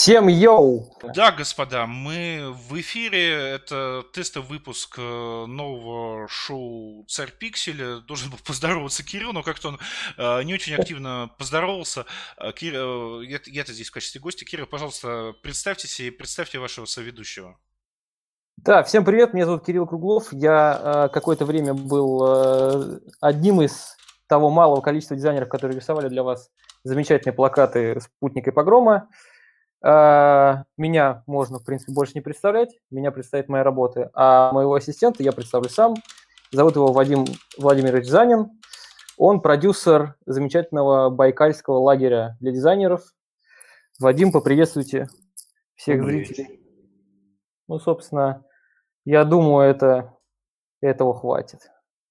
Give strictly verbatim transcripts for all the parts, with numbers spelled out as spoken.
Всем йоу! Да, господа, мы в эфире. Это тестовый выпуск э, нового шоу «Царь Пиксель». Должен был поздороваться Кирилл, но как-то он э, не очень активно поздоровался. Э, Кир- э, я- Я-то здесь в качестве гостя. Кирилл, пожалуйста, представьтесь и представьте вашего соведущего. Да, всем привет, меня зовут Кирилл Круглов. Я э, какое-то время был э, одним из того малого количества дизайнеров, которые рисовали для вас замечательные плакаты «Спутник и погрома». Э, меня можно, в принципе, больше не представлять. Меня представит моя работа. А моего ассистента я представлю сам. Зовут его Вадим Владимирович Занин. Он продюсер замечательного байкальского лагеря для дизайнеров. Вадим, поприветствуйте всех Добрый зрителей. вечер. Ну, собственно, я думаю, это, этого хватит.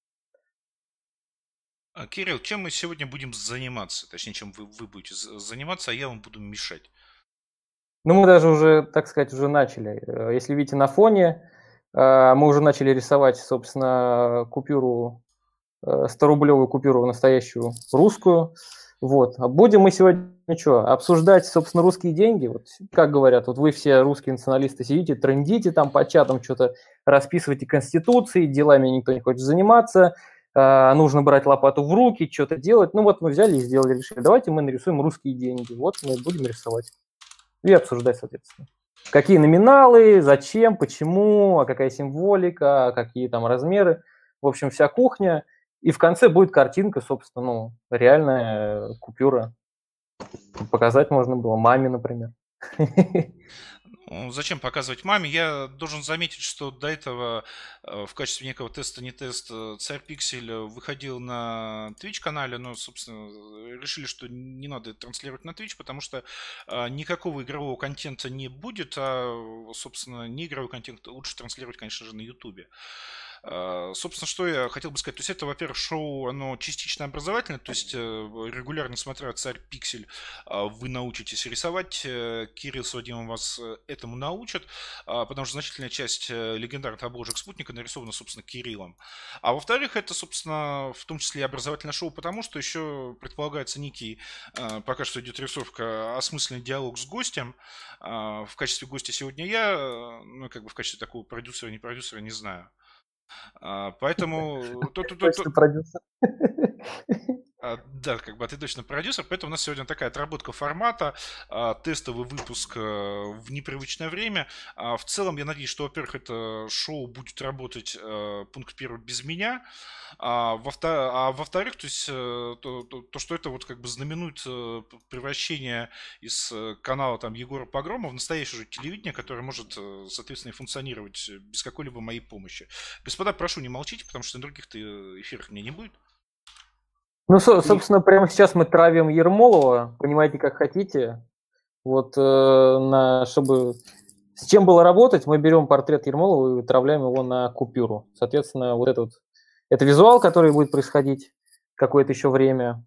А, Кирилл, чем мы сегодня будем заниматься? Точнее, чем вы, вы будете з- заниматься, а я вам буду мешать. Ну, мы даже уже, так сказать, уже начали. Э, Если видите на фоне, э, мы уже начали рисовать, собственно, купюру, э, сто-рублевую купюру, настоящую русскую. Вот. А будем мы сегодня что, обсуждать, собственно, русские деньги? Вот, как говорят, вот вы все русские националисты сидите, трендите там по чатам, что-то расписываете конституции, делами никто не хочет заниматься, э, нужно брать лопату в руки, что-то делать. Ну вот мы взяли и сделали, решили, давайте мы нарисуем русские деньги. Вот мы будем рисовать. И обсуждать, соответственно. Какие номиналы, зачем, почему, а какая символика, а какие там размеры. В общем, вся кухня. И в конце будет картинка, собственно, ну, реальная купюра. Показать можно было маме, например. Ну, зачем показывать маме? Я должен заметить, что до этого э, в качестве некого теста, не тест, э, Царь Пиксель э, выходил на Twitch-канале, но, собственно, э, решили, что не надо это транслировать на Twitch, потому что э, никакого игрового контента не будет, а, собственно, неигровой контент лучше транслировать, конечно же, на YouTube. Э, Собственно, что я хотел бы сказать. То есть это, во-первых, шоу, оно частично образовательное, то есть э, регулярно смотря «Царь Пиксель», э, вы научитесь рисовать. Э, Кирилл с Вадимом вас э, этому научат, а, потому что значительная часть э, легендарных обложек «Спутника» нарисована, собственно, Кириллом. А во-вторых, это, собственно, в том числе и образовательное шоу, потому что еще предполагается некий, э, пока что идет рисовка, осмысленный диалог с гостем. А, В качестве гостя сегодня я, э, ну, как бы в качестве такого продюсера, не продюсера, не знаю. А, Поэтому то, то, то, то- Точно продюсер. а, да, как бы а ты точно продюсер, поэтому у нас сегодня такая отработка формата, а, тестовый выпуск а, в непривычное время. А, В целом, я надеюсь, что, во-первых, это шоу будет работать, а, пункт первый, без меня, а во-вто- а во-вторых, то есть э, то, то- то, что это вот как бы знаменует э, п- превращение из э, канала там Егора Погрома в настоящее же телевидение, которое может, э, соответственно, и функционировать э, без какой-либо моей помощи. Господа, прошу, не молчите, потому что на других-то э, эфирах меня не будет. Ну, со- собственно, прямо сейчас мы травим Ермолова, понимаете, как хотите. Вот, э, на, чтобы с чем было работать, мы берем портрет Ермолова и травляем его на купюру. Соответственно, вот это вот, это визуал, который будет происходить какое-то еще время.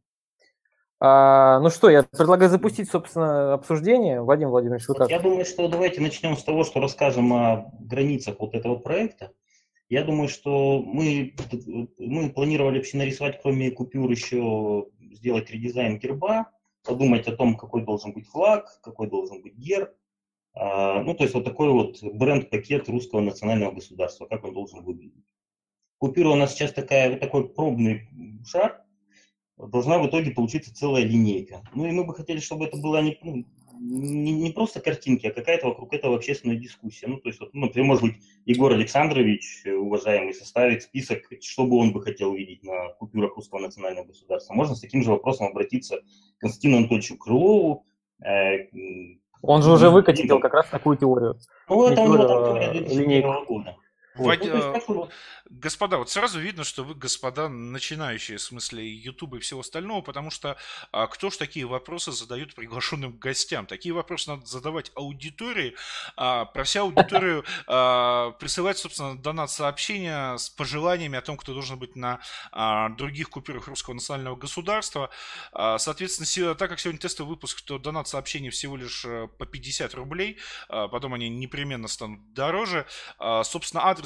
А, ну что, я предлагаю запустить, собственно, обсуждение. Вадим Владимирович, вы Вот как? я думаю, что давайте начнем с того, что расскажем о границах вот этого проекта. Я думаю, что мы, мы планировали вообще нарисовать, кроме купюр, еще сделать редизайн герба, подумать о том, какой должен быть флаг, какой должен быть герб. А, ну, то есть вот такой вот бренд-пакет русского национального государства, как он должен выглядеть. Купюра у нас сейчас такая, такой пробный шар, должна в итоге получиться целая линейка. Ну и мы бы хотели, чтобы это была не, ну, не, не просто картинки, а какая-то вокруг этого общественная дискуссия. Ну, то есть, вот, ну, например, может быть, Егор Александрович, уважаемый, составит список, что бы он бы хотел видеть на купюрах русского национального государства. Можно с таким же вопросом обратиться к Константину Анатольевичу Крылову. Э, Он же уже выкатил как раз такую теорию. ну, Не это у него там теорию, теория а две тысячи линейку. первого года. Вот. Вадь- Ну, то есть, э, как бы, Господа, вот сразу видно, что вы, господа, начинающие, в смысле Ютуба и всего остального, потому что а, кто ж такие вопросы задают приглашенным гостям? Такие вопросы надо задавать аудитории, а, прося аудиторию а, присылать, собственно, донат-сообщения с пожеланиями о том, кто должен быть на а, других купюрах русского национального государства. А, соответственно, се- так как сегодня тестовый выпуск, то донат-сообщения всего лишь э, по пятьдесят рублей, а, потом они непременно станут дороже. А, Собственно, адрес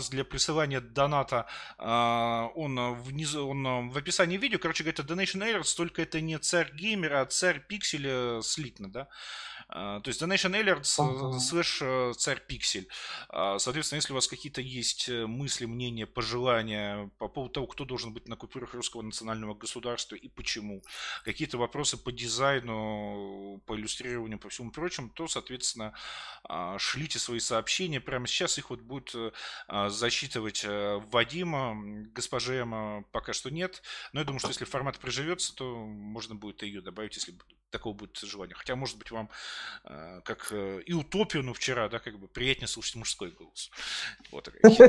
адрес для присылания доната, он внизу, он в описании видео. Короче говоря, это Donation Alerts, только это не царь геймера, а царь пикселя слитно, да. То есть Donation Alerts uh-huh. слэш царь пиксель. Соответственно, если у вас какие-то есть мысли, мнения, пожелания по поводу того, кто должен быть на купюрах русского национального государства и почему, какие-то вопросы по дизайну, по иллюстрированию, по всему прочему, то, соответственно, шлите свои сообщения. Прямо сейчас их вот будет засчитывать Вадима, госпоже Эмма пока что нет. Но я думаю, что если формат приживется, то можно будет ее добавить, если такого будет желание. Хотя, может быть, вам как и утопию, но вчера, да, как бы приятнее слушать мужской голос. Вот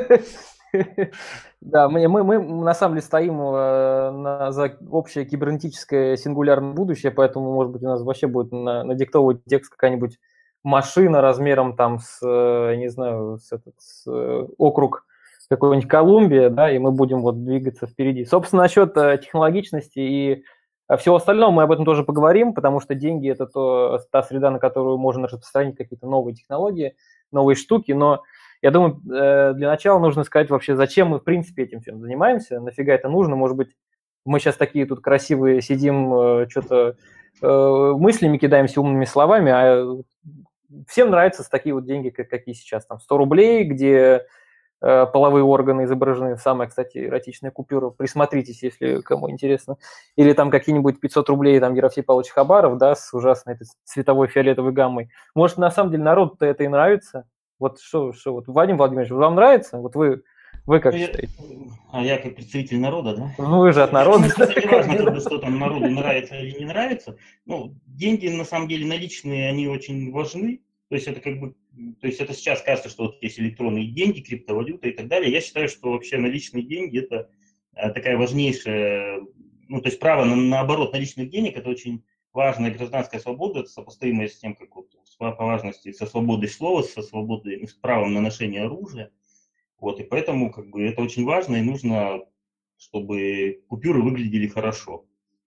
да, мы, мы, мы на самом деле стоим на, за общее кибернетическое сингулярное будущее, поэтому, может быть, у нас вообще будет на, надиктовывать текст какая-нибудь машина размером там с, не знаю, с, этот, с округ какой-нибудь Колумбия, да, и мы будем вот двигаться впереди. Собственно, насчет технологичности и всего остального мы об этом тоже поговорим, потому что деньги – это то, та среда, на которую можно распространить какие-то новые технологии, новые штуки, но я думаю, для начала нужно сказать вообще, зачем мы в принципе этим всем занимаемся, нафига это нужно. Может быть, мы сейчас такие тут красивые сидим, что-то мыслями кидаемся, умными словами, а всем нравятся такие вот деньги, как какие сейчас, там сто рублей, где половые органы изображены, самая, кстати, эротичная купюра, присмотритесь, если кому интересно, или там какие-нибудь пятьсот рублей, там, Ерофей Павлович Хабаров, да, с ужасной этой цветовой фиолетовой гаммой. Может, на самом деле народу-то это и нравится? Вот что, что вот, Вадим Владимирович, вам нравится? Вот вы, вы как я, считаете? А я как представитель народа, да? Ну, вы же от народа. Это не важно, как бы, что там народу нравится или не нравится. Ну, деньги, на самом деле, наличные, они очень важны. То есть это как бы, то есть это сейчас кажется, что вот есть электронные деньги, криптовалюта и так далее. Я считаю, что вообще наличные деньги это такая важнейшая, ну то есть право на, наоборот наличных денег это очень важная гражданская свобода, это сопоставимая с тем, как вот по важности со свободой слова, со свободой, с правом на ношение оружия. Вот и поэтому как бы это очень важно и нужно, чтобы купюры выглядели хорошо.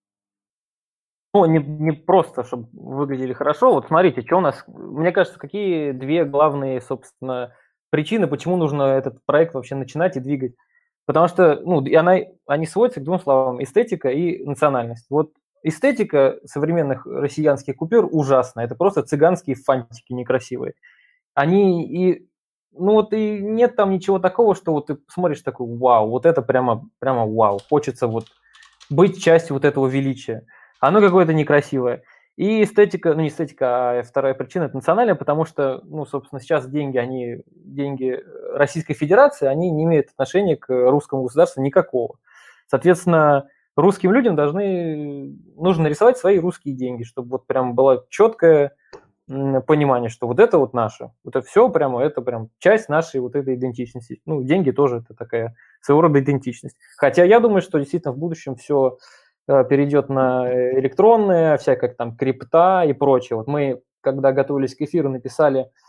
Ну, не, не просто, чтобы выглядели хорошо. Вот смотрите, что у нас, мне кажется, какие две главные, собственно, причины, почему нужно этот проект вообще начинать и двигать. Потому что, ну, и она, они сводятся к двум словам: эстетика и национальность. Вот эстетика современных россиянских купюр ужасная. Это просто цыганские фантики некрасивые. Они и, ну вот и нет там ничего такого, что вот ты смотришь такой, вау, вот это прямо, прямо вау. Хочется вот быть частью вот этого величия. Оно какое-то некрасивое. И эстетика, ну не эстетика, а вторая причина – это национальная, потому что, ну, собственно, сейчас деньги, они, деньги Российской Федерации, они не имеют отношения к русскому государству никакого. Соответственно, русским людям должны, нужно нарисовать свои русские деньги, чтобы вот прям было четкое понимание, что вот это вот наше, вот это все прямо, это прям часть нашей вот этой идентичности. Ну, деньги тоже это такая своего рода идентичность. Хотя я думаю, что действительно в будущем все перейдет на электронные, всякая там крипта и прочее. Вот мы, когда готовились к эфиру, написали э,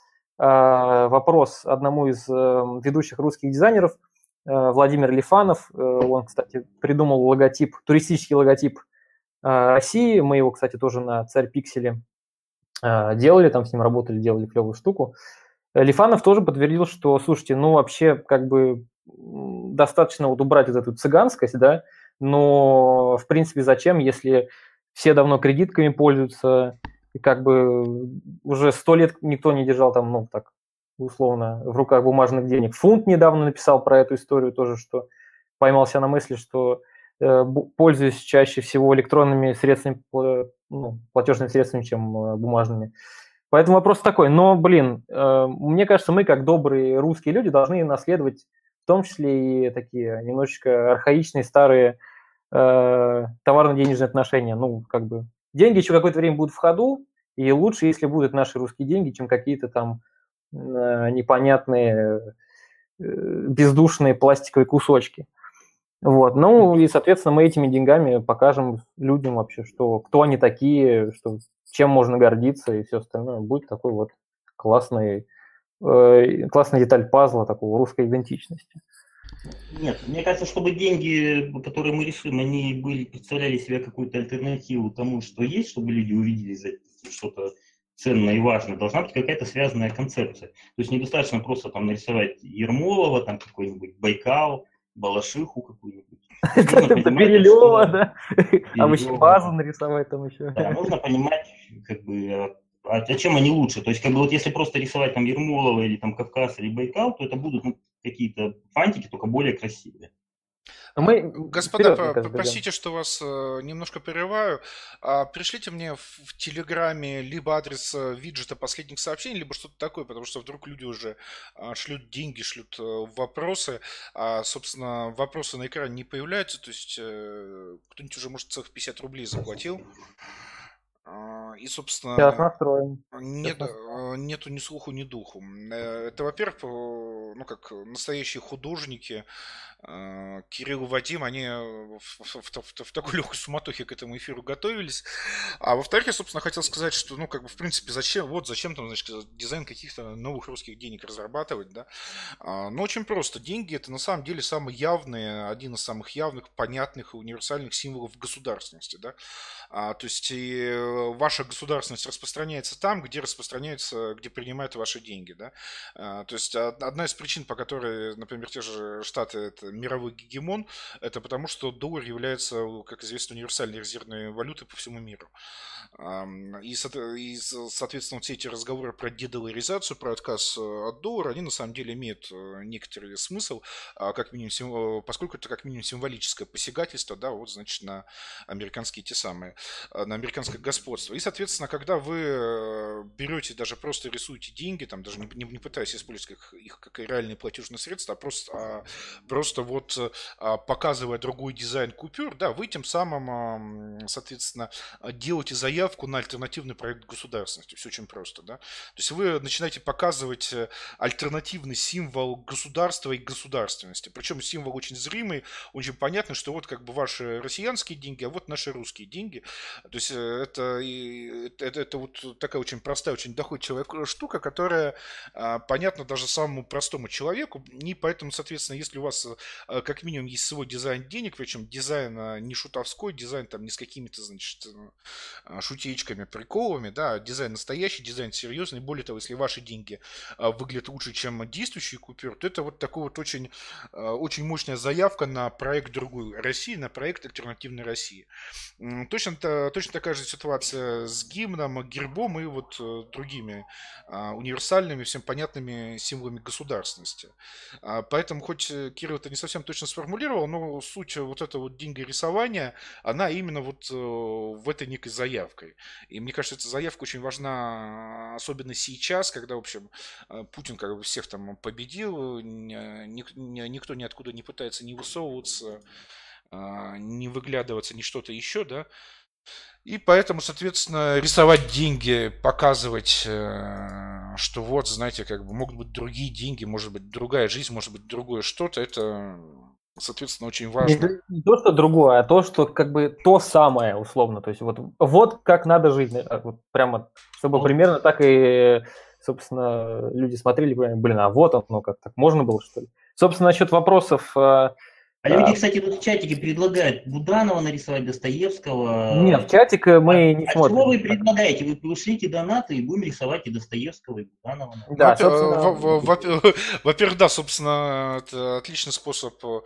вопрос одному из э, ведущих русских дизайнеров, э, Владимир Лифанов. Э, он, кстати, придумал логотип, туристический логотип э, России. Мы его, кстати, тоже на Царь Пикселе э, делали, там с ним работали, делали клевую штуку. Лифанов тоже подтвердил, что, слушайте, ну вообще как бы достаточно вот убрать вот эту цыганскость, да, но, в принципе, зачем, если все давно кредитками пользуются, и как бы уже сто лет никто не держал там, ну, так, условно, в руках бумажных денег. Фунт недавно написал про эту историю тоже, что поймался на мысли, что э, пользуюсь чаще всего электронными средствами, ну, платежными средствами, чем э, бумажными. Поэтому вопрос такой. Но, блин, э, мне кажется, мы, как добрые русские люди, должны наследовать в том числе и такие немножечко архаичные, старые э, товарно-денежные отношения. Ну, как бы, деньги еще какое-то время будут в ходу, и лучше, если будут наши русские деньги, чем какие-то там э, непонятные, э, бездушные пластиковые кусочки. Вот. Ну, и, соответственно, мы этими деньгами покажем людям вообще, что кто они такие, что, чем можно гордиться и все остальное. Будет такой вот классный, классная деталь пазла такого русской идентичности. Нет, мне кажется, чтобы деньги, которые мы рисуем, они были, представляли себе какую-то альтернативу тому, что есть, чтобы люди увидели за что-то ценно и важно, должна быть какая-то связанная концепция. То есть недостаточно просто там нарисовать Ермолова, там какой-нибудь Байкал, Балашиху какую-нибудь. Перелева, да? А Ващебазу нарисовать там еще. Да, нужно понимать, как бы, а чем они лучше. То есть, как бы, вот если просто рисовать там Ермолова или там Кавказ или Байкал, то это будут ну, какие-то фантики, только более красивые. Мы Господа, вперед, по- простите, что вас э, немножко прерываю. А, пришлите мне в, в Телеграме либо адрес э, виджета последних сообщений, либо что-то такое, потому что вдруг люди уже а, шлют деньги, шлют э, вопросы, а, собственно, вопросы на экране не появляются, то есть э, кто-нибудь уже, может, целых пятьдесят рублей заплатил. А, И, сейчас собственно, настроим. нет, Сейчас э, нету ни слуху, ни духу. Э, Это, во-первых, э, ну, как настоящие художники, э, Кирилл и Вадим, они в, в- в- в- в такой легкой суматохе к этому эфиру готовились. А во-вторых, я, собственно, хотел сказать, что, ну, как бы, в принципе, зачем, вот зачем там, значит, дизайн каких-то новых русских денег разрабатывать, да? А, Ну, очень просто. Деньги – это, на самом деле, самый явный, один из самых явных, понятных и универсальных символов государственности, да? А, то есть и э, ваша государственность распространяется там, где распространяется, где принимают ваши деньги, да. А, то есть од- одна из причин, по которой, например, те же Штаты это мировой гегемон, это потому, что доллар является, как известно, универсальной резервной валютой по всему миру. Ам, И, соот- и, с- соответственно, вот все эти разговоры про дедоларизацию, про отказ э, от доллара, они на самом деле имеют э, некоторый смысл, а, как минимум, сим- э, поскольку это как минимум символическое посягательство, да, вот, значит, на американские те самые э, на американское господство. И, соответственно, когда вы э, берете, даже просто рисуете деньги, там даже не, не, не пытаясь использовать как, их как реальные платежные средства, а просто, а, просто вот э, а, показывая другой дизайн купюр, да, вы тем самым, ам, соответственно, а, делаете заявку на альтернативный проект государственности. Все очень просто, да. То есть вы начинаете показывать э, альтернативный символ государства и государственности. Причем символ очень зримый, очень понятно, что вот как бы ваши россиянские деньги, а вот наши русские деньги. То есть э, это, и- это, это, это вот такая очень простая, очень доходчивая к- штука, которая а, понятна даже самому простому человеку. И поэтому, соответственно, если у вас э, как минимум есть свой дизайн денег, причем дизайн а, не шутовской, дизайн там не с какими-то, значит, э, а, шутеечками, приколами, да, а дизайн настоящий, дизайн серьезный. Более того, если ваши деньги а, выглядят лучше, чем действующие купюры, то это вот такой вот очень, а, очень мощная заявка на проект другой России, на проект альтернативной России. М, Точно, та- точно такая же ситуация с гимном, гербом и вот э, другими а, универсальными, всем понятными символами государственности. А, Поэтому, хоть э, Кирилл это не совсем точно сформулировал, но суть вот этого вот деньгорисования, она именно вот э, в этой некой заявкой. И мне кажется, эта заявка очень важна, особенно сейчас, когда, в общем, э, Путин как бы всех там победил, ня- ник- ня- никто ниоткуда не пытается не высовываться, а, не выглядываться, ни что-то еще, да. И поэтому, соответственно, рисовать деньги, показывать, э, что вот, знаете, как бы могут быть другие деньги, может быть другая жизнь, может быть другое что-то, это, соответственно, очень Не, важно. не то, что другое, а то, что как бы то самое, условно. То есть вот, вот как надо жить. э, Вот прямо, чтобы Вот. примерно так и, собственно, люди смотрели, говорили, блин, а вот оно как так можно было, что ли? Собственно, насчет вопросов... э, А люди, кстати, тут в чатике предлагают Буданова нарисовать, Достоевского. Нет, в чатик мы А, не а смотрим. чего вы предлагаете? Вы пришлите донаты и будем рисовать и Достоевского, и Буданова. Ну, Да, опя- собственно, во- во- во- Во-первых, да, собственно, это отличный способ э,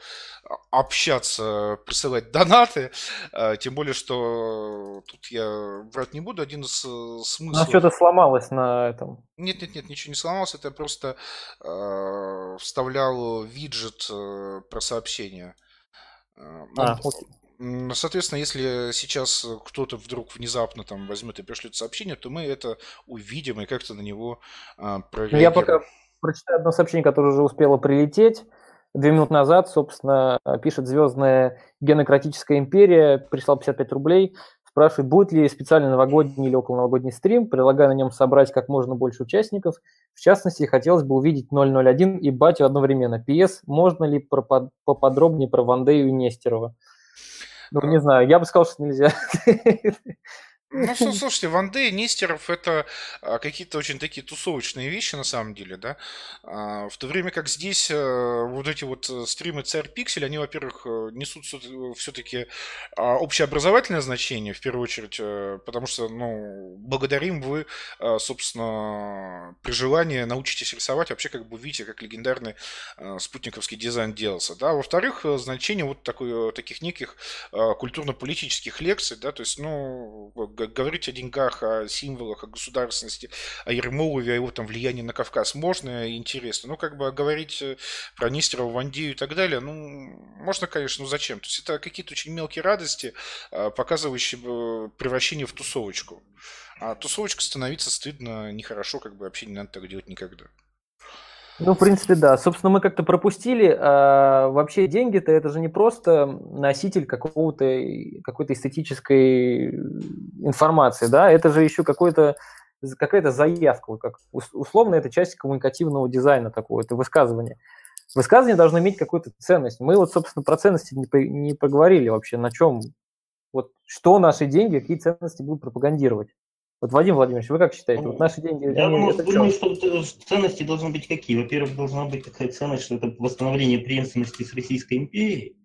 общаться, присылать донаты, э, тем более, что тут я врать не буду, один из э, у нас смыслов... что-то сломалось на этом. Нет, нет, нет, ничего не сломалось, это я просто э, вставлял виджет э, про сообщения. Э, ну, А, окей. м, Соответственно, если сейчас кто-то вдруг внезапно там возьмет и пришлет сообщение, то мы это увидим и как-то на него а, Ну, я пока прореагируем. прочитаю одно сообщение, которое уже успело прилететь. Две минуты назад, собственно, пишет «Звездная генократическая империя», прислал пятьдесят пять рублей, спрашивает, будет ли специальный новогодний или околоновогодний стрим, предлагаю на нем собрать как можно больше участников. В частности, хотелось бы увидеть ноль ноль один и Батю одновременно. Пи Эс, можно ли пропод- поподробнее про Вандею и Нестерова? Ну, не знаю, я бы сказал, что нельзя. Ну, слу- слушайте, Ван Дэй, Нестеров — это а, какие-то очень такие тусовочные вещи на самом деле, да. А, в то время как здесь э, вот эти вот э, стримы Царь Пиксель, они, во-первых, э, несут все-таки общеобразовательное значение, в первую очередь, э, потому что, ну, благодарим вы, э, собственно, при желании научитесь рисовать, вообще как бы видите, как легендарный э, спутниковский дизайн делался, да. Во-вторых, э, значение вот такой, э, таких неких э, культурно-политических лекций, да, то есть, ну, г- говорить о деньгах, о символах, о государственности, о Ермолове, о его там влиянии на Кавказ можно и интересно, ну, как бы говорить э, про Нестерова, Вандею и так далее, ну, можно, конечно, ну, зачем? То есть это какие-то очень мелкие радости, э, показывающие э, превращение в тусовочку. А тусовочка становиться стыдно, нехорошо, как бы вообще не надо так делать никогда. Ну, в принципе, да. Собственно, мы как-то пропустили. А, вообще деньги-то это же не просто носитель какого-то, какой-то эстетической информации, да, это же еще какой-то, какая-то заявка, вот как условно это часть коммуникативного дизайна такого, это высказывание. Высказывание должно иметь какую-то ценность. Мы вот, собственно, про ценности не, по- не поговорили вообще, на чем, вот что наши деньги, какие ценности будут пропагандировать. Вот, Вадим Владимирович, вы как считаете? Вот Ну, наши деньги, Я они думаю, это думаю, что? что т- ценности должны быть какие. Во-первых, должна быть такая ценность, что это восстановление преемственности с Российской империей.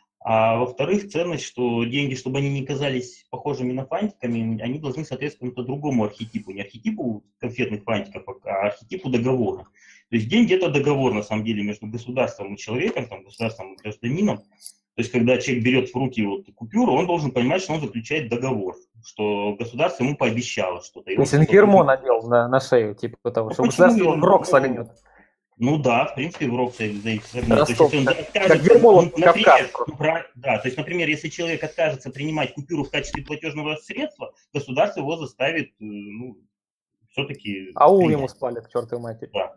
А во-вторых, ценность, что деньги, чтобы они не казались похожими на фантиками, они должны соответствовать другому архетипу. Не архетипу конфетных фантиков, а архетипу договора. То есть деньги – это договор, на самом деле, между государством и человеком, там, государством и гражданином. То есть, когда человек берет в руки вот купюру, он должен понимать, что он заключает договор, что государство ему пообещало что-то. И То он есть что-то инфермо будет. надел на, на шею, типа того, Ну что почему? государство его в рог Ну, согнет. ну да, в принципе, в рог согнет. То есть, Ростов, если он как, как откажется, Ермолов ну, по например, Кавказу. ну, про- да, то есть, например, если человек откажется принимать купюру в качестве платежного средства, государство его заставит, э, ну, все-таки Аул ему принять. спалят, к чертовой матери. Да.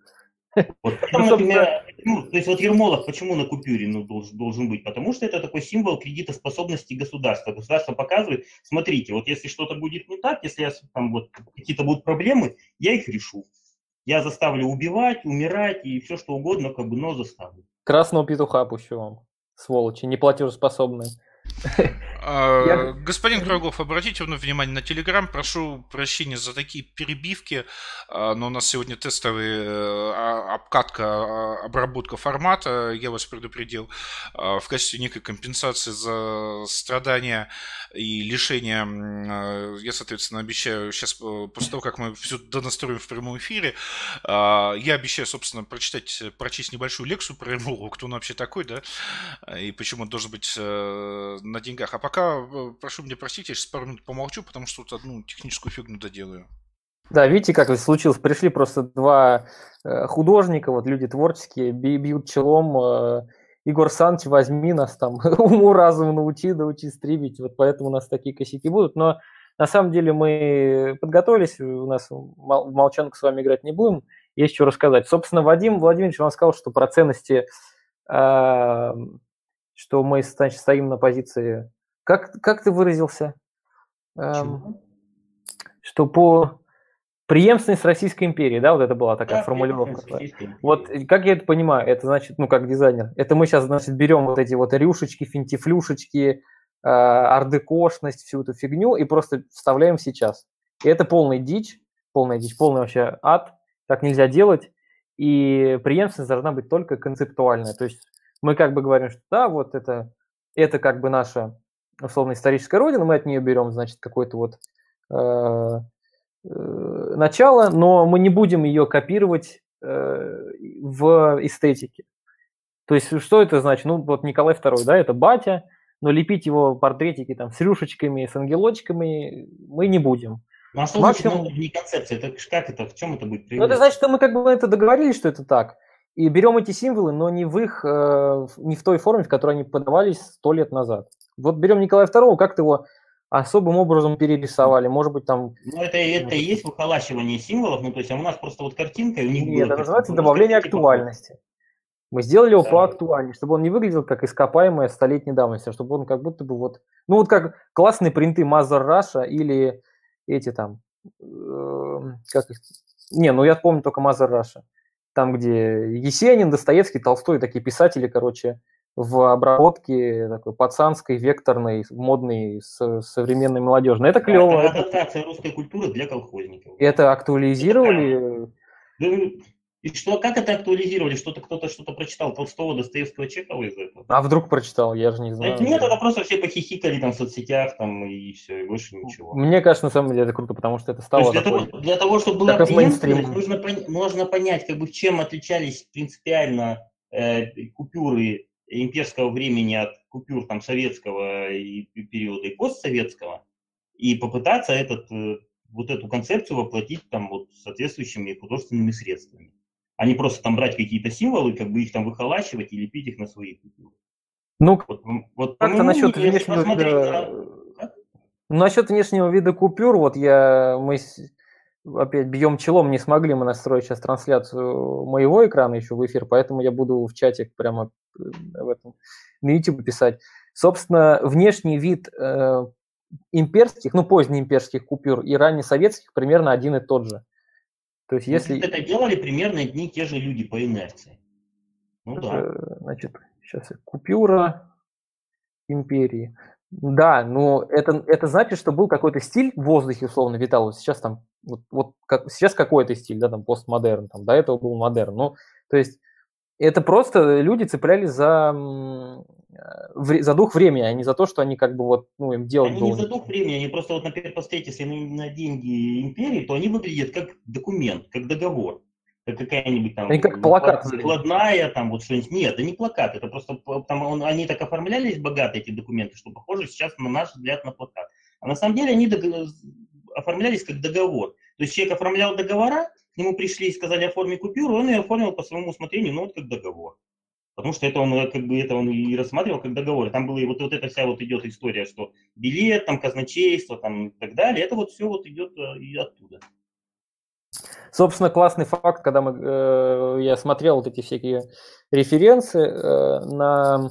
Вот, Ну, поэтому, собственно, например, ну, то есть вот Ермолов почему на купюре ну, должен, должен быть? Потому что это такой символ кредитоспособности государства. Государство показывает, смотрите, вот если что-то будет не так, если я, там вот какие-то будут проблемы, я их решу. Я заставлю убивать, умирать и все что угодно, как бы, но заставлю. красного петуха пущу вам, сволочи, неплатежеспособные. А, Я... Господин Круглов, обратите вновь внимание на Telegram. Прошу прощения за такие перебивки, а, но у нас сегодня тестовая а, обкатка, а, обработка формата. Я вас предупредил а, в качестве некой компенсации за страдания и лишения. м, а, Я, соответственно, обещаю сейчас, э, после того, как мы все донастроим в прямом эфире, а, я обещаю, собственно, прочитать, прочесть небольшую лекцию про Ермолова, кто он вообще такой, да, и почему он должен быть э, на деньгах. А пока, э, прошу меня простить, я сейчас пару минут помолчу, потому что тут одну техническую фигню доделаю. Да, видите, как это случилось? Пришли просто два э, художника, вот люди творческие, би- бьют челом. Э, Егор Саныч, возьми нас там, уму-разуму научи, научи стримить. Вот поэтому у нас такие косяки будут. Но на самом деле мы подготовились, у нас мол- в молчанку с вами играть не будем. Есть что рассказать. Собственно, Вадим Владимирович вам сказал, что про ценности, э, что мы, значит, стоим на позиции... Как, как ты выразился? Эм, что по... Преемственность Российской империи, да, вот это была такая Да, формулировка. преемственность Российской империи. Вот как я это понимаю, это значит, ну, как дизайнер, это мы сейчас, значит, берем вот эти вот рюшечки, финтифлюшечки, э, ардекошность, всю эту фигню и просто вставляем сейчас. И это полная дичь, полная дичь, полный вообще ад, так нельзя делать, и преемственность должна быть только концептуальная. То есть мы как бы говорим, что да, вот это, это как бы наша условно-историческая родина, мы от нее берем, значит, какой-то вот... Э, начало, но мы не будем ее копировать э, в эстетике. То есть что это значит? Ну вот Николай второй, да, это батя, но лепить его портретики там с рюшечками, с ангелочками мы не будем. Ну а что Максимум... значит, ну, не концепция, это как это, в чем это будет Ну это значит, что мы как бы это договорились, что это так, и берем эти символы, но не в их, э, не в той форме, в которой они подавались сто лет назад. Вот берем Николая второго, как-то его особым образом перерисовали, может быть, там... Ну, это, это и есть выколачивание символов, ну, то есть, а у нас просто вот картинка, и у них Нет, было... это называется картинка, добавление типа, актуальности. Мы сделали его да. поактуальнее, чтобы он не выглядел как ископаемое столетней давности, а чтобы он как будто бы вот... Ну, вот как классные принты Mother Russia или эти там... Э, как их... Не, ну я помню только Mother Russia. Там, где Есенин, Достоевский, Толстой, такие писатели, короче, в обработке такой пацанской, векторной, модной, с современной молодежи. Это клево. Это адаптация русской культуры для колхозников. Это актуализировали. И что, как это актуализировали? Что-то кто-то что-то прочитал Толстого, Достоевского, Чехова из этого? А вдруг прочитал, я же не знаю. Нет, это просто все похихикали там в соцсетях там и все, и больше ничего. Мне кажется, на самом деле это круто, потому что это стало для, такой, того, для того, чтобы была преемственность, нужно, нужно понять, как бы, чем отличались принципиально э, купюры имперского времени от купюр там советского и периода и постсоветского, и попытаться этот, э, вот эту концепцию воплотить там вот соответствующими художественными средствами. А не просто там брать какие-то символы, как бы их там выхолачивать и лепить их на свои купюры. Ну, вот, вот как-то насчет внешнего вида... На... Насчет внешнего вида купюр, вот я, мы опять бьем челом, не смогли мы настроить сейчас трансляцию моего экрана еще в эфир, поэтому я буду в чате прямо в этом, на YouTube писать. Собственно, внешний вид э, имперских, ну, позднеимперских купюр и раннесоветских примерно один и тот же. То есть, если... Это делали примерно одни и те же люди по инерции. Ну да. Значит, сейчас купюра империи. Да, но это, это значит, что был какой-то стиль в воздухе, условно, витал. Вот сейчас там, вот, вот как, сейчас какой-то стиль, да, там постмодерн, там, до этого был модерн. Ну, то есть это просто люди цеплялись за, за дух времени, а не за то, что они как бы вот, ну, им делать они было. Не за дух времени, они просто вот, например, посмотрите, если на деньги империи, то они выглядят как документ, как договор. Как какая-нибудь там... Они как плакат. Закладная, там вот что-нибудь. Нет, это не плакат, это просто там он, они так оформлялись богато, эти документы, что похожи сейчас, на наш взгляд, на плакат. А на самом деле они дог... оформлялись как договор. То есть человек оформлял договора, к нему пришли и сказали, оформи купюру, он ее оформил по своему усмотрению, ну вот как договор. Потому что это он как бы это он и рассматривал как договор. Там была и вот, вот эта вся вот идет история, что билет, там казначейство, там и так далее, это вот все вот идет и оттуда. Собственно, классный факт, когда мы, э, я смотрел вот эти всякие референсы, э, на,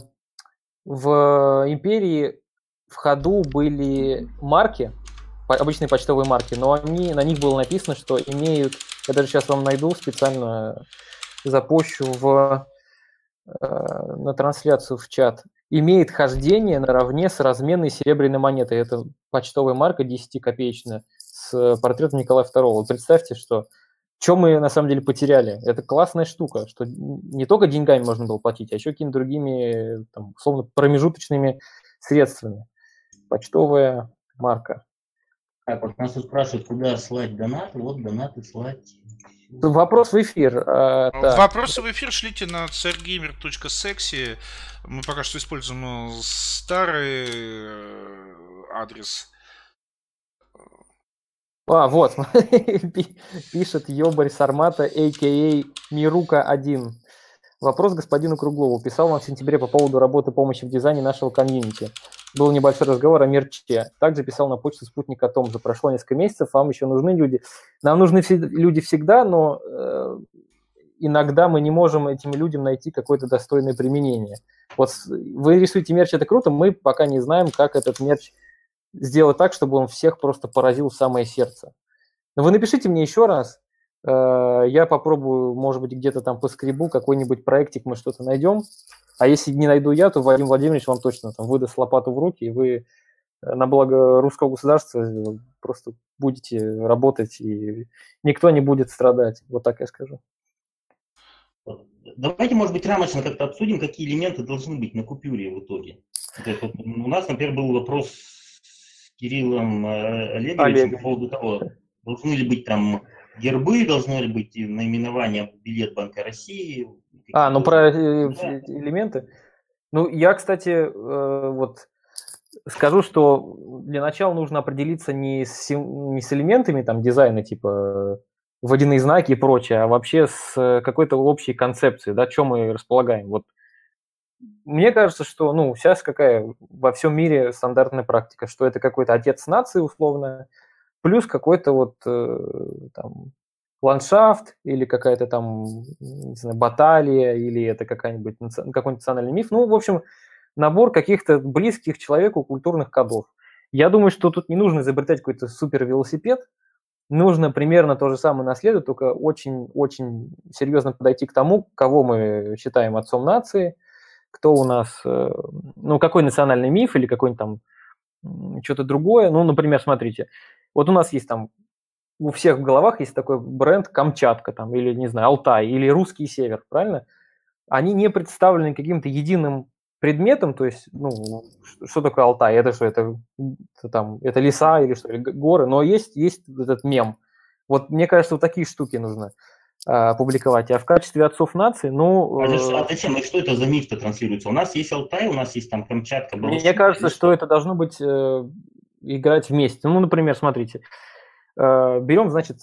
в империи в ходу были марки, обычные почтовые марки, но они, на них было написано, что имеют, я даже сейчас вам найду, специально запущу в, э, на трансляцию в чат, имеет хождение наравне с разменной серебряной монетой. Это почтовая марка десятикопеечная с портретом Николая второго. Вот представьте, что что мы на самом деле потеряли. Это классная штука, что не только деньгами можно было платить, а еще какими-то другими, там, условно, промежуточными средствами. Почтовая марка. Так, вот нас тут спрашивают, куда слать донаты. Вот донаты слать. Вопрос в эфир. А, Вопросы в эфир шлите на царгеймер точка секси. Мы пока что используем старый адрес. А, вот, пишет Ёбарь Сармата, а.к.а. Мирука один. Вопрос господину Круглову. Писал вам в сентябре по поводу работы помощи в дизайне нашего комьюнити. Был небольшой разговор о мерче. Также писал на почту Спутник о том же. Прошло несколько месяцев, вам еще нужны люди. Нам нужны все люди всегда, но э, иногда мы не можем этим людям найти какое-то достойное применение. Вот вы рисуете мерч, это круто, мы пока не знаем, как этот мерч сделать так, чтобы он всех просто поразил в самое сердце. Но вы напишите мне еще раз, я попробую, может быть, где-то там поскребу, какой-нибудь проектик мы что-то найдем, а если не найду я, то Вадим Владимирович вам точно там выдаст лопату в руки, и вы на благо русского государства просто будете работать, и никто не будет страдать, вот так я скажу. Давайте, может быть, рамочно как-то обсудим, какие элементы должны быть на купюре в итоге. Вот у нас, например, был вопрос Кириллом Олеговичем Олег. по поводу того, должны ли быть там гербы, должны ли быть наименование билет Банка России. А, ну про да. элементы. Ну, я, кстати, вот скажу, что для начала нужно определиться не с, не с элементами там дизайна, типа водяные знаки и прочее, а вообще с какой-то общей концепцией, да, чем мы располагаем. Вот мне кажется, что, ну, сейчас какая во всем мире стандартная практика, что это какой-то отец нации, условно, плюс какой-то вот э, там ландшафт или какая-то там, не знаю, баталия, или это какая-нибудь, какой-нибудь национальный миф. Ну, в общем, набор каких-то близких человеку культурных кодов. Я думаю, что тут не нужно изобретать какой-то супер велосипед, нужно примерно то же самое наследовать, только очень-очень серьезно подойти к тому, кого мы считаем отцом нации, кто у нас, ну, какой национальный миф или какой-нибудь там что-то другое. Ну, например, смотрите, вот у нас есть там, у всех в головах есть такой бренд Камчатка там, или, не знаю, Алтай, или Русский Север, правильно? Они не представлены каким-то единым предметом, то есть, ну, что такое Алтай? Это что, это, это там, это леса или что, или горы, но есть, есть этот мем. Вот мне кажется, вот такие штуки нужно а, публиковать. А в качестве отцов нации, ну... А, э... а зачем? И что это за миф-то транслируется? У нас есть Алтай, у нас есть там Камчатка, Балашиха. Мне кажется, что, что это должно быть э, играть вместе. Ну, например, смотрите, э, берем, значит,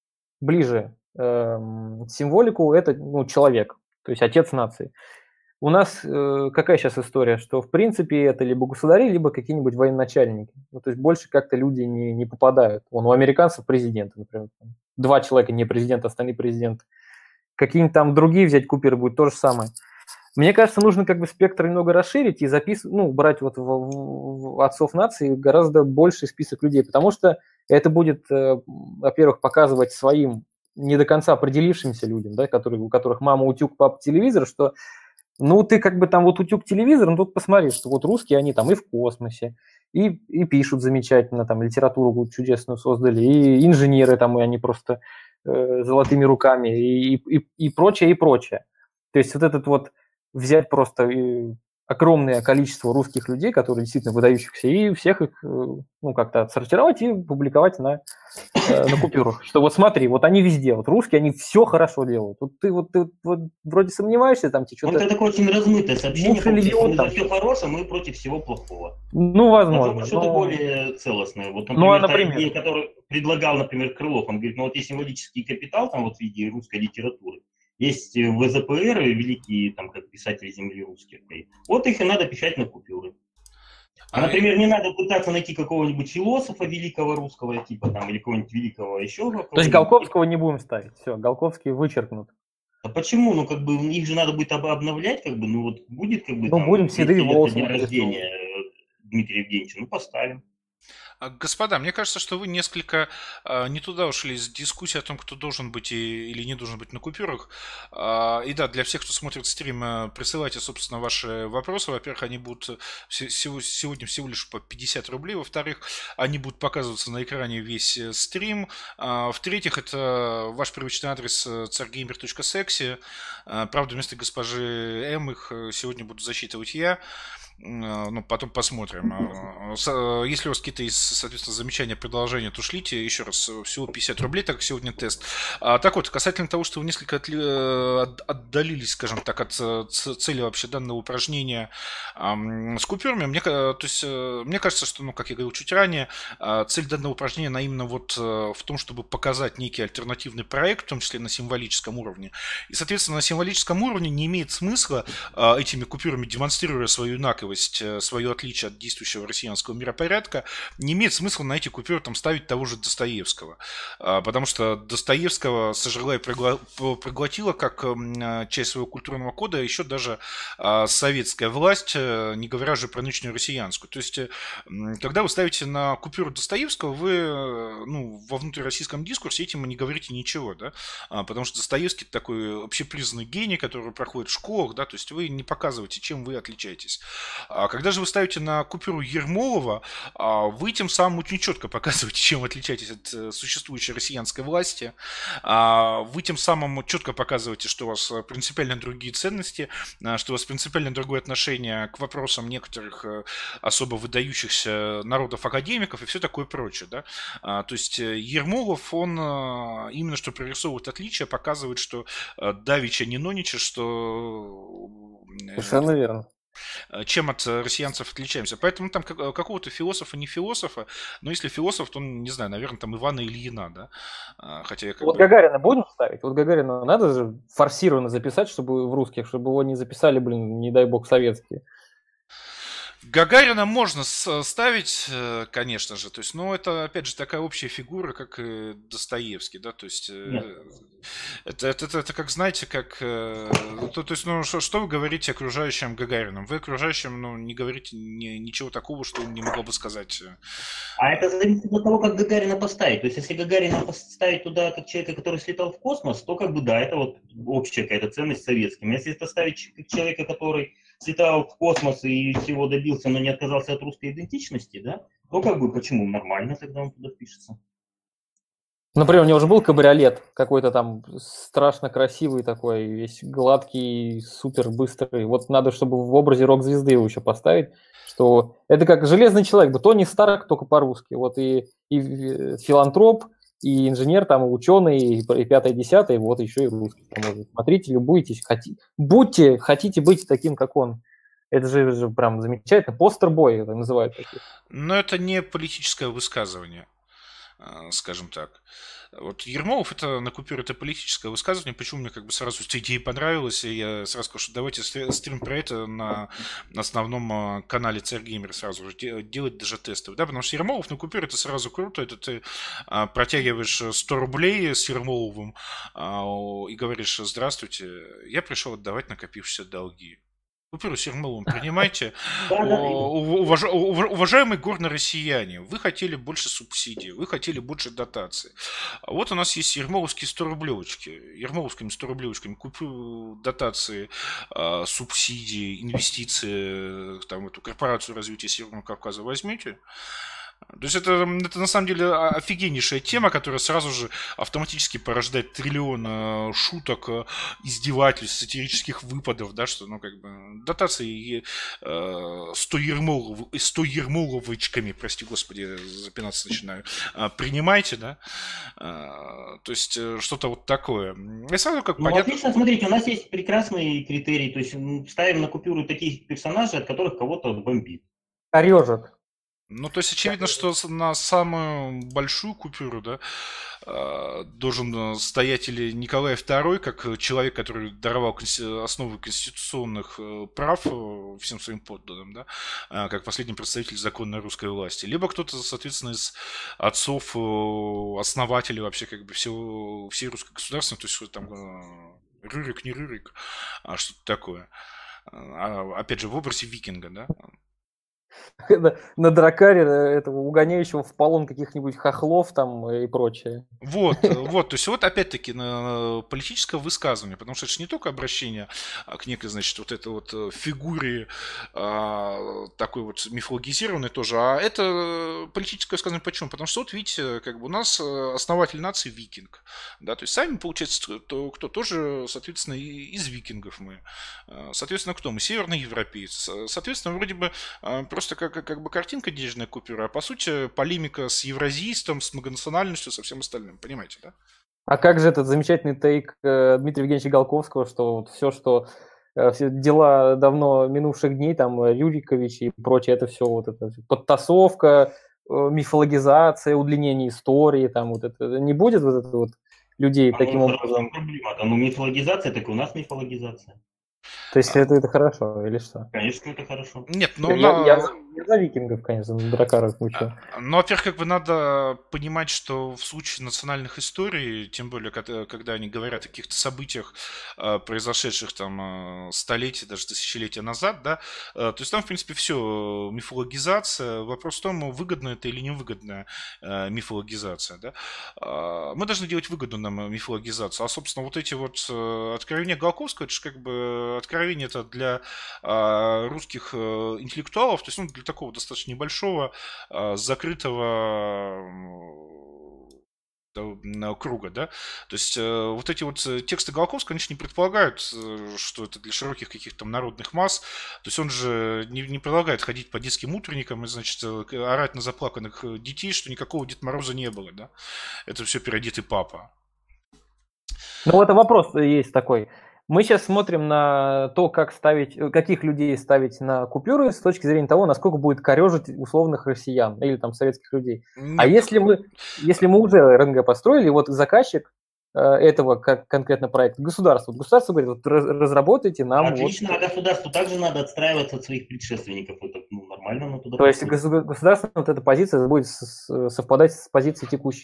ближе э, символику, это ну, человек, то есть отец нации. У нас э, какая сейчас история, что в принципе это либо государи, либо какие-нибудь военачальники. Ну, то есть больше как-то люди не, не попадают. Вон у американцев президенты, например. Два человека не президенты, остальные президенты. Какие-нибудь там другие взять купюры будет то же самое. Мне кажется, нужно как бы спектр немного расширить и записывать, ну, брать вот в, в, в отцов нации гораздо больший список людей, потому что это будет, э, во-первых, показывать своим не до конца определившимся людям, да, которые, у которых мама утюг, папа телевизор, что ну, ты как бы там вот утюг телевизор, ну, тут посмотри, что вот русские, они там и в космосе, и, и пишут замечательно, там, литературу чудесную создали, и инженеры там, и они просто э, золотыми руками, и, и, и прочее, и прочее. То есть вот этот вот взять просто и огромное количество русских людей, которые действительно выдающихся, и всех их, ну, как-то отсортировать и публиковать на, э, на купюрах. Что вот смотри, вот они везде, вот русские, они все хорошо делают. Вот ты вот, ты, вот вроде сомневаешься, там тебе что-то... Вот это такое очень размытое сообщение, мы за все хорошее, мы против всего плохого. Ну, возможно. Но что-то но... более целостное. Вот, например, ну, а, например... та идея, которую предлагал, например, Крылов, он говорит, ну вот есть символический капитал, там вот в виде русской литературы, есть ВЗПР, великие, там, как писатели земли русских. Вот их и надо печатать на купюры. А, например, не надо пытаться найти какого-нибудь философа великого русского типа, там, или какого-нибудь великого еще. То есть Голковского не будем ставить, все, Голковский вычеркнут. А почему? Ну, как бы, их же надо будет обновлять, как бы, ну, вот будет, как бы, ну, там, будем седые волосы. День рождения Дмитрия Евгеньевича, ну, поставим. Господа, мне кажется, что вы несколько э, не туда ушли с дискуссией о том, кто должен быть и, или не должен быть на купюрах. Э, и да, для всех, кто смотрит стрим, э, присылайте, собственно, ваши вопросы. Во-первых, они будут все, сегодня всего лишь по пятьдесят рублей. Во-вторых, они будут показываться на экране весь стрим. Э, в-третьих, это ваш привычный адрес царгеймер точка секси. Э, правда, вместо госпожи М их сегодня буду зачитывать я. Ну, потом посмотрим. Если у вас какие-то, соответственно, замечания, продолжения, то шлите. Еще раз, всего пятьдесят рублей, так как сегодня тест. Так вот, касательно того, что вы несколько отдалились, скажем так, от цели вообще данного упражнения с купюрами, мне, то есть, мне кажется, что, ну, как я говорил чуть ранее, цель данного упражнения, она именно вот в том, чтобы показать некий альтернативный проект, в том числе на символическом уровне. И, соответственно, на символическом уровне не имеет смысла этими купюрами, демонстрируя свою инаковость, свое отличие от действующего россиянского миропорядка, не имеет смысла на эти купюры там ставить того же Достоевского. Потому что Достоевского сожрала и проглотила как часть своего культурного кода еще даже советская власть, не говоря же про нынешнюю россиянскую. То есть, когда вы ставите на купюру Достоевского, вы, ну, во внутрироссийском дискурсе этим не говорите ничего, да, потому что Достоевский такой общепризнанный гений, который проходит в школах, да, то есть вы не показываете, чем вы отличаетесь. А когда же вы ставите на купюру Ермолова, вы тем самым очень четко показываете, чем вы отличаетесь от существующей россиянской власти. Вы тем самым четко показываете, что у вас принципиально другие ценности, что у вас принципиально другое отношение к вопросам некоторых особо выдающихся народов-академиков и все такое прочее. Да? То есть Ермолов, он именно что прорисовывает отличия, показывает, что давича не нонича, что... Совершенно верно. Чем от россиянцев отличаемся. Поэтому там какого-то философа, не философа, но если философ, то, не знаю, наверное, там Ивана Ильина, да? Хотя я как вот бы... Гагарина будем ставить? Вот Гагарина надо же форсированно записать, чтобы в русских, чтобы его не записали, блин, не дай бог, советские. Гагарина можно ставить, конечно же, то есть, но это, опять же, такая общая фигура, как и Достоевский, да, то есть, это, это, это, это как, знаете, как, то, то есть, ну, что, что вы говорите окружающим Гагарином? Вы окружающим, ну, не говорите ни, ничего такого, что он не могло бы сказать. А это зависит от того, как Гагарина поставить, то есть, если Гагарина поставить туда как человека, который слетал в космос, то, как бы, да, это вот общая какая-то ценность советским. Если это ставить как человека, который слетал в космос и всего добился, но не отказался от русской идентичности, да, то как бы почему? Нормально тогда он туда впишется. Например, у него уже был кабриолет какой-то там страшно красивый такой, весь гладкий, супер быстрый. Вот надо, чтобы в образе рок-звезды его еще поставить, что это как железный человек, да Тони Старк, только по-русски. Вот и, и филантроп, и инженер, там, и ученый, и, и пятое, десятое, вот еще и русский. Поможет. Смотрите, любуйтесь, хоти, будьте, хотите быть таким, как он. Это же, же прям замечательно. Постер-бой это называют таких. Но это не политическое высказывание, скажем так. Вот Ермолов это на купюре это политическое высказывание, почему мне как бы сразу эта идея понравилась, и я сразу сказал, что давайте стрим про это на, на основном канале Царь Геймер сразу же делать даже тесты, да, потому что Ермолов на купюре это сразу круто, это ты а, протягиваешь сто рублей с Ермоловым а, и говоришь: здравствуйте, я пришел отдавать накопившиеся долги. Купюру с Ермоловым принимайте. Уваж... Уважаемые горно-россияне, вы хотели больше субсидий, вы хотели больше дотаций. А вот у нас есть ермоловские сто-рублевочки. Ермоловскими сто-рублевочками купю дотации, субсидии, инвестиции там, в эту корпорацию развития Северного Кавказа возьмете. То есть это, это на самом деле офигеннейшая тема, которая сразу же автоматически порождает триллион шуток, издевательств, сатирических выпадов, да, что, ну, как бы, дотации сто ермолов, сто ермоловочками, прости господи, запинаться начинаю, принимайте, да, то есть что-то вот такое. И сразу как ну, понятно... отлично, смотрите, у нас есть прекрасный критерий, то есть ставим на купюру таких персонажей, от которых кого-то бомбит. Корежит. Ну, то есть очевидно, что на самую большую купюру, да, должен стоять или Николай второй, как человек, который даровал основы конституционных прав всем своим подданным, да, как последний представитель законной русской власти, либо кто-то, соответственно, из отцов, основателей вообще как бы всего, всей русской государственности, то есть там Рюрик, не Рюрик, а что-то такое. А, опять же, в образе викинга, да. На дракаре этого угоняющего в полон каких-нибудь хохлов там и прочее. Вот, вот, то есть вот опять-таки на политическое высказывание, потому что это же не только обращение к некой, значит, вот этой вот фигуре а, такой вот мифологизированной тоже, а это политическое высказывание почему? Потому что вот видите, как бы у нас основатель нации викинг, да, то есть сами, получается, то, кто тоже, соответственно, из викингов мы, соответственно, кто мы? Северный европеец, соответственно, вроде бы просто как, как бы картинка денежная купюра, а по сути полемика с евразийством, с многонациональностью, со всем остальным. Понимаете, да? А как же этот замечательный тейк э, Дмитрия Евгеньевича Голковского, что вот все, что э, все дела давно минувших дней, там Рюрикович и прочее, это все вот это подтасовка, э, мифологизация, удлинение истории, там вот это не будет вот это вот людей а таким образом. Проблема, ну мифологизация, так и у нас мифологизация. То есть а... это, это хорошо или что? Конечно, это хорошо. Нет, ну я, на... я, я за викингов, конечно, на дракаров мучу. Ну, во-первых, как бы надо понимать, что в случае национальных историй, тем более, когда, когда они говорят о каких-то событиях, произошедших там столетия, даже тысячелетия назад, да, то есть там, в принципе, все мифологизация. Вопрос в том, выгодна это или невыгодная мифологизация, да. Мы должны делать выгодную нам мифологизацию. А, собственно, вот эти вот откровения Голковского, это же как бы откровение это для русских интеллектуалов, то есть ну, для такого достаточно небольшого, закрытого круга, да, то есть вот эти вот тексты Голковского, конечно, не предполагают, что это для широких каких-то там народных масс, то есть он же не, не предлагает ходить по детским утренникам и, значит, орать на заплаканных детей, что никакого Деда Мороза не было, да, это все переодетый папа. Ну, это вопрос есть такой. Мы сейчас смотрим на то, как ставить, каких людей ставить на купюры с точки зрения того, насколько будет корежить условных россиян или там советских людей. Нет. А если мы, если мы уже РНГ построили, вот заказчик э, этого как конкретно проекта, государство, вот государство говорит, вот разработайте нам... Отлично, вот... а государству также надо отстраиваться от своих предшественников, это ну, нормально, но туда... То есть государственная вот эта позиция будет совпадать с позицией текущей.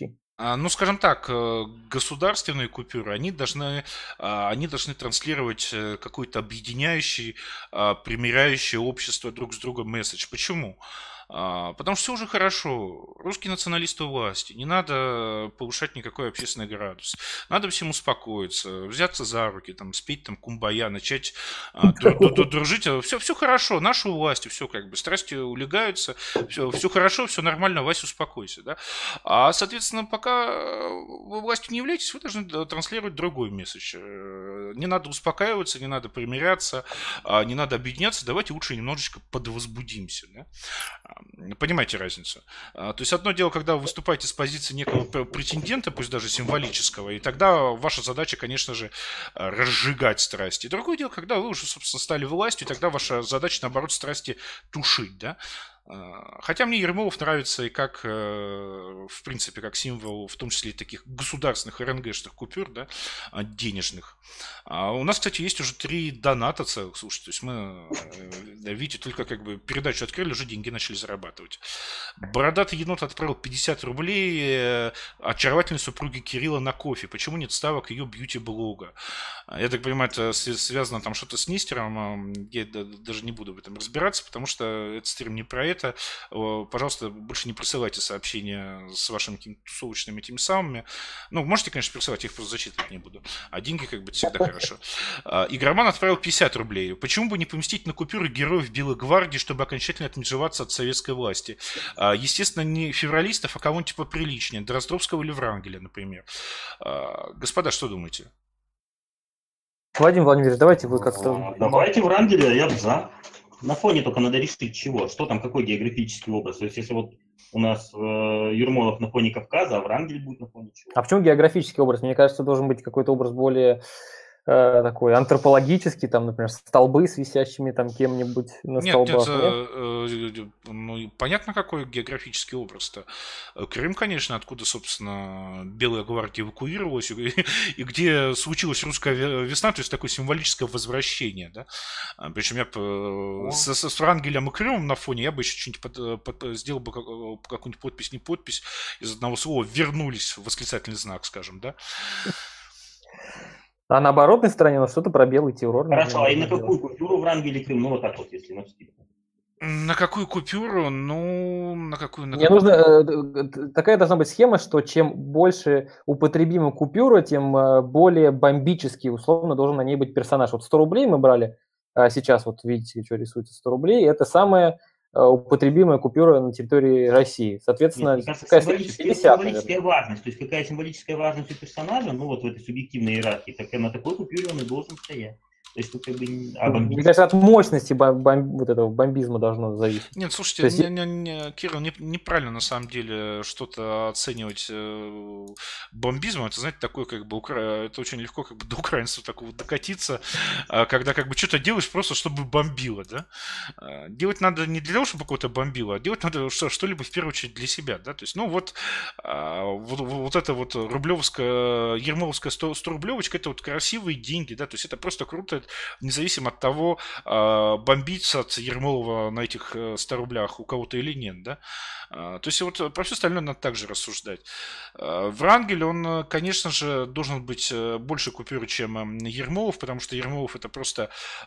А, Ну, скажем так, э, государственные купюры, они должны, а, они должны транслировать э, какой-то объединяющий, а, примиряющий общество друг с другом месседж. Почему? А, Потому что все уже хорошо. Русские националисты у власти. Не надо повышать никакой общественный градус. Надо всем успокоиться, взяться за руки, там, спеть там кумбая, начать а, дру- дру- дру- дружить. Все, все хорошо, наши у власти, все как бы, страсти улегаются, все, все хорошо, все нормально, Вася, успокойся, да? А, соответственно, пока вы властью не являетесь, вы должны д- транслировать другой месседж. Э, Не надо успокаиваться, не надо примиряться, а, не надо объединяться, давайте лучше немножечко подвозбудимся. Да? А, Понимаете разницу? А, То есть одно дело, когда вы выступаете с позиции некого п- претендента, пусть даже символического, и тогда ваша задача, конечно же, а, разжигать страсти. Другое дело, когда вы уже, собственно, стали властью, и тогда ваша задача, наоборот, страсти тушить, да? А, Хотя мне Ермолов нравится и как, э, в принципе, как символ, в том числе и таких государственных эр эн гэшных купюр, да, а, денежных. А у нас, кстати, есть уже три доната целых, слушай, то есть мы, э, видите, только как бы передачу открыли, уже деньги начали зарабатывать. Бородатый енот отправил пятьдесят рублей э, очаровательной супруге Кирилла на кофе. Почему нет ставок ее бьюти-блога? А, Я так понимаю, это св- связано там что-то с Нестером. ам, Я д- даже не буду в этом разбираться, потому что этот стрим не про это. О, Пожалуйста, больше не присылайте сообщения с вашими какими-то тусовочными этими самыми. Ну, можете, конечно, присылать, я их просто зачитывать не буду. А деньги, как бы, это всегда хорошо. А, Игроман отправил пятьдесят рублей. Почему бы не поместить на купюры героев Белой гвардии, чтобы окончательно отмежеваться от советской власти? А, Естественно, не февралистов, а кого-нибудь поприличнее. Дроздовского или Врангеля, например. А, Господа, что думаете? Владимир Владимирович, давайте вы как-то... А, Давайте Врангеля, я бы за. На фоне только надо решить чего, что там, какой географический образ. То есть если вот у нас э, Ермолов на фоне Кавказа, а Врангель будет на фоне чего? А почему географический образ? Мне кажется, должен быть какой-то образ более э, такой антропологический, там, например, столбы с висящими там кем-нибудь на Нет, нет, столбах. Нет? э, э, ну, и понятно, какой географический образ-то. Э, Крым, конечно, откуда, собственно, Белая гвардия эвакуировалась, и, и где случилась русская ве- весна, то есть такое символическое возвращение, да. А, Причем я б, э, О, с, с- с Врангелем и Крымом на фоне, я бы еще что-нибудь под- э, под- сделал бы как- э, какую-нибудь подпись, не подпись, из одного слова «вернулись», восклицательный знак, скажем, да. А на оборотной стороне, ну, что-то про белый террор, Хорошо, наверное, а и можно на какую сделать. купюру Врангель и Крым? Ну вот так вот, если на стиль. На какую купюру? Ну, на какую, на Мне какую? нужно, э, д- д- такая должна быть схема, что чем больше употребима купюра, тем э, более бомбический, условно, должен на ней быть персонаж. Вот сто рублей мы брали, а сейчас вот видите, что рисуется сто рублей, это самая э, употребимая купюра на территории России. Нет, Соответственно, мне кажется, какая следующая? символическая, пятьдесят, символическая наверное. важность. То есть какая символическая важность у персонажа, ну вот в этой субъективной иерархии, так и на такой купюре он и должен стоять. То есть тут как бы... не- А Мне бомбить? кажется, от мощности бом- бом- вот этого бомбизма должно зависеть. Нет, То слушайте, есть, не, не, не, Кирилл, не- неправильно на самом деле что-то оценивать э, бомбизмом. Это, знаете, такое как бы укра... это очень легко как бы до украинцев такого докатиться, а, когда как бы что-то делаешь просто, чтобы бомбило, да? А, Делать надо не для того, чтобы кого-то бомбило, а делать надо что- что-либо в первую очередь для себя, да? То есть, ну вот, а, вот, вот эта вот рублевская, ермоловская сто рублевочка, это вот красивые деньги, да? То есть это просто круто, независимо от того, а, бомбить от Ермолова на этих э, ста рублях у кого-то или нет, да. А, То есть вот э, про все остальное надо также рассуждать. А, Врангель, он, э, конечно же, должен быть э, больше купюры, чем м, Ермолов, потому что Ермолов это просто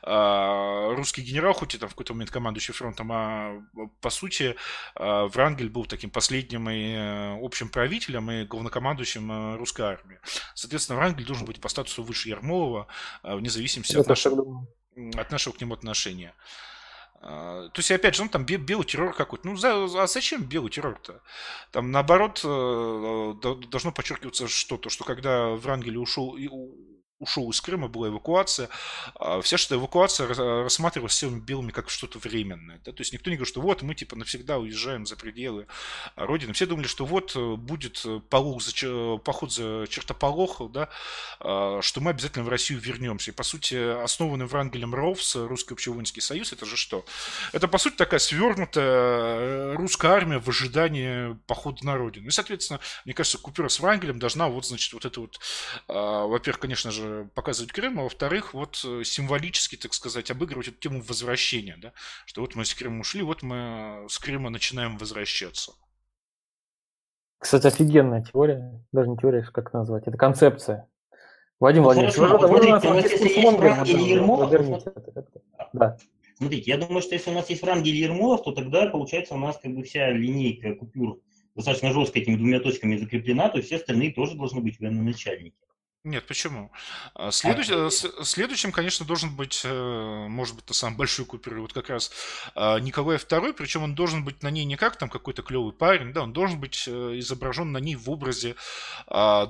а, русский генерал, хоть и там в какой-то момент командующий фронтом, а по сути а, Врангель был таким последним и э, общим правителем и главнокомандующим э, русской армии. Соответственно, Врангель должен быть по статусу выше Ермолова, а, вне зависимости я от тоже так нашего, думаю. м, от нашего к нему отношения. А, То есть, опять же, ну, там бе- белый террор какой-то. Ну, за- а зачем белый террор-то? Там, наоборот, э, до- должно подчеркиваться что? То, что когда Врангель ушел, и у- ушел из Крыма, была эвакуация, а вся что эвакуация рас- рассматривалась всеми белыми как что-то временное. Да? То есть никто не говорит, что вот мы типа навсегда уезжаем за пределы а, Родины. Все думали, что вот э, будет э, полог за, чер- поход за чертополох, да, а, что мы обязательно в Россию вернемся. И, по сути, основанный Врангелем РОВС, Русский общевоинский союз, это же что? Это, по сути, такая свернутая э, русская армия в ожидании похода на родину. И, соответственно, мне кажется, купюра с Врангелем должна вот, значит, вот это вот, а, во-первых, конечно же, показывать Крым, а во-вторых, вот э, символически, так сказать, обыгрывать эту тему возвращения, да, что вот мы с Крыма ушли, вот мы с Крыма начинаем возвращаться. Кстати, офигенная теория. Даже не теория, как назвать. Это концепция. Вадим Ну Владимирович, вы, хорошо, вот вы у нас смотрите, у нас здесь если есть курсмонгер, Врангель и вот, Ермолов, то разверните это как-то. Да. смотрите, я думаю, что если у нас есть Врангель и Ермолов, то тогда, получается, у нас как бы вся линейка купюр достаточно жестко этими двумя точками закреплена, то есть все остальные тоже должны быть военноначальники. Нет, почему? А Следующ- А, э, с- Следующим, конечно, должен быть, э, может быть, на самом большой купюре, вот как раз а, Николай второй, причем он должен быть на ней не как там какой-то клевый парень, да, он должен быть э, изображен на ней в образе а,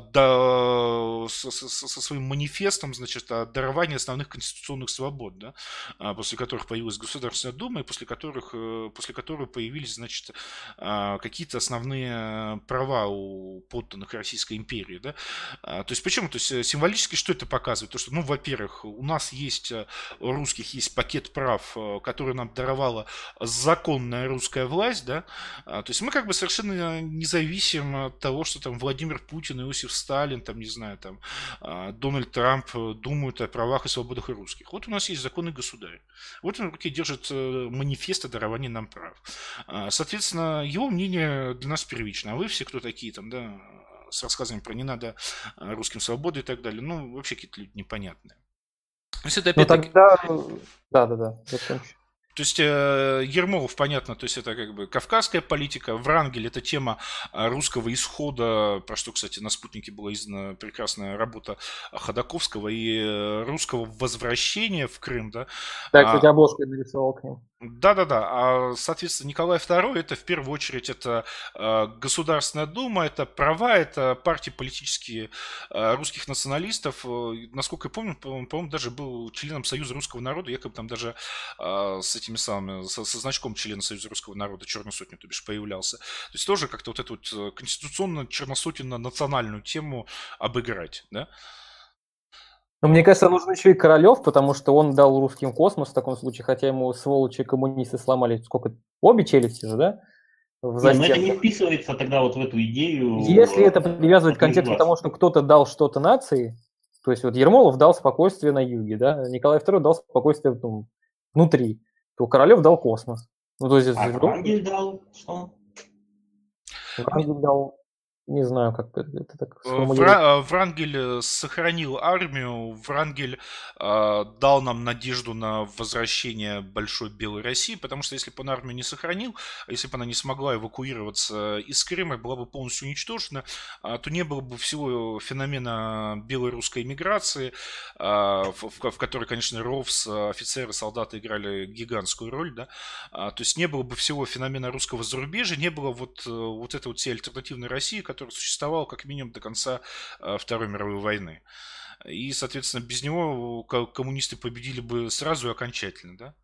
да, со, со- со- со своим манифестом, значит, о даровании основных конституционных свобод, да, а, после которых появилась Государственная Дума и после которых, э, после которой появились, значит, а, какие-то основные права у подданных Российской империи, да. А, То есть почему? То есть э, символически что это показывает? То, что, ну, во-первых, у нас есть, э, у русских есть пакет прав, э, который нам даровала законная русская власть, да, А, то есть мы как бы совершенно не зависим от того, что там Владимир Путин, Иосиф Сталин, там, не знаю, там, а, Дональд Трамп э, думают о правах и свободах русских. Вот у нас есть законный государь. Вот он в руке держит э, манифест о даровании нам прав. А, Соответственно, его мнение для нас первично. А вы все кто такие там, да, с рассказами про не надо а, русским свободы и так далее. Ну, вообще какие-то люди непонятные. То есть это Ну опять-таки... тогда, да, да, да, закончу. То есть э, Ермолов, понятно, то есть это как бы кавказская политика, Врангель — это тема а, русского исхода, про что, кстати, на «Спутнике» была издана прекрасная работа Ходаковского, и э, русского возвращения в Крым, да. Да, А, кстати, обложку я нарисовал к ним. Да-да-да, а, соответственно, Николай второй — это в первую очередь это а, Государственная Дума, это права, это партии политические а, русских националистов. Э, Насколько я помню, по- по-моему, даже был членом Союза Русского Народа, якобы там даже а, с этими самыми, со, со значком члена Союза Русского Народа, черной сотни, то бишь, появлялся. То есть тоже как-то вот эту вот э, конституционно-черносотенно-национальную тему обыграть, да? Но мне кажется, нужен еще и Королев, потому что он дал русским космос в таком случае, хотя ему сволочи коммунисты сломали сколько, обе челюсти же, да, в Не, но это не застенках. вписывается тогда вот в эту идею. Если это э, привязывать к контексту атомизации. того, что кто-то дал что-то нации, то есть вот Ермолов дал спокойствие на юге, да, Николай второй дал спокойствие ну, внутри, то Королев дал космос. Ну, то есть, А ну, Врангель дал что? Врангель дал, не знаю, как это, это так Э, сформулировать. Вра- э, Врангель э, сохранил армию, Врангель э, дал нам надежду на возвращение большой белой России, потому что если бы он армию не сохранил, а если бы она не смогла эвакуироваться из Крыма, была бы полностью уничтожена, а, то не было бы всего феномена белой русской эмиграции, а, в, в- в которой, конечно, РОВС, э, офицеры, солдаты играли гигантскую роль, да. А, то есть не было бы всего феномена русского зарубежья, не было вот, э, вот этой вот всей альтернативной России, которая существовала как минимум до конца э, Второй мировой войны. И, соответственно, без него ко- коммунисты победили бы сразу и окончательно, да?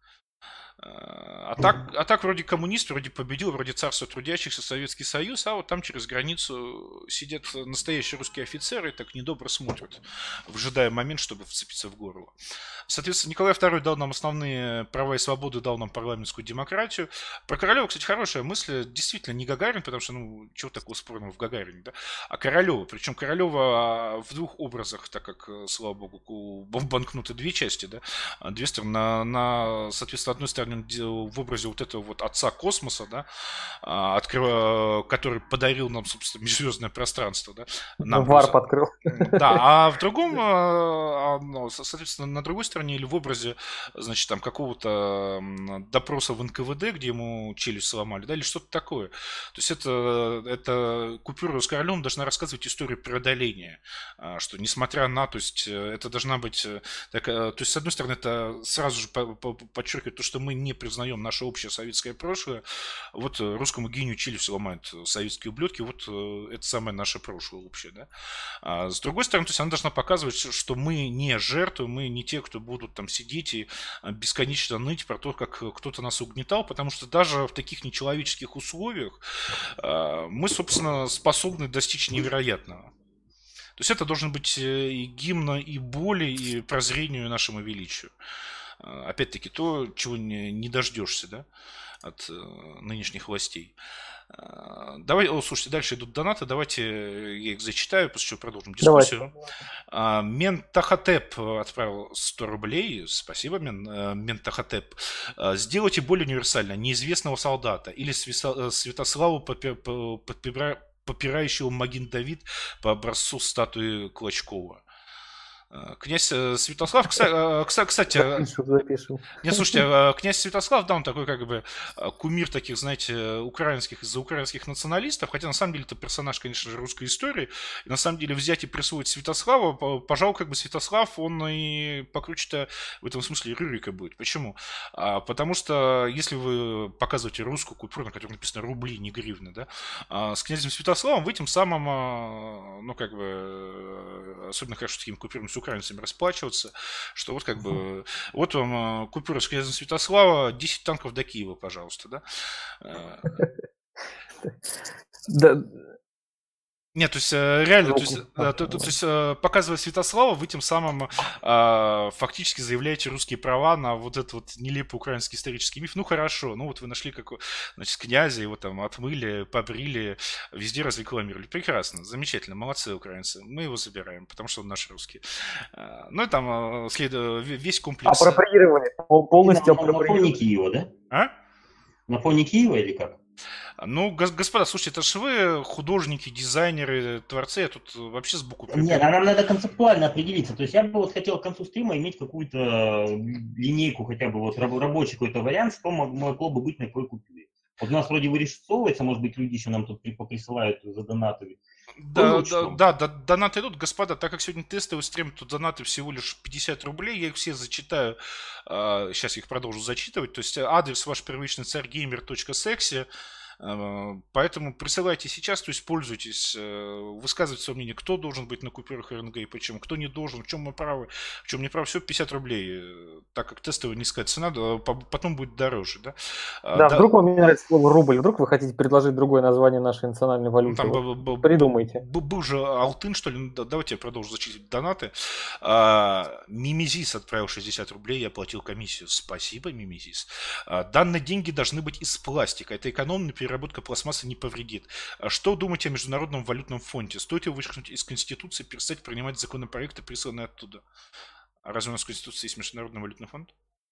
А так, а так вроде коммунист, вроде победил, вроде царство трудящихся, Советский Союз, а вот там через границу сидят настоящие русские офицеры и так недобро смотрят, выжидая момент, чтобы вцепиться в горло. Соответственно, Николай второй дал нам основные права и свободы, дал нам парламентскую демократию. Про Королева, кстати, хорошая мысль. Действительно, не Гагарин, потому что, ну, чего такого спорного в Гагарине, да? А Королева. Причем Королева в двух образах, так как, слава богу, у банкноты две части, да? Две стороны. На, на, соответственно, одной стороне в образе вот этого вот отца космоса, да, открыв, который подарил нам, собственно, межзвездное пространство, да, нам, Варп открыл. да, а в другом, соответственно, на другой стороне или в образе, значит, там какого-то допроса в эн ка вэ дэ, где ему челюсть сломали, да, или что-то такое. То есть это, это купюра с королем должна рассказывать историю преодоления, что несмотря на, то есть это должна быть, так, то есть с одной стороны это сразу же подчеркивает то, что мы не признаем наше общее советское прошлое, вот русскому гению челюсть ломают советские ублюдки, вот это самое наше прошлое общее, да. А с другой стороны, то есть она должна показывать, что мы не жертвы, мы не те, кто будут там сидеть и бесконечно ныть про то, как кто-то нас угнетал, потому что даже в таких нечеловеческих условиях мы, собственно, способны достичь невероятного. То есть это должен быть и гимн и боли, и прозрению нашему величию. Опять-таки, то, чего не, не дождешься, да, от э, нынешних властей. Давай, о, слушайте, дальше идут донаты, давайте я их зачитаю, после чего продолжим дискуссию. Давайте. Ментахотеп отправил сто рублей, спасибо, Мен, Ментахотеп. Сделайте более универсально неизвестного солдата или Святославу Подпибра... попирающего Маген Давид по образцу статуи Клочкова. Князь Святослав, кстати, Запишу, запишу. Не, слушайте, князь Святослав, да, он такой как бы кумир таких, знаете, украинских, из-за украинских националистов, хотя на самом деле это персонаж, конечно же, русской истории, и на самом деле взять и присвоить Святослава, пожалуй, как бы Святослав, он и покруче-то в этом смысле Рюрика будет. Почему? А, потому что если вы показываете русскую купюру, на которой написано рубли, не гривны, да, а, с князем Святославом вы тем самым, ну, как бы, особенно хорошо с такими купюрами с украинцами расплачиваться, что вот как бы, вот вам купюра с князем Святослава, десять танков до Киева, пожалуйста, да? Да. Нет, то есть реально, то есть, то, то, то есть показывая Святослава, вы тем самым э, фактически заявляете русские права на вот этот вот нелепый украинский исторический миф. Ну хорошо, ну вот вы нашли как, значит, князя, его там отмыли, побрили, везде разрекламировали. Прекрасно, замечательно, молодцы украинцы. Мы его забираем, потому что он наш русский. Э, ну и там след... весь комплекс... Апроприировали, полностью на, на фоне Киева, да? А? На фоне Киева или как? Ну, господа, слушайте, это же вы художники, дизайнеры, творцы, я тут вообще с буквы... Нет, а нам надо концептуально определиться. То есть я бы вот хотел к концу стрима иметь какую-то линейку, хотя бы вот рабочий какой-то вариант, что могло бы быть на какой купюре. Вот у нас вроде вырисовывается, может быть, люди еще нам тут присылают за донаты. Да, да, да, да, донаты идут, господа, так как сегодня тестовый стрим, тут донаты всего лишь пятьдесят рублей, я их все зачитаю, сейчас их продолжу зачитывать, то есть адрес ваш первичный царьгеймер точка секси, поэтому присылайте сейчас, то есть пользуйтесь, высказывайте свое мнение, кто должен быть на купюрах эр эн гэ и почему, кто не должен, в чем мы правы, в чем не правы, все пятьдесят рублей, так как тестовая низкая цена, потом будет дороже, да? Да, да. Вдруг вам не нравится слово рубль, вдруг вы хотите предложить другое название нашей национальной валюты, там вот, был, придумайте. Был, был же Алтын, что ли, давайте я продолжу зачитывать донаты. А, Мимизис отправил шестьдесят рублей, я платил комиссию, спасибо, Мимизис. А, данные деньги должны быть из пластика, это экономно, переработка пластмассы не повредит. Что думаете о Международном валютном фонде? Стоит его вычеркнуть из Конституции, перестать принимать законопроекты, присланные оттуда? А разве у нас в Конституции есть Международный валютный фонд?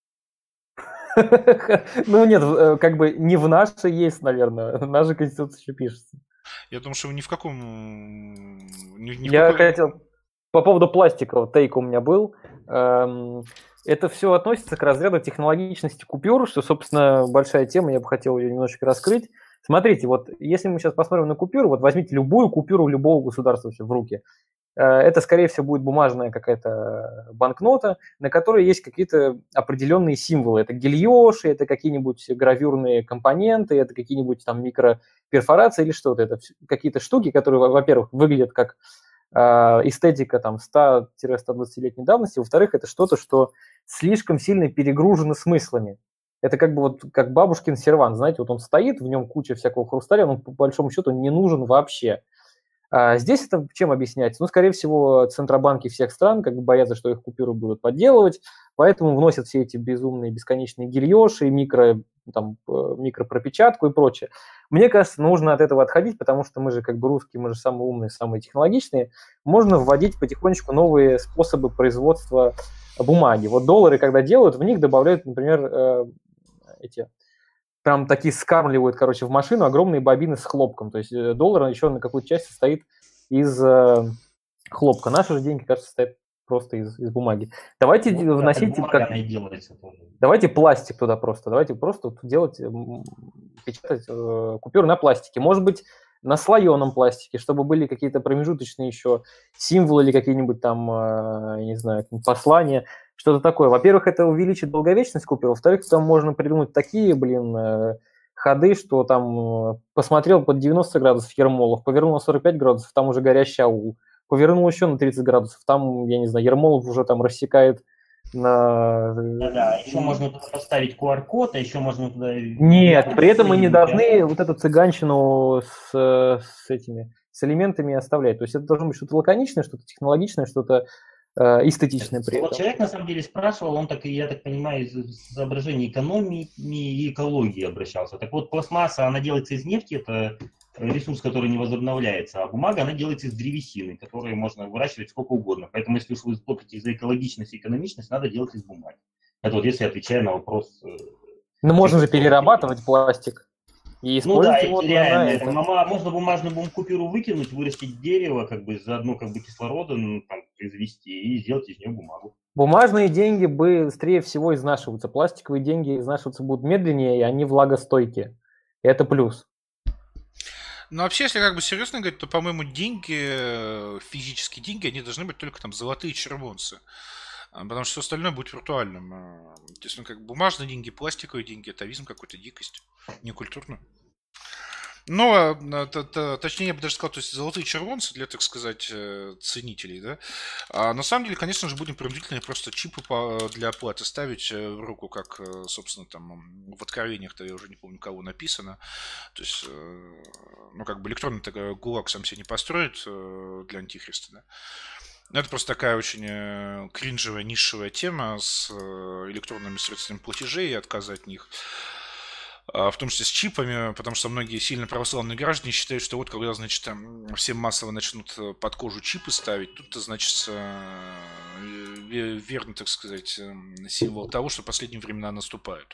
Ну нет, как бы не в нашей есть, наверное. Наша Конституция еще пишется. Я думаю, что вы ни в каком... Ни, ни Я в какой... хотел... По поводу пластика, вот тейк у меня был. Это все относится к разряду технологичности купюр, что, собственно, большая тема, я бы хотел ее немножечко раскрыть. Смотрите, вот если мы сейчас посмотрим на купюру, вот возьмите любую купюру любого государства в руки. Это, скорее всего, будет бумажная какая-то банкнота, на которой есть какие-то определенные символы. Это гильёши, это какие-нибудь гравюрные компоненты, это какие-нибудь там микроперфорации или что-то. Это какие-то штуки, которые, во-первых, выглядят как эстетика там сто - сто двадцатилетней давности, во-вторых, это что-то, что слишком сильно перегружено смыслами. Это как бы вот как бабушкин сервант, знаете, вот он стоит, в нем куча всякого хрусталя, он по большому счету не нужен вообще. А здесь это чем объясняется? Ну, скорее всего, центробанки всех стран как бы боятся, что их купюры будут подделывать, поэтому вносят все эти безумные бесконечные гильёши, микро, там, микропропечатку и прочее. Мне кажется, нужно от этого отходить, потому что мы же как бы русские, мы же самые умные, самые технологичные. Можно вводить потихонечку новые способы производства бумаги. Вот доллары, когда делают, в них добавляют, например, эти... Прям такие скармливают, короче, в машину огромные бобины с хлопком. То есть доллар еще на какую-то часть состоит из э, хлопка. Наши же деньги, кажется, состоят просто из, из бумаги. Давайте ну, вносите... Как... Давайте пластик туда просто. Давайте просто делать, печатать э, купюры на пластике. Может быть, на слоеном пластике, чтобы были какие-то промежуточные еще символы или какие-нибудь там, э, не знаю, послания. Что-то такое. Во-первых, это увеличит долговечность купюр. Во-вторых, там можно придумать такие, блин, ходы, что там посмотрел под девяносто градусов Ермолов, повернул на сорок пять градусов, там уже горящий аул. Повернул еще на тридцать градусов, там, я не знаю, Ермолов уже там рассекает на... Да-да, еще можно туда поставить ку ар код, а еще можно туда... Нет, при этом мы не должны вот эту цыганщину с, с этими, с элементами оставлять. То есть это должно быть что-то лаконичное, что-то технологичное, что-то эстетичный при этом. Вот человек на самом деле спрашивал, он так, я так понимаю, из соображений экономии и экологии обращался. Так вот, пластмасса, она делается из нефти, это ресурс, который не возобновляется, а бумага, она делается из древесины, которую можно выращивать сколько угодно. Поэтому, если уж вы топите за экологичность и экономичность, надо делать из бумаги. Это вот если отвечая на вопрос... Ну, можно же перерабатывать пластик. И Ну да, использовать его это на, реально. на Это это. мама- можно бумажную бум- купюру выкинуть, вырастить дерево, как бы заодно как бы кислорода ну, там, произвести и сделать из нее бумагу. Бумажные деньги быстрее всего изнашиваются. Пластиковые деньги изнашиваться будут медленнее, и они влагостойкие. Это плюс. Ну, вообще, если как бы серьезно говорить, то, по-моему, деньги, э, физические деньги, они должны быть только там золотые червонцы. А, Потому что все остальное будет виртуальным. А, То есть, ну, как бумажные деньги, пластиковые деньги, атовизм какой-то, дикость, некультурно. Но, а, т- т- точнее, я бы даже сказал, то есть золотые червонцы для, так сказать, э, ценителей, да. А на самом деле, конечно же, будем принудительно просто чипы по- для оплаты ставить э, в руку, как, э, собственно, там м, в откровениях-то, я уже не помню, кого написано. То есть, э, ну, как бы электронный такой ГУЛАГ сам себе не построит э, для антихриста, да. Ну, это просто такая очень э, кринжевая, нишевая тема с э, электронными средствами платежей и отказа от них. А, В том числе с чипами, потому что многие сильно православные граждане считают, что вот когда, значит, там все массово начнут э, под кожу чипы ставить, тут-то, значит, э, ве- верно, так сказать, эм, символ того, что последние времена наступают.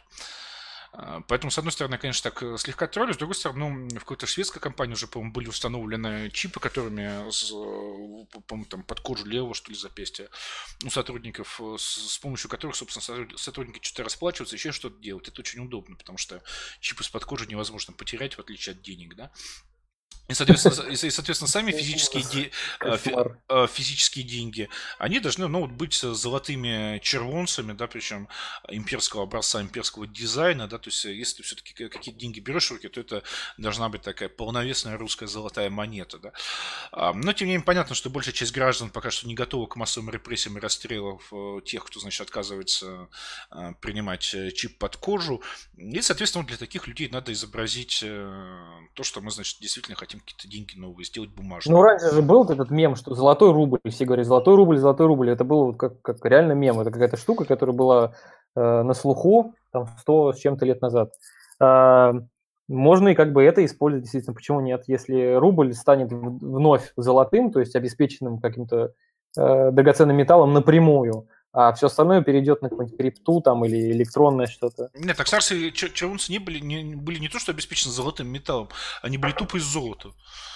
А, Поэтому, с одной стороны, конечно, так э, слегка троллю, с другой стороны, ну, в какой-то шведской компании уже, по-моему, были установлены чипы, которыми, с, э, по-моему, там под кожу левого, что ли, запястья у сотрудников, э, с, с помощью которых, собственно, сотруд- сотрудники что-то расплачиваются, еще что-то делают. Это очень удобно, потому что чипы из-под кожи невозможно потерять, в отличие от денег, да. И, соответственно, с- и, соответственно, сами физические, Ужас. де- э, фи- Кошмар. э, физические деньги, они должны, ну, вот быть с золотыми червонцами, да, причем имперского образца, имперского дизайна, да, то есть э, если все-таки какие-то деньги берешь в руки, то это должна быть такая полновесная русская золотая монета, да. А, Но, тем не менее, понятно, что большая часть граждан пока что не готова к массовым репрессиям и расстрелам э, тех, кто, значит, отказывается э, принимать э, чип под кожу. И, соответственно, вот для таких людей надо изобразить э, то, что мы, значит, действительно хотим какие-то деньги новые сделать Ну, бумажные. раньше же был вот этот мем, что золотой рубль. И все говорят, золотой рубль, золотой рубль. Это было вот как, как реально мем. Это какая-то штука, которая была э, на слуху там сто с чем-то лет назад. А, можно и как бы это использовать, действительно. Почему нет? Если рубль станет в- вновь золотым, то есть обеспеченным каким-то э, драгоценным металлом напрямую, а все остальное перейдет на какую-нибудь крипту там или электронное что-то. Нет, так царские чер- червонцы не были, не, не- были не то, что обеспечены золотым металлом, они были тупо из золота.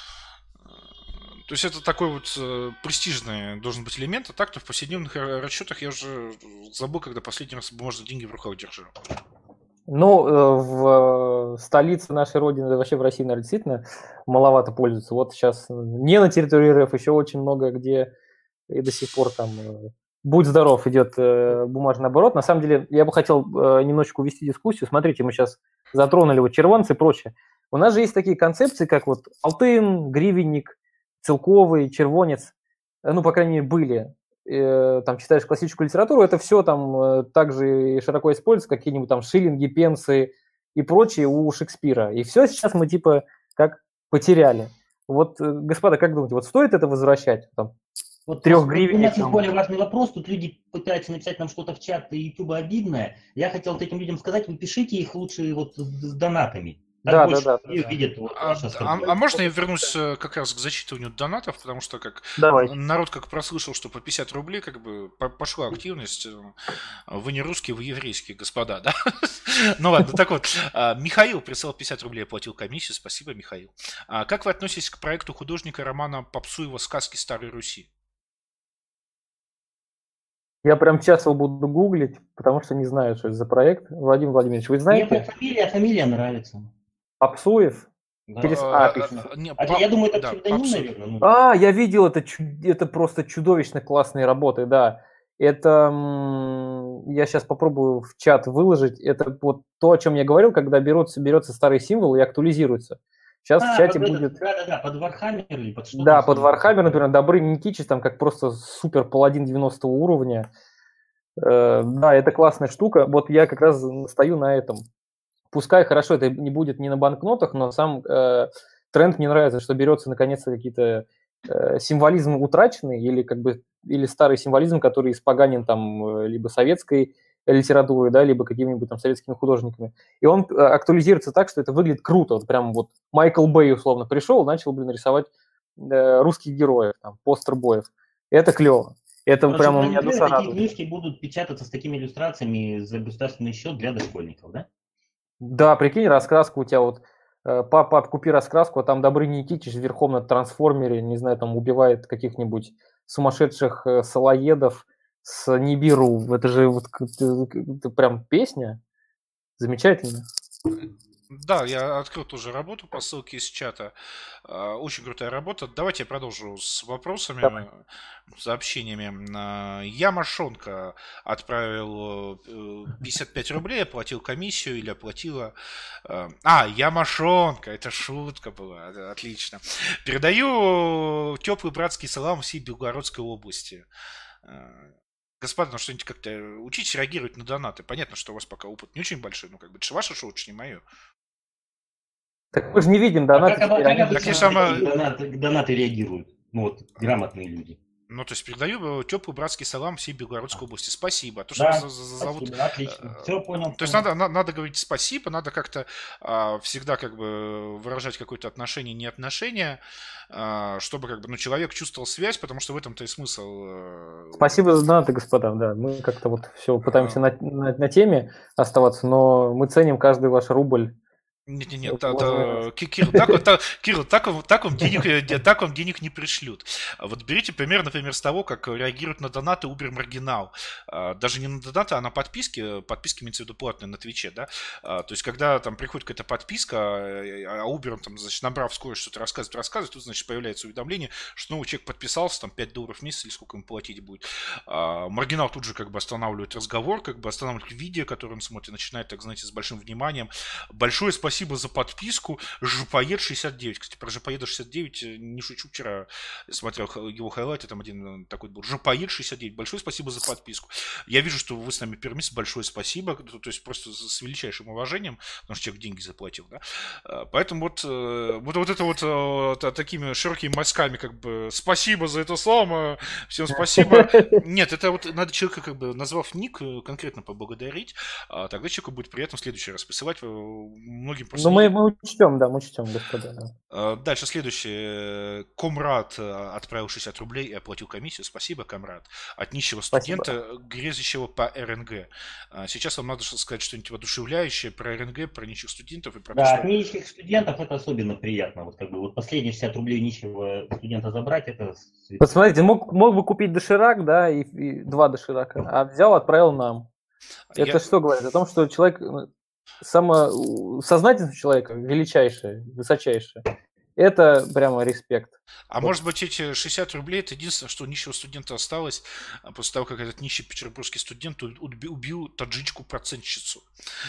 То есть это такой вот э, престижный должен быть элемент, а так-то в повседневных ра- расчетах я уже забыл, когда последний раз бумажные деньги в руках держал. Ну, э, в э, столице нашей родины, да вообще в России, наверное, действительно маловато пользуются. Вот сейчас не на территории РФ, еще очень много где и до сих пор там, э, будь здоров, идет э, бумажный оборот. На самом деле, я бы хотел э, немножечко увести дискуссию. Смотрите, мы сейчас затронули вот червонцы и прочее. У нас же есть такие концепции, как вот алтын, гривенник, целковый, червонец. Э, Ну, по крайней мере, были. Э, Там читаешь классическую литературу, это все там э, также и широко используется, какие-нибудь там шиллинги, пенсы и прочее у Шекспира. И все сейчас мы типа как потеряли. Вот, э, господа, как думаете, вот стоит это возвращать? Там, Вот, вот у трехгривенник нас есть там. более важный вопрос. Тут люди пытаются написать нам что-то в чат и YouTube обидное. Я хотел вот этим людям сказать, вы пишите их лучше вот с донатами. Так Да, да, больше да, да, людей да. увидят вот А, ваше а- оскорбление. а можно я вернусь э, как раз к зачитыванию донатов, потому что как Давайте. народ как прослышал, что по пятьдесят рублей как бы по- пошла активность. э, Вы не русские, вы еврейские, господа, да? Ну ладно, так вот. а, Михаил прислал пятьдесят рублей, оплатил комиссию. Спасибо, Михаил. А Как вы относитесь к проекту художника Романа Попсуева «Сказки Старой Руси»? Я прям сейчас его буду гуглить, потому что не знаю, что это за проект. Владимир Владимирович, вы Мне знаете? фамилия, фамилия нравится. Попсуев? Да. Перес- Э, А, э, пишет. э, не, А Пап- я думаю, это да, псевдоним, Попсуев. наверное. Ну, А, я видел это, чу- это просто чудовищно классные работы, да. Это, м, я сейчас попробую в чат выложить, это вот то, о чем я говорил, когда берутся, берется старый символ и актуализируется. Сейчас в а, чате под будет, этот, да-да-да, под Warhammer или под что-то. да, под Warhammer, например, Добрыня Никитич, там как просто супер паладин девяностого уровня. Э, Да, это классная штука. Вот я как раз стою на этом. Пускай хорошо, это не будет не на банкнотах, но сам э, тренд мне нравится, что берется наконец-то какие-то э, символизм утраченный или как бы или старый символизм, который испоганен там э, либо советской литературой, да, либо какими-нибудь там советскими художниками. И он э, актуализируется так, что это выглядит круто. Вот прям вот Майкл Бэй условно пришел, начал, блин, рисовать э, русских героев, там, постер боев. Это клево. Это Короче, прям у в меня Ленинграде душа такие радует. книжки будут печататься с такими иллюстрациями за государственный счет для дошкольников, да? Да, прикинь, раскраска у тебя вот папа, купи раскраску, а там Добрыня Никитич верхом на трансформере, не знаю, там убивает каких-нибудь сумасшедших салоедов с Нибиру. Это же вот, это, это прям песня. Замечательно. Да, я открыл тоже работу по ссылке из чата. Очень крутая работа. Давайте я продолжу с вопросами, Давай. сообщениями. Я Машонка отправил пятьдесят пять рублей, оплатил комиссию или оплатила... А, я Машонка, это шутка была, отлично. Передаю теплый братский салам всей Белгородской области. Господа, ну что-нибудь как-то учитесь реагировать на донаты. Понятно, что у вас пока опыт не очень большой, но как бы это же ваше шоу, это же не мое. Так мы же не видим донаты. А как, теперь, как они... обычно сама... донаты, донаты реагируют? Ну вот, грамотные люди. Ну, то есть передаю теплый братский салам всей Белгородской области. Спасибо. То, да, что зовут... спасибо, отлично. Все понял. То есть надо, надо, надо говорить спасибо, надо как-то а, всегда как бы выражать какое-то отношение, не отношение, а, чтобы как бы, ну, человек чувствовал связь, потому что в этом-то и смысл. А... Спасибо за донаты, господа. Да, мы как-то вот все пытаемся а... на, на, на теме оставаться, но мы ценим каждый ваш рубль. Нет, нет, нет, да, да, Кирилл, так, так, Кирилл, так, так, вам денег, так вам денег не пришлют. Вот берите пример, например, с того, как реагируют на донаты Uber Marginal. Даже не на донаты, а на подписки. Подписки имеется в виду платные на Твиче, да. То есть, когда там приходит какая-то подписка, а Uber, там, значит, набрав скорость, что-то рассказывает, рассказывает, тут, значит, появляется уведомление, что новый человек подписался, там, пять долларов в месяц или сколько ему платить будет. Маргинал тут же как бы останавливает разговор, как бы останавливает видео, которое он смотрит, начинает, так, знаете, с большим вниманием. Большое спасибо Спасибо за подписку. Жопоед шестьдесят девять. Кстати, про Жопоеда шестьдесят девять не шучу. Вчера смотрел его хайлайты, там один такой был. Жопоед шестьдесят девять. Большое спасибо за подписку. Я вижу, что вы с нами пермис. Большое спасибо. То есть просто с величайшим уважением, потому что человек деньги заплатил. Да? Поэтому вот, вот, вот это вот, вот такими широкими мазками как бы спасибо за это самое. Всем спасибо. Нет, это вот надо человека, как бы назвав ник, конкретно поблагодарить. Тогда человеку будет приятно в следующий раз посылать. Многим Ну, мы, мы учтем, да, мы учтем, господа. Да. Дальше следующее. Комрад отправил шестьдесят рублей и оплатил комиссию. Спасибо, Комрад. От нищего студента, Спасибо. Грезящего по РНГ. Сейчас вам надо сказать что-нибудь воодушевляющее про РНГ, про нищих студентов и про да, то, что... от нищих студентов это особенно приятно. Вот как бы вот последние шестьдесят рублей нищего студента забрать, это... Посмотрите, мог, мог бы купить доширак, да, и, и два доширака, а взял, отправил нам. Это Я... что говорит? О том, что человек... Само... сознательность человека величайшая, высочайшая. Это прямо респект. А вот. Может быть, эти шестьдесят рублей это единственное, что у нищего студента осталось после того, как этот нищий петербургский студент убил таджичку-процентщицу.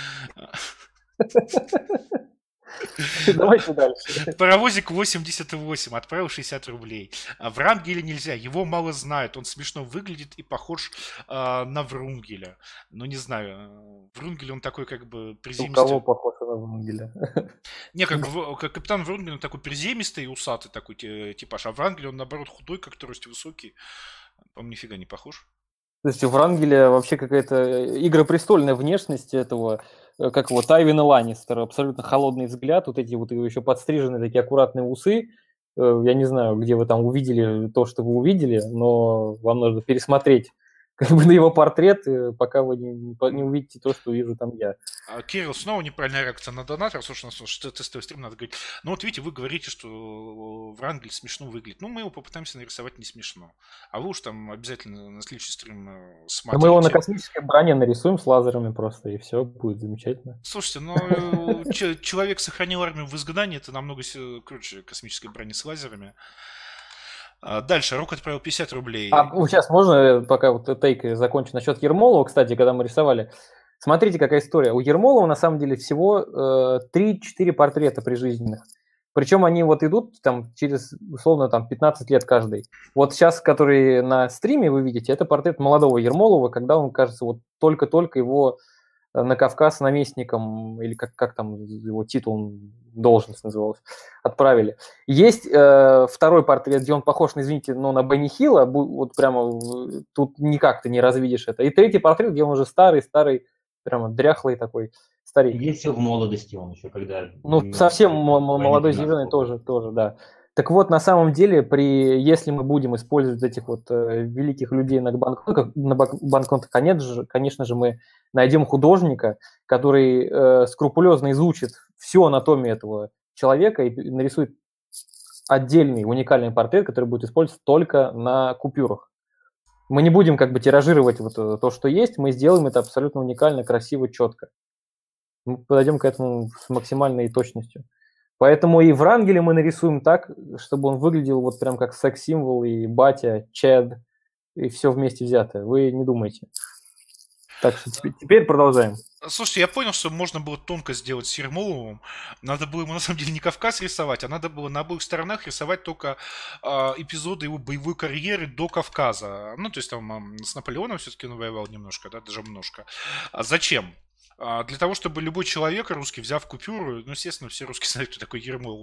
Давайте дальше. Паровозик восемьдесят восемь отправил шестьдесят рублей. Врангеля нельзя, его мало знают. Он смешно выглядит и похож э, на Врунгеля. Ну, не знаю, Врунгель он такой как бы приземистый. У кого похож на Врунгеля? Не, как бы как капитан Врунгель, он такой приземистый и усатый такой типаж. А Врангель он наоборот худой, как трость высокий. По-моему, нифига не похож. То есть у Врангеля вообще какая-то игропрестольная внешность этого, как его, Тайвина Ланнистера, абсолютно холодный взгляд, вот эти вот еще подстриженные такие аккуратные усы. Я не знаю, где вы там увидели то, что вы увидели, но вам нужно пересмотреть как бы на его портрет, пока вы не, не увидите то, что вижу там я. Кирилл, снова неправильная реакция на донатор, собственно, что тестовый стрим надо говорить. Ну вот видите, вы говорите, что Врангель смешно выглядит. Ну, мы его попытаемся нарисовать не смешно. А вы уж там обязательно на следующий стрим смотрите. Мы его на космической броне нарисуем с лазерами просто, и все, будет замечательно. Слушайте, ну, человек сохранил армию в изгнании, это намного круче космической брони с лазерами. Дальше, Рок отправил пятьдесят рублей. А сейчас можно, пока вот тейк закончу, насчет Ермолова, кстати, когда мы рисовали. Смотрите, какая история. У Ермолова, на самом деле, всего э, три-четыре портрета прижизненных. Причем они вот идут там через, условно, там пятнадцать лет каждый. Вот сейчас, который на стриме вы видите, это портрет молодого Ермолова, когда он, кажется, вот только-только его на Кавказ наместником, или как, как там его титул, должность называлась, отправили. Есть э, второй портрет, где он похож, на, извините, но на Бенни Хилла, вот прямо тут никак ты не развидишь это. И третий портрет, где он уже старый-старый, прямо дряхлый такой старик. Есть все в молодости он еще, когда... Ну, совсем молодой зеленый тоже, тоже, да. Так вот, на самом деле, при, если мы будем использовать этих вот э, великих людей на банкнотах, на банкнотах, конечно же, конечно же, мы найдем художника, который э, скрупулезно изучит всю анатомию этого человека и нарисует отдельный уникальный портрет, который будет использоваться только на купюрах. Мы не будем как бы тиражировать вот то, что есть, мы сделаем это абсолютно уникально, красиво, четко. Мы подойдем к этому с максимальной точностью. Поэтому и Врангеля мы нарисуем так, чтобы он выглядел вот прям как секс-символ, и батя, Чед, и все вместе взятое. Вы не думайте. Так что теперь, теперь продолжаем. Слушайте, я понял, что можно было тонко сделать с Ермоловым. Надо было ему, на самом деле, не Кавказ рисовать, а надо было на обоих сторонах рисовать только э, эпизоды его боевой карьеры до Кавказа. Ну, то есть там э, с Наполеоном все-таки он воевал немножко, да, даже немножко. А зачем? Для того, чтобы любой человек русский, взяв купюру, ну, естественно, все русские знают, кто такой Ермолов,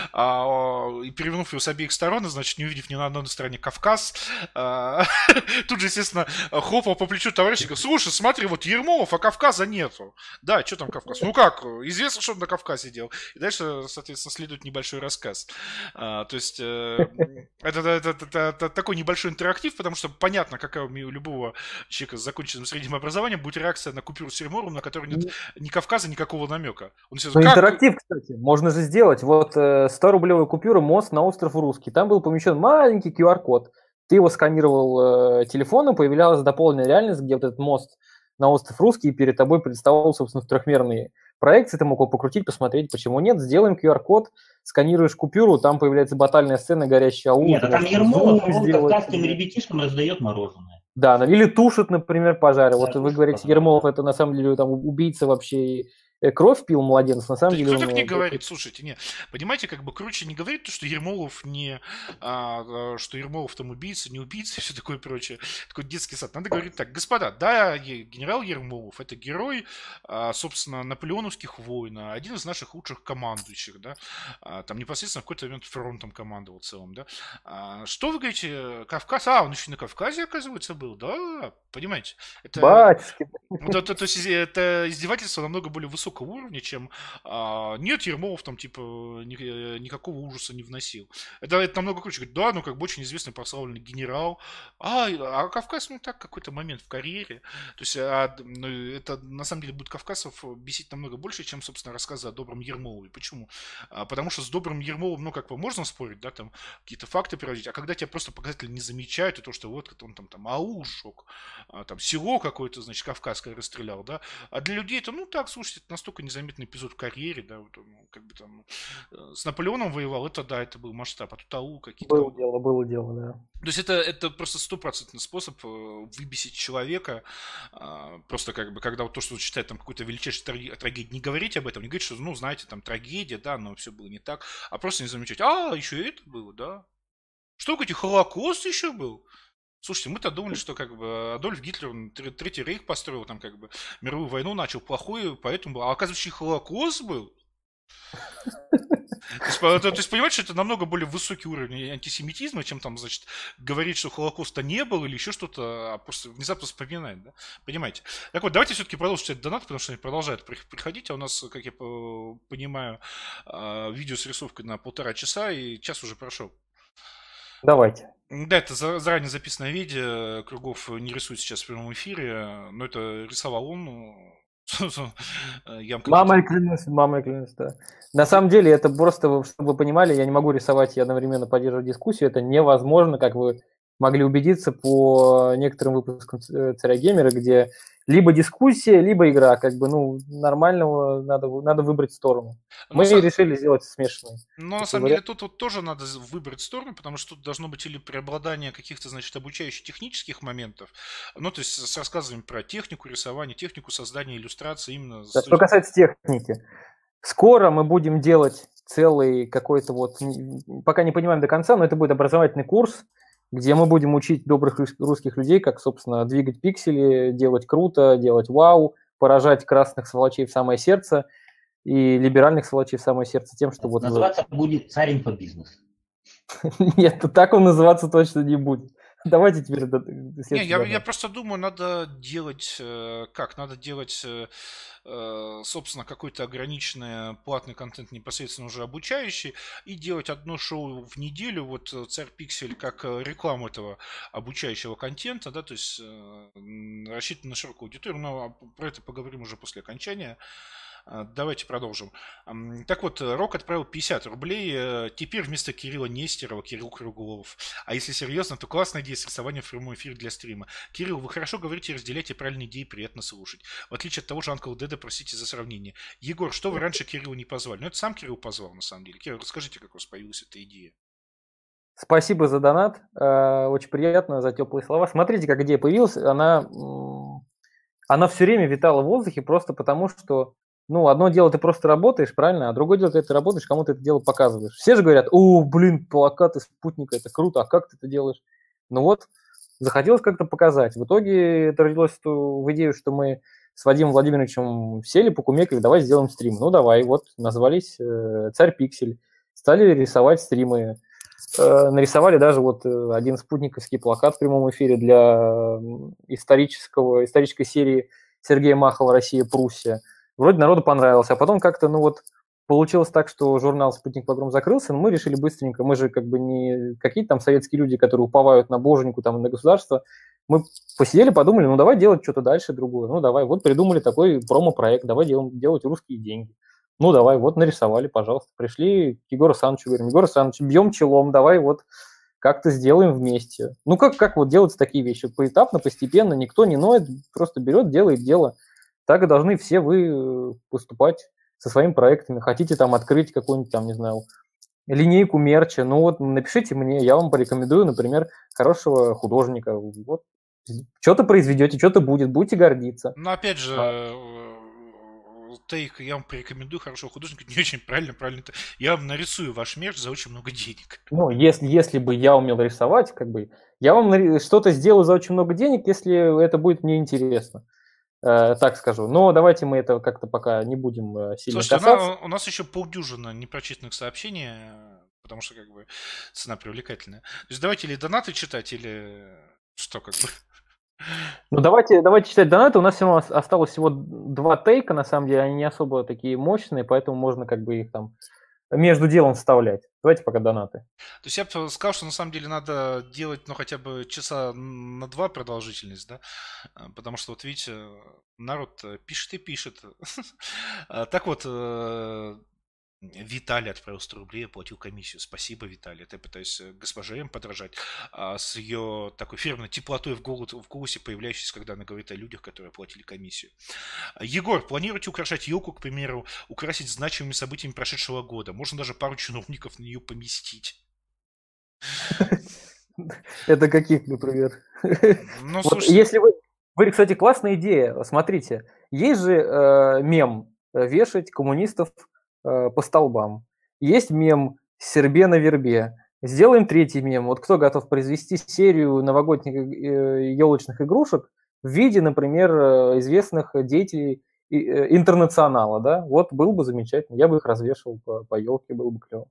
а, и перевернув его с обеих сторон, значит, не увидев ни на одной стороне Кавказ, а, тут же, естественно, хлопал по плечу товарища, слушай, смотри, вот Ермолов, а Кавказа нету. Да, что там Кавказ? Ну как, известно, что он на Кавказе делал. И дальше, соответственно, следует небольшой рассказ. А, то есть, э, это, это, это, это, это такой небольшой интерактив, потому что понятно, какая у любого человека с законченным средним образованием будет реакция на купюру с Ермоловым, на которой нет ни Кавказа, никакого намека. Он ну, как... Интерактив, кстати, можно же сделать. Вот э, сто-рублевая купюра, мост на остров Русский. Там был помещен маленький ку ар-код. Ты его сканировал э, телефоном, появлялась дополненная реальность, где вот этот мост на остров Русский, и перед тобой представлял, собственно, в трехмерные проекции. Ты мог его покрутить, посмотреть, почему нет. Сделаем ку ар-код, сканируешь купюру, там появляется батальная сцена, горящий аул. Нет, а там Ермолов, он кавказским ребятишкам раздает мороженое. Да, или тушит, например, пожары. Да, вот вы говорите, пожары. Ермолов это на самом деле там убийца вообще, кровь пил младенец, на самом да деле... Кто так он... не говорит? Слушайте, не, понимаете, как бы круче не говорит то, что Ермолов не... А, что Ермолов там убийца, не убийца и все такое прочее. Такой детский сад. Надо говорить так, господа, да, генерал Ермолов это герой, а, собственно, наполеоновских войн, один из наших лучших командующих, да, а, там непосредственно в какой-то момент фронтом командовал целым, да. А, что вы говорите, Кавказ? А, он еще на Кавказе, оказывается, был, да, понимаете? Это, Батюшки. Это, то, то есть это издевательство намного более высокого уровня, чем а, нет, Ермолов там типа ни, никакого ужаса не вносил. Это, это намного круче. Говорит, да, ну как бы очень известный прославленный генерал. А, а Кавказ, ну так, какой-то момент в карьере. То есть а, ну, это на самом деле будет кавказцев бесить намного больше, чем, собственно, рассказы о добром Ермолове. Почему? А, потому что с добрым Ермоловым, ну как бы можно спорить, да, там какие-то факты приводить, а когда тебя просто показатели не замечают, и то, что вот он там, там аул сжег, а, там село какое-то, значит, кавказское расстрелял, да, а для людей это, ну так, слушайте, это настолько незаметный эпизод в карьере, да, вот, ну, как бы там с Наполеоном воевал, это да, это был масштаб, а тут аул какие-то. Было дело, было дело, да. То есть это, это просто стопроцентный способ выбесить человека, просто как бы, когда вот то, что он считает там какой-то величайшей трагедией, не говорить об этом, не говорить, что, ну, знаете, там трагедия, да, но все было не так, а просто не замечать, а, еще и это было, да. Что, какой-то Холокост еще был? Слушайте, мы-то думали, что как бы Адольф Гитлер, он Третий рейх построил, там как бы мировую войну начал плохую, поэтому, а оказывается, и Холокост был. То есть, то, то есть, понимаете, что это намного более высокий уровень антисемитизма, чем там, значит, говорить, что Холокоста не было или еще что-то, а просто внезапно вспоминать, да? Понимаете? Так вот, давайте все-таки продолжим читать донат, потому что они продолжают приходить, а у нас, как я понимаю, видео с рисовкой на полтора часа, и час уже прошел. Давайте. Да, это заранее записанное видео, Кругов не рисует сейчас в прямом эфире, но это рисовал он. Мама клянусь, мама клянусь, да. На самом деле, это просто, чтобы вы понимали, я не могу рисовать и одновременно поддерживать дискуссию, это невозможно, как вы могли убедиться по некоторым выпускам Царя Геймера, где либо дискуссия, либо игра, как бы, ну, нормального, надо, надо выбрать сторону. Мы но, решили сделать смешанный. Но на самом деле тут вот тоже надо выбрать сторону, потому что тут должно быть или преобладание каких-то, значит, обучающих технических моментов, ну, то есть с рассказами про технику рисования, технику создания иллюстрации именно... Да, что касается техники. Скоро мы будем делать целый какой-то вот, пока не понимаем до конца, но это будет образовательный курс, где мы будем учить добрых русских людей, как, собственно, двигать пиксели, делать круто, делать вау, поражать красных сволочей в самое сердце и либеральных сволочей в самое сердце тем, что вот... Называться будет «Царь инфобизнес». Нет, так он называться точно не будет. Давайте теперь... Не, я, я просто думаю, надо делать... Как? Надо делать... собственно, какой-то ограниченный платный контент, непосредственно уже обучающий, и делать одно шоу в неделю, вот Царь Пиксель, как рекламу этого обучающего контента, да, то есть рассчитан на широкую аудиторию, но про это поговорим уже после окончания Давайте продолжим. Так вот, Рок отправил пятьдесят рублей. Теперь вместо Кирилла Нестерова Кирилл Круглов. А если серьезно, то классная идея с рисованием в прямом эфире для стрима. Кирилл, вы хорошо говорите, разделяете правильные идеи, приятно слушать. В отличие от того же Uncle Деда, простите за сравнение. Егор, что вы раньше Кириллу не позвали? Ну, это сам Кирилл позвал, на самом деле. Кирилл, расскажите, как у вас появилась эта идея. Спасибо за донат. Очень приятно, за теплые слова. Смотрите, как идея появилась. Она, она все время витала в воздухе просто потому, что ну, одно дело, ты просто работаешь, правильно, а другое дело, когда ты работаешь, кому-то это дело показываешь. Все же говорят, о, блин, плакаты спутника, это круто, а как ты это делаешь? Ну вот, захотелось как-то показать. В итоге это родилось в идею, что мы с Вадимом Владимировичем сели, покумекали, давай сделаем стрим. Ну, давай, вот, назвались э, «Царь Пиксель», стали рисовать стримы. Э, нарисовали даже вот один спутниковский плакат в прямом эфире для исторического, исторической серии Сергея Махова «Россия-Пруссия». Вроде народу понравилось, а потом как-то, ну вот, получилось так, что журнал «Спутник Погром» закрылся, но мы решили быстренько, мы же как бы не какие-то там советские люди, которые уповают на боженьку, там, на государство, мы посидели, подумали, ну давай делать что-то дальше другое, ну давай, вот придумали такой промо-проект, давай делаем, делать русские деньги. Ну давай, вот нарисовали, пожалуйста, пришли к Егору Санычу, говорим, Егор Саныч, бьем челом, давай вот как-то сделаем вместе. Ну как, как вот делаются такие вещи? Поэтапно, постепенно, никто не ноет, просто берет, делает дело. Так и должны все вы поступать со своими проектами. Хотите там открыть какую-нибудь там, не знаю, линейку мерча, ну вот напишите мне, я вам порекомендую, например, хорошего художника. Вот что-то произведете, что-то будет, будете гордиться. Но опять же, а. Тейк, я вам порекомендую хорошего художника, не очень правильно, правильно. Я вам нарисую ваш мерч за очень много денег. Ну, если, если бы я умел рисовать, как бы, я вам что-то сделаю за очень много денег, если это будет мне интересно. Э, так скажу. Но давайте мы это как-то пока не будем э, сильно Слушайте, касаться. У, у нас еще полдюжина непрочитанных сообщений, потому что как бы цена привлекательная. То есть давайте или донаты читать, или что как бы... Ну, давайте, давайте читать донаты. У нас всего осталось всего два тейка, на самом деле, они не особо такие мощные, поэтому можно как бы их там между делом вставлять. Давайте пока донаты. То есть я бы сказал, что на самом деле надо делать, ну, хотя бы часа на два продолжительность, да, потому что, вот видите, народ пишет и пишет. Так вот, Виталий отправил сто рублей, оплатил комиссию. Спасибо, Виталий. Это я пытаюсь госпоже М подражать. А с ее такой фирменной теплотой в, голос, в голосе, появляющейся, когда она говорит о людях, которые оплатили комиссию. Егор, планируете украшать елку, к примеру, украсить значимыми событиями прошедшего года? Можно даже пару чиновников на нее поместить. Это каких, например? Ну, слушайте... Если вы... Вы, кстати, классная идея. Смотрите, есть же э, мем вешать коммунистов по столбам. Есть мем «Сербе на вербе». Сделаем третий мем. Вот кто готов произвести серию новогодних елочных игрушек в виде, например, известных деятелей интернационала, да? Вот было бы замечательно. Я бы их развешивал по, по елке, было бы клево.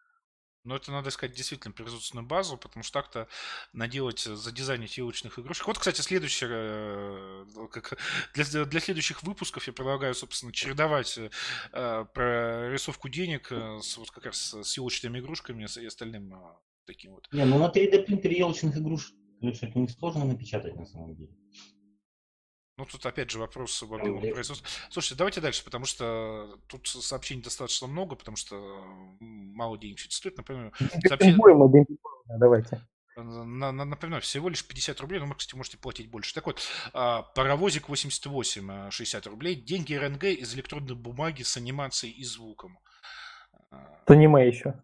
Но это, надо сказать, действительно производственную базу, потому что так-то наделать, задизайнить елочных игрушек. Вот, кстати, следующее, как для, для следующих выпусков я предлагаю, собственно, чередовать э, про рисовку денег с, вот как раз с елочными игрушками и остальным таким вот. Не, ну на три дэ принтере елочных игрушек не сложно напечатать на самом деле. Ну, тут опять же вопрос об объемах производства. Слушайте, давайте дальше, потому что тут сообщений достаточно много, потому что мало денег все это стоит. Например, сообщение... Давайте. На, на, напоминаю, всего лишь пятьдесят рублей, но вы, кстати, можете платить больше. Так вот, паровозик восемьдесят восемь, шестьдесят рублей. Деньги эр эн гэ из электронной бумаги с анимацией и звуком. С аниме еще.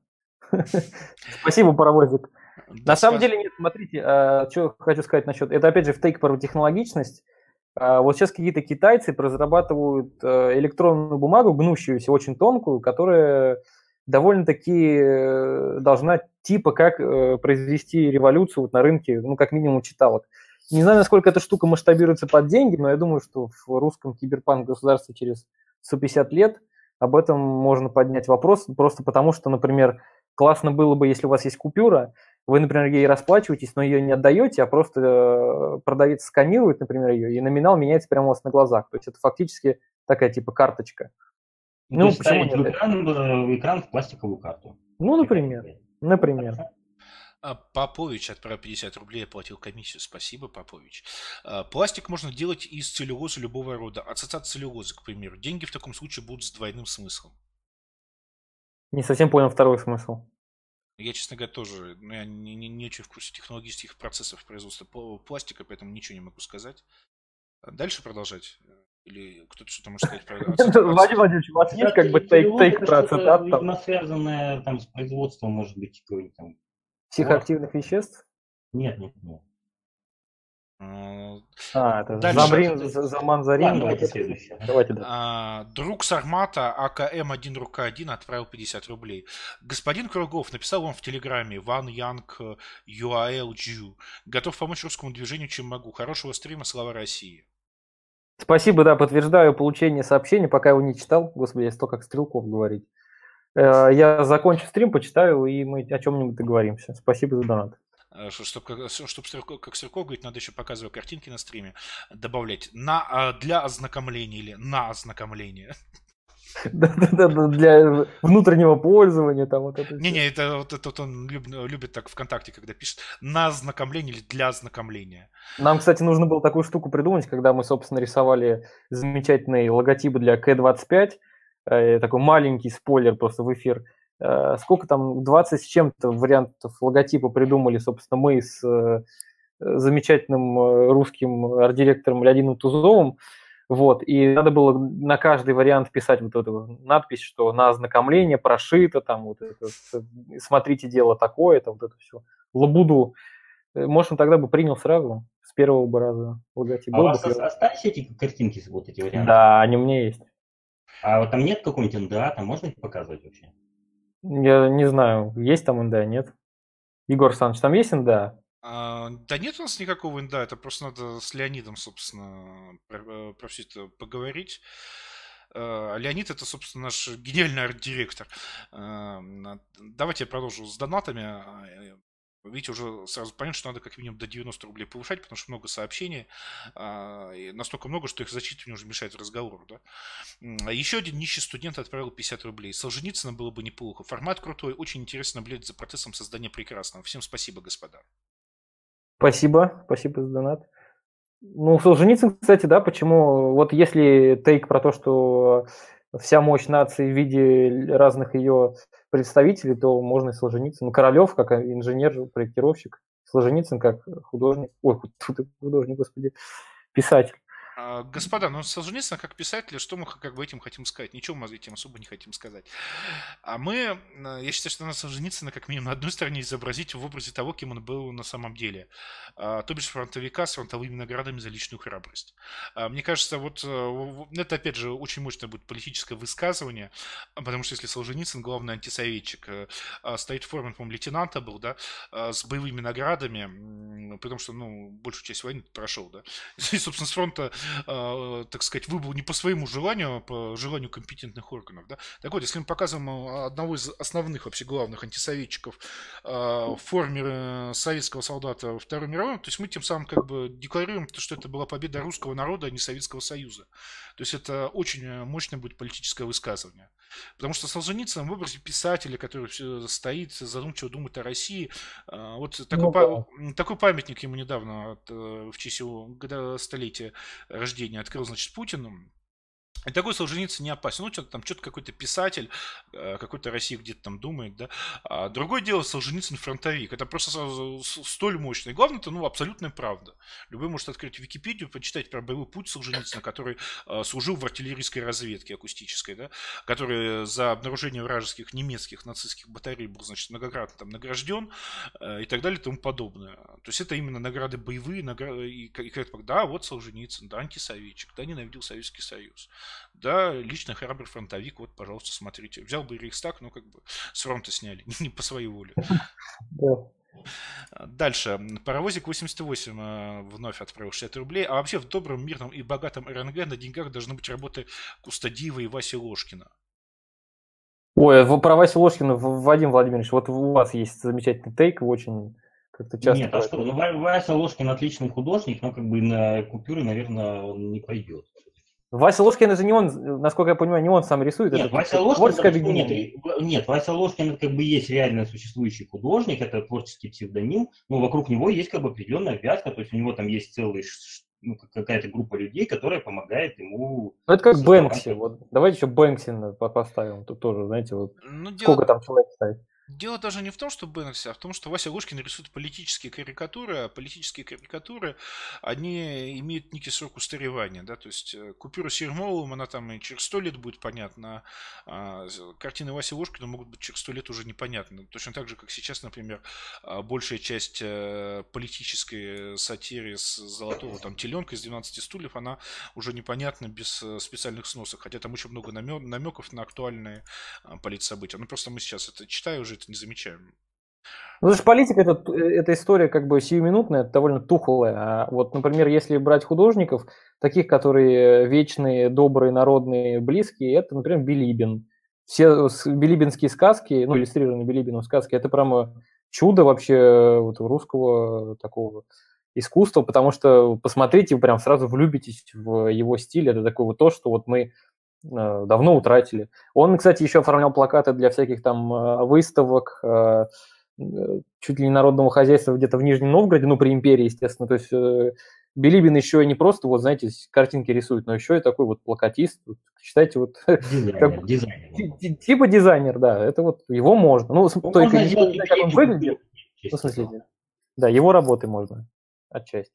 Спасибо, паровозик. На самом деле, нет, смотрите, что хочу сказать насчет... Это, опять же, в тейк про технологичность. Вот сейчас какие-то китайцы разрабатывают электронную бумагу, гнущуюся, очень тонкую, которая довольно-таки должна типа как произвести революцию вот на рынке, ну, как минимум, читалок. Не знаю, насколько эта штука масштабируется под деньги, но я думаю, что в русском киберпанк-государстве через сто пятьдесят лет об этом можно поднять вопрос, просто потому что, например, классно было бы, если у вас есть купюра, вы, например, ей расплачиваетесь, но ее не отдаете, а просто продавец сканирует, например, ее, и номинал меняется прямо у вас на глазах. То есть это фактически такая типа карточка. Ну, ну почему нет? В экран, в экран в пластиковую карту. Ну, например. Например. А, Попович отправил пятьдесят рублей, оплатил комиссию. Спасибо, Попович. А, Пластик можно делать из целлюлозы любого рода. Ацетат целлюлозы, к примеру. Деньги в таком случае будут с двойным смыслом. Не совсем понял второй смысл. Я, честно говоря, тоже, ну, я не, не, не очень в курсе технологических процессов производства пла- пластика, поэтому ничего не могу сказать. А Дальше продолжать? Или кто-то что-то может сказать про ацет- Владимир ацет- Владимирович, у вас есть Кстати, как бы целлюлоза тейк это про что-то, ацетат, там, видимо, связанное там с производством, может быть, какой-нибудь там порох. психоактивных веществ? Нет, нет, нет. А, А, это Дальше. Замрин, Это- За- Заман Зарин. Ладно, вот давайте это. следующее. Давайте, да. А, Друг Сармата, АКМ один рука один, отправил пятьдесят рублей. Господин Кругов написал вам в Телеграме: Ван Янг ЮАЛ Джу. Готов помочь русскому движению, чем могу. Хорошего стрима, слава России. Спасибо, да, подтверждаю получение сообщения, пока его не читал. Господи, я столько как Стрелков говорить. Э, Я закончу стрим, почитаю, и мы о чем-нибудь договоримся. Спасибо за донат. Чтобы как Стрелков говорит, надо еще, показывая картинки на стриме, добавлять на, а, для ознакомления или на ознакомление. Да-да-да, для внутреннего пользования там вот это. всё. Не-не, это вот это вот он люб- любит так ВКонтакте, когда пишет на ознакомление или для ознакомления. Нам, кстати, нужно было такую штуку придумать, когда мы, собственно, рисовали замечательные логотипы для К двадцать пять. Э, Такой маленький спойлер просто в эфир. Э, Сколько там, двадцать с чем-то вариантов логотипа придумали, собственно, мы с э, замечательным э, русским арт-директором Леонидом Тузовым. Вот, и надо было на каждый вариант писать вот эту надпись, что на ознакомление прошито, там вот это, смотрите, дело такое, там вот это все, лабуду. Э, Может, он тогда бы принял сразу, с первого бы раза логотип. А у Был бы вас ос- клево. остались эти картинки, вот эти варианты? Да, они у меня есть. А вот там нет какого-нибудь эн дэ а, там можно их показывать вообще? Я не знаю, есть там эн дэ а, нет. Егор Александрович, там есть эн дэ а? А, Да нет у нас никакого инда, это просто надо с Леонидом, собственно, про, про все это поговорить. А, Леонид это, собственно, наш генеральный арт-директор. А, Давайте я продолжу с донатами. А, Видите, уже сразу понятно, что надо как минимум до девяноста рублей повышать, потому что много сообщений. а, и Настолько много, что их зачитывание уже мешает разговору. Да? М, а Еще один нищий студент отправил пятьдесят рублей. Солженицына было бы неплохо. Формат крутой, очень интересно наблюдать за процессом создания прекрасного. Всем спасибо, господа. Спасибо, спасибо за донат. Ну, Солженицын, кстати, да, почему, вот если тейк про то, что вся мощь нации в виде разных ее представителей, то можно и Солженицын. Ну, Королев как инженер, проектировщик, Солженицын как художник, ой, художник, господи, писатель. А, Господа, ну Солженицына как писателя, что мы как бы этим хотим сказать? Ничего мы этим особо не хотим сказать. А мы, э, я считаю, что надо Солженицына как минимум на одной стороне изобразить в образе того, кем он был на самом деле. А, То бишь фронтовика с фронтовыми наградами за личную храбрость. А, Мне кажется, вот э, в- это опять же очень мощное будет политическое высказывание, а, потому что если Солженицын, главный антисоветчик, э, а, стоит в форме, по-моему, лейтенанта был, да, а, с боевыми наградами, м, потому что, ну, большую часть войны прошел, да, и, собственно, с фронта, э, так сказать, выбыл не по своему желанию, а по желанию компетентных органов. Да? Так вот, если мы показываем э, одного из основных, вообще главных антисоветчиков э, в форме э, советского солдата во Второй мировой, то есть мы тем самым как бы декларируем, что это была победа русского народа, а не Советского Союза. То есть это очень э, мощное будет политическое высказывание. Потому что Солженицын в образе писателя, который всё стоит, задумчиво думает о России, э, вот такой, Ну, па- да. м, такой памятник ему недавно от, э, в честь его года- столетия рождения открыл, значит, Путин. И такой Солженицын не опасен. Ну, что-то там, что-то какой-то писатель, э, какой-то Россия где-то там думает, да. А другое дело, Солженицын фронтовик. Это просто сразу с- столь мощно. И главное, это, ну, абсолютная правда. Любой может открыть Википедию, почитать про боевой путь Солженицына, который э, служил в артиллерийской разведке акустической, да, который за обнаружение вражеских немецких нацистских батарей был, значит, многократно там награжден э, и так далее и тому подобное. То есть это именно награды боевые, награды, и, и, как- да, вот Солженицын, да, антисоветчик, да, ненавидел Советский Союз. Да, лично храбрый фронтовик, вот, пожалуйста, смотрите. Взял бы и Рейхстаг, но как бы с фронта сняли, не по своей воле. Да. Дальше. Паровозик восемьдесят восемь э, вновь отправил шестьдесят рублей. А вообще в добром, мирном и богатом эр эн гэ на деньгах должны быть работы Кустадиева и Васи Ложкина. Ой, в- про Васю Ложкина, В- Вадим Владимирович, вот у вас есть замечательный тейк, вы очень как-то часто... Нет, про а это- что? Ну, Ва- Вася Ложкин отличный художник, но как бы на купюры, наверное, он не пойдет. Вася Ложкин, это не он, насколько я понимаю, не он сам рисует. Нет, это Вася Ложкин, творческое это, нет, объединение. нет, Вася Ложкин это как бы есть реально существующий художник, это творческий псевдоним, но вокруг него есть как бы определенная вязка, то есть у него там есть целый, ну, какая-то группа людей, которая помогает ему. Ну, это как Бэнкси. Вот давайте еще Бэнкси поставим. Тут тоже, знаете, вот Ну, сколько дело, там человек стоит. дело даже не в том, что Бэнкси, а в том, что Вася Лушкин рисует политические карикатуры, а политические карикатуры, они имеют некий срок устаревания, да, то есть э, купюра с Ермоловым, она там и через сто лет будет понятна, а с- картины Васи Лушкина могут быть через сто лет уже непонятны. Точно так же, как сейчас, например, а, большая часть э, политической сатиры с Золотого там теленка из двенадцати стульев, она уже непонятна без э, специальных сносок, хотя там очень много намё- намеков на актуальные а, политсобытия. Ну, просто мы сейчас это читая уже это не замечаем. Ну, потому что политика это, эта история как бы сиюминутная, это довольно тухлая. А вот, например, если брать художников, таких, которые вечные, добрые, народные, близкие, это, например, Билибин. Все с- билибинские сказки, ну, иллюстрированные Билибином сказки, это прямо чудо вообще вот русского такого искусства, потому что посмотрите, вы прям сразу влюбитесь в его стиль. Это такое вот то, что вот мы э, давно утратили. Он, кстати, еще оформлял плакаты для всяких там э, выставок, э, э, чуть ли не народного хозяйства где-то в Нижнем Новгороде, ну, при империи, естественно. То есть э, Билибин еще и не просто, вот, знаете, с- картинки рисует, но еще и такой вот плакатист. Вот, считайте, вот Дизайнер, как- дизайнер. ти- ти- типа дизайнер, да, это вот его можно. Ну, с- Ну, только можно никто сделать не знает, как он реплику выглядит. купюр, Ну, в смысле, естественно. да, его работы можно отчасти.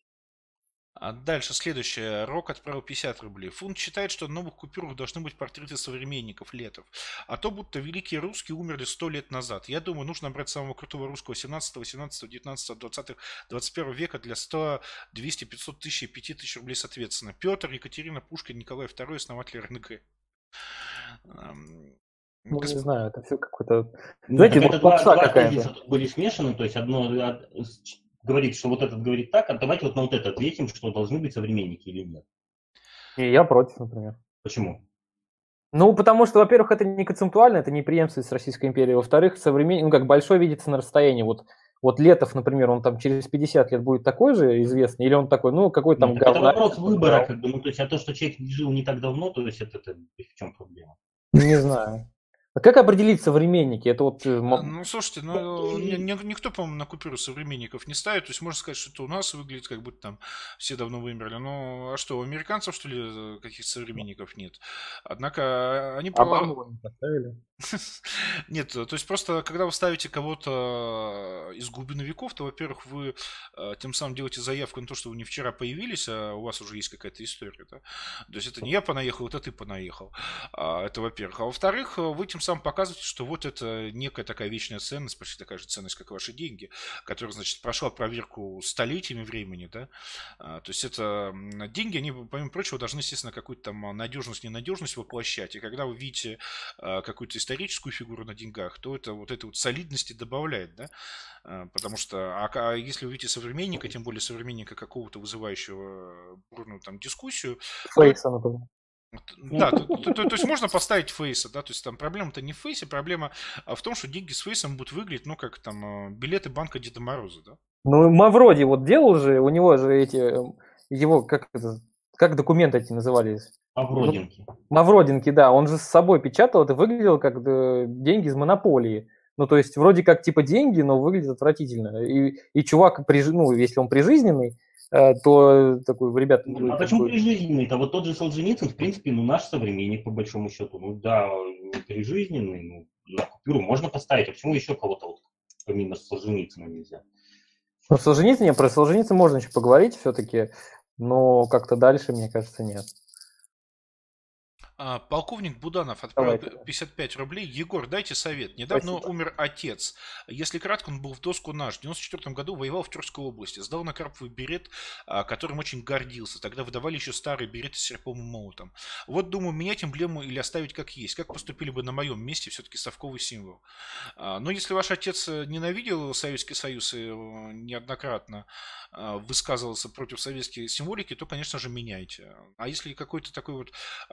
А дальше следующее. Рок отправил пятьдесят рублей. Фунт считает, что на новых купюрах должны быть портреты современников Летов. А то будто великие русские умерли сто лет назад. Я думаю, нужно брать самого крутого русского семнадцатого, восемнадцатого, девятнадцатого, двадцатого, двадцать первого века для сто, двести, пятьсот тысяч и пять тысяч рублей соответственно. Петр, Екатерина, Пушкин, Николай второй, основатель эр эн гэ. Эм, Ну, не госп- знаю, это все какой-то, Нет, знаете, так вот это два, попса два тезиса какая-то. тут были смешаны, то есть одно от- с- ч- говорит, что вот этот говорит так, а давайте вот на вот это ответим, что должны быть современники или нет. И я против, например. Почему? Ну, потому что, во-первых, это не концептуально, это не преемственность Российской империи. Во-вторых, современник, ну, как большой видится на расстоянии. Вот, вот Летов, например, он там через пятьдесят лет будет такой же известный, или он такой, ну, какой Нет, там так это говнарь, вопрос который выбора, играл. как бы, ну, то есть, а то, что человек жил не так давно, то есть, это, это в чем проблема? Не знаю. А как определить современники? Это вот... э, А, м- Ну, слушайте, Ну, ну, ни- и- ни- никто, по-моему, на купюру современников не ставит. То есть можно сказать, что это у нас выглядит, как будто там все давно вымерли. Ну, а что, у американцев, что ли, э, каких-то современников нет? Однако а, они... про- Обаму не поставили. Нет, то есть просто, когда вы ставите кого-то из глубины веков, то, во-первых, вы э, тем самым делаете заявку на то, что вы не вчера появились, а у вас уже есть какая-то история, да? То есть это не я понаехал, это ты понаехал. А, это во-первых. А во-вторых, э, вы тем самым показываете, что вот это некая такая вечная ценность, почти такая же ценность, как ваши деньги, которая, значит, прошла проверку столетиями времени, да? А, то есть это м, деньги, они, помимо прочего, должны, естественно, какую-то там а, надежность, ненадежность воплощать. И когда вы видите а, какую-то историческую фигуру на деньгах, то это вот этой вот солидности добавляет, да? А, Потому что, а, ка- а если вы видите современника, тем более современника какого-то вызывающего бурную там дискуссию, то это- Фейса, например. да, то, то- то- то есть можно поставить фейса, да, то есть там проблема-то не в фейсе, проблема а, в том, что деньги с фейсом будут выглядеть, ну, как там а, билеты банка Деда Мороза, да. Ну, Мавроди вот делал же, у него же эти, э, его, как это, как документы эти назывались? А в Ну, родинке? Мавродинки, да, он же с собой печатал, это выглядело как э, деньги из монополии. Ну, то есть, вроде как типа деньги, но выглядит отвратительно. И, и чувак, при, жи- ну, если он прижизненный, э, то такой, ребята, Ну, вы а как почему бы... прижизненный-то? Вот тот же Солженицын, в принципе, ну, наш современник, по большому счету. Ну, да, он прижизненный, ну, на купюру можно поставить. А почему еще кого-то вот помимо Солженицына нельзя? Ну, Солженицын, про Солженицына можно еще поговорить все-таки, но как-то дальше, мне кажется, нет. А, Полковник Буданов отправил Давайте. п- пятьдесят пять рублей. Егор, дайте совет. Недавно Спасибо. умер отец. Если кратко, он был в доску наш. В девяносто четвёртом году воевал в Тверской области. Сдал на карповый берет, а, которым очень гордился. Тогда выдавали еще старые береты с серпом и молотом. Вот думаю, менять эмблему или оставить как есть. Как поступили бы на моем месте, все-таки совковый символ. А, Но если ваш отец э, ненавидел Советский Союз и э, неоднократно а, высказывался против советской символики, то, конечно же, меняйте. А если какой-то такой вот антипатии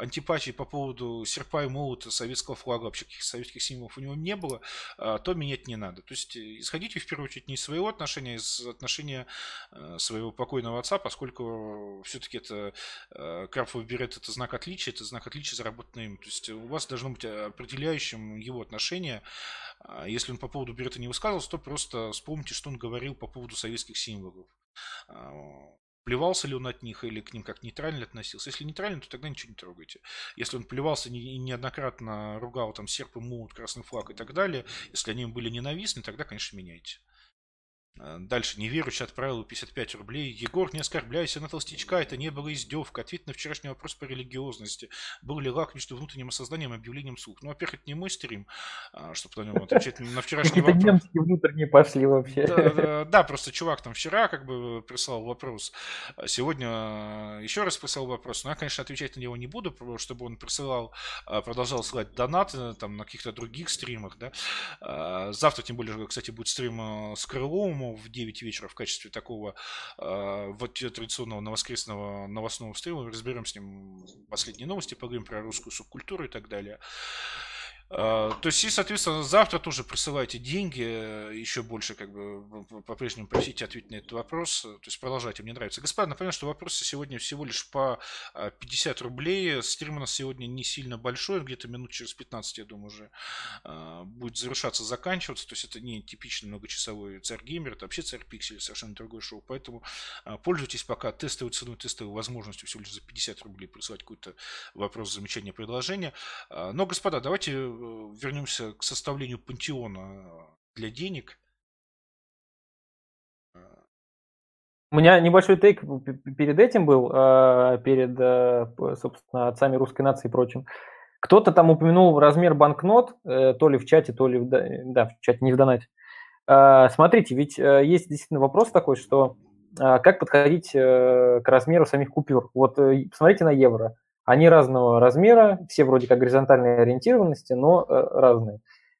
симпатий по поводу серпа и молота, советского флага, вообще каких-то советских символов у него не было, то менять не надо. То есть исходите в первую очередь не из своего отношения, а из отношения своего покойного отца, поскольку все-таки это Карпов берет, это знак отличия, это знак отличия, заработанный им. То есть у вас должно быть определяющим его отношение. Если он по поводу берета не высказывался, то просто вспомните, что он говорил по поводу советских символов. Плевался ли он от них или к ним как нейтрально относился? Если нейтрально, то тогда ничего не трогайте. Если он плевался и неоднократно ругал там серп и молот, красный флаг и так далее, если они им были ненавистны, тогда, конечно, меняйте. Дальше. Неверующий отправил пятьдесят пять рублей. Егор, не оскорбляйся на толстячка, это не было издевка. Ответь на вчерашний вопрос по религиозности. Был ли лак между внутренним осознанием и объявлением вслух? Ну, во-первых, это не мой стрим, чтобы на нем отвечать на вчерашний вопрос. Какие-то немцы внутренние пошли вообще. Да, да, да, просто чувак там вчера как бы прислал вопрос. Сегодня еще раз прислал вопрос. Но я, конечно, отвечать на него не буду, чтобы он присылал, продолжал ссылать донаты там на каких-то других стримах, да. Завтра, тем более, кстати, будет стрим с Крыловым в девять вечера в качестве такого э, вот традиционного воскресного новостного стрима. Разберем с ним последние новости, поговорим про русскую субкультуру и так далее. То есть, и, соответственно, завтра тоже присылайте деньги, еще больше, как бы, по-прежнему просите ответить на этот вопрос, то есть продолжайте, мне нравится. Господа, напоминаю, что вопросы сегодня всего лишь по пятьдесят рублей, стрим у нас сегодня не сильно большой, где-то минут через пятнадцать, я думаю, уже будет завершаться, заканчиваться, то есть это не типичный многочасовой Царь Геймер, это вообще Царь Пиксель, совершенно другое шоу, поэтому пользуйтесь пока тестовой ценой, тестовой возможностью всего лишь за пятьдесят рублей присылать какой-то вопрос, замечание, предложение. Но, господа, давайте вернемся к составлению пантеона для денег. У меня небольшой тейк перед этим был, перед, собственно, отцами русской нации и прочим. Кто-то там упомянул размер банкнот, то ли в чате, то ли в, да, в чате, не в донате. Смотрите, ведь есть действительно вопрос такой, что как подходить к размеру самих купюр. Вот посмотрите на евро. Они разного размера, все вроде как горизонтальной ориентированности, но э, разные.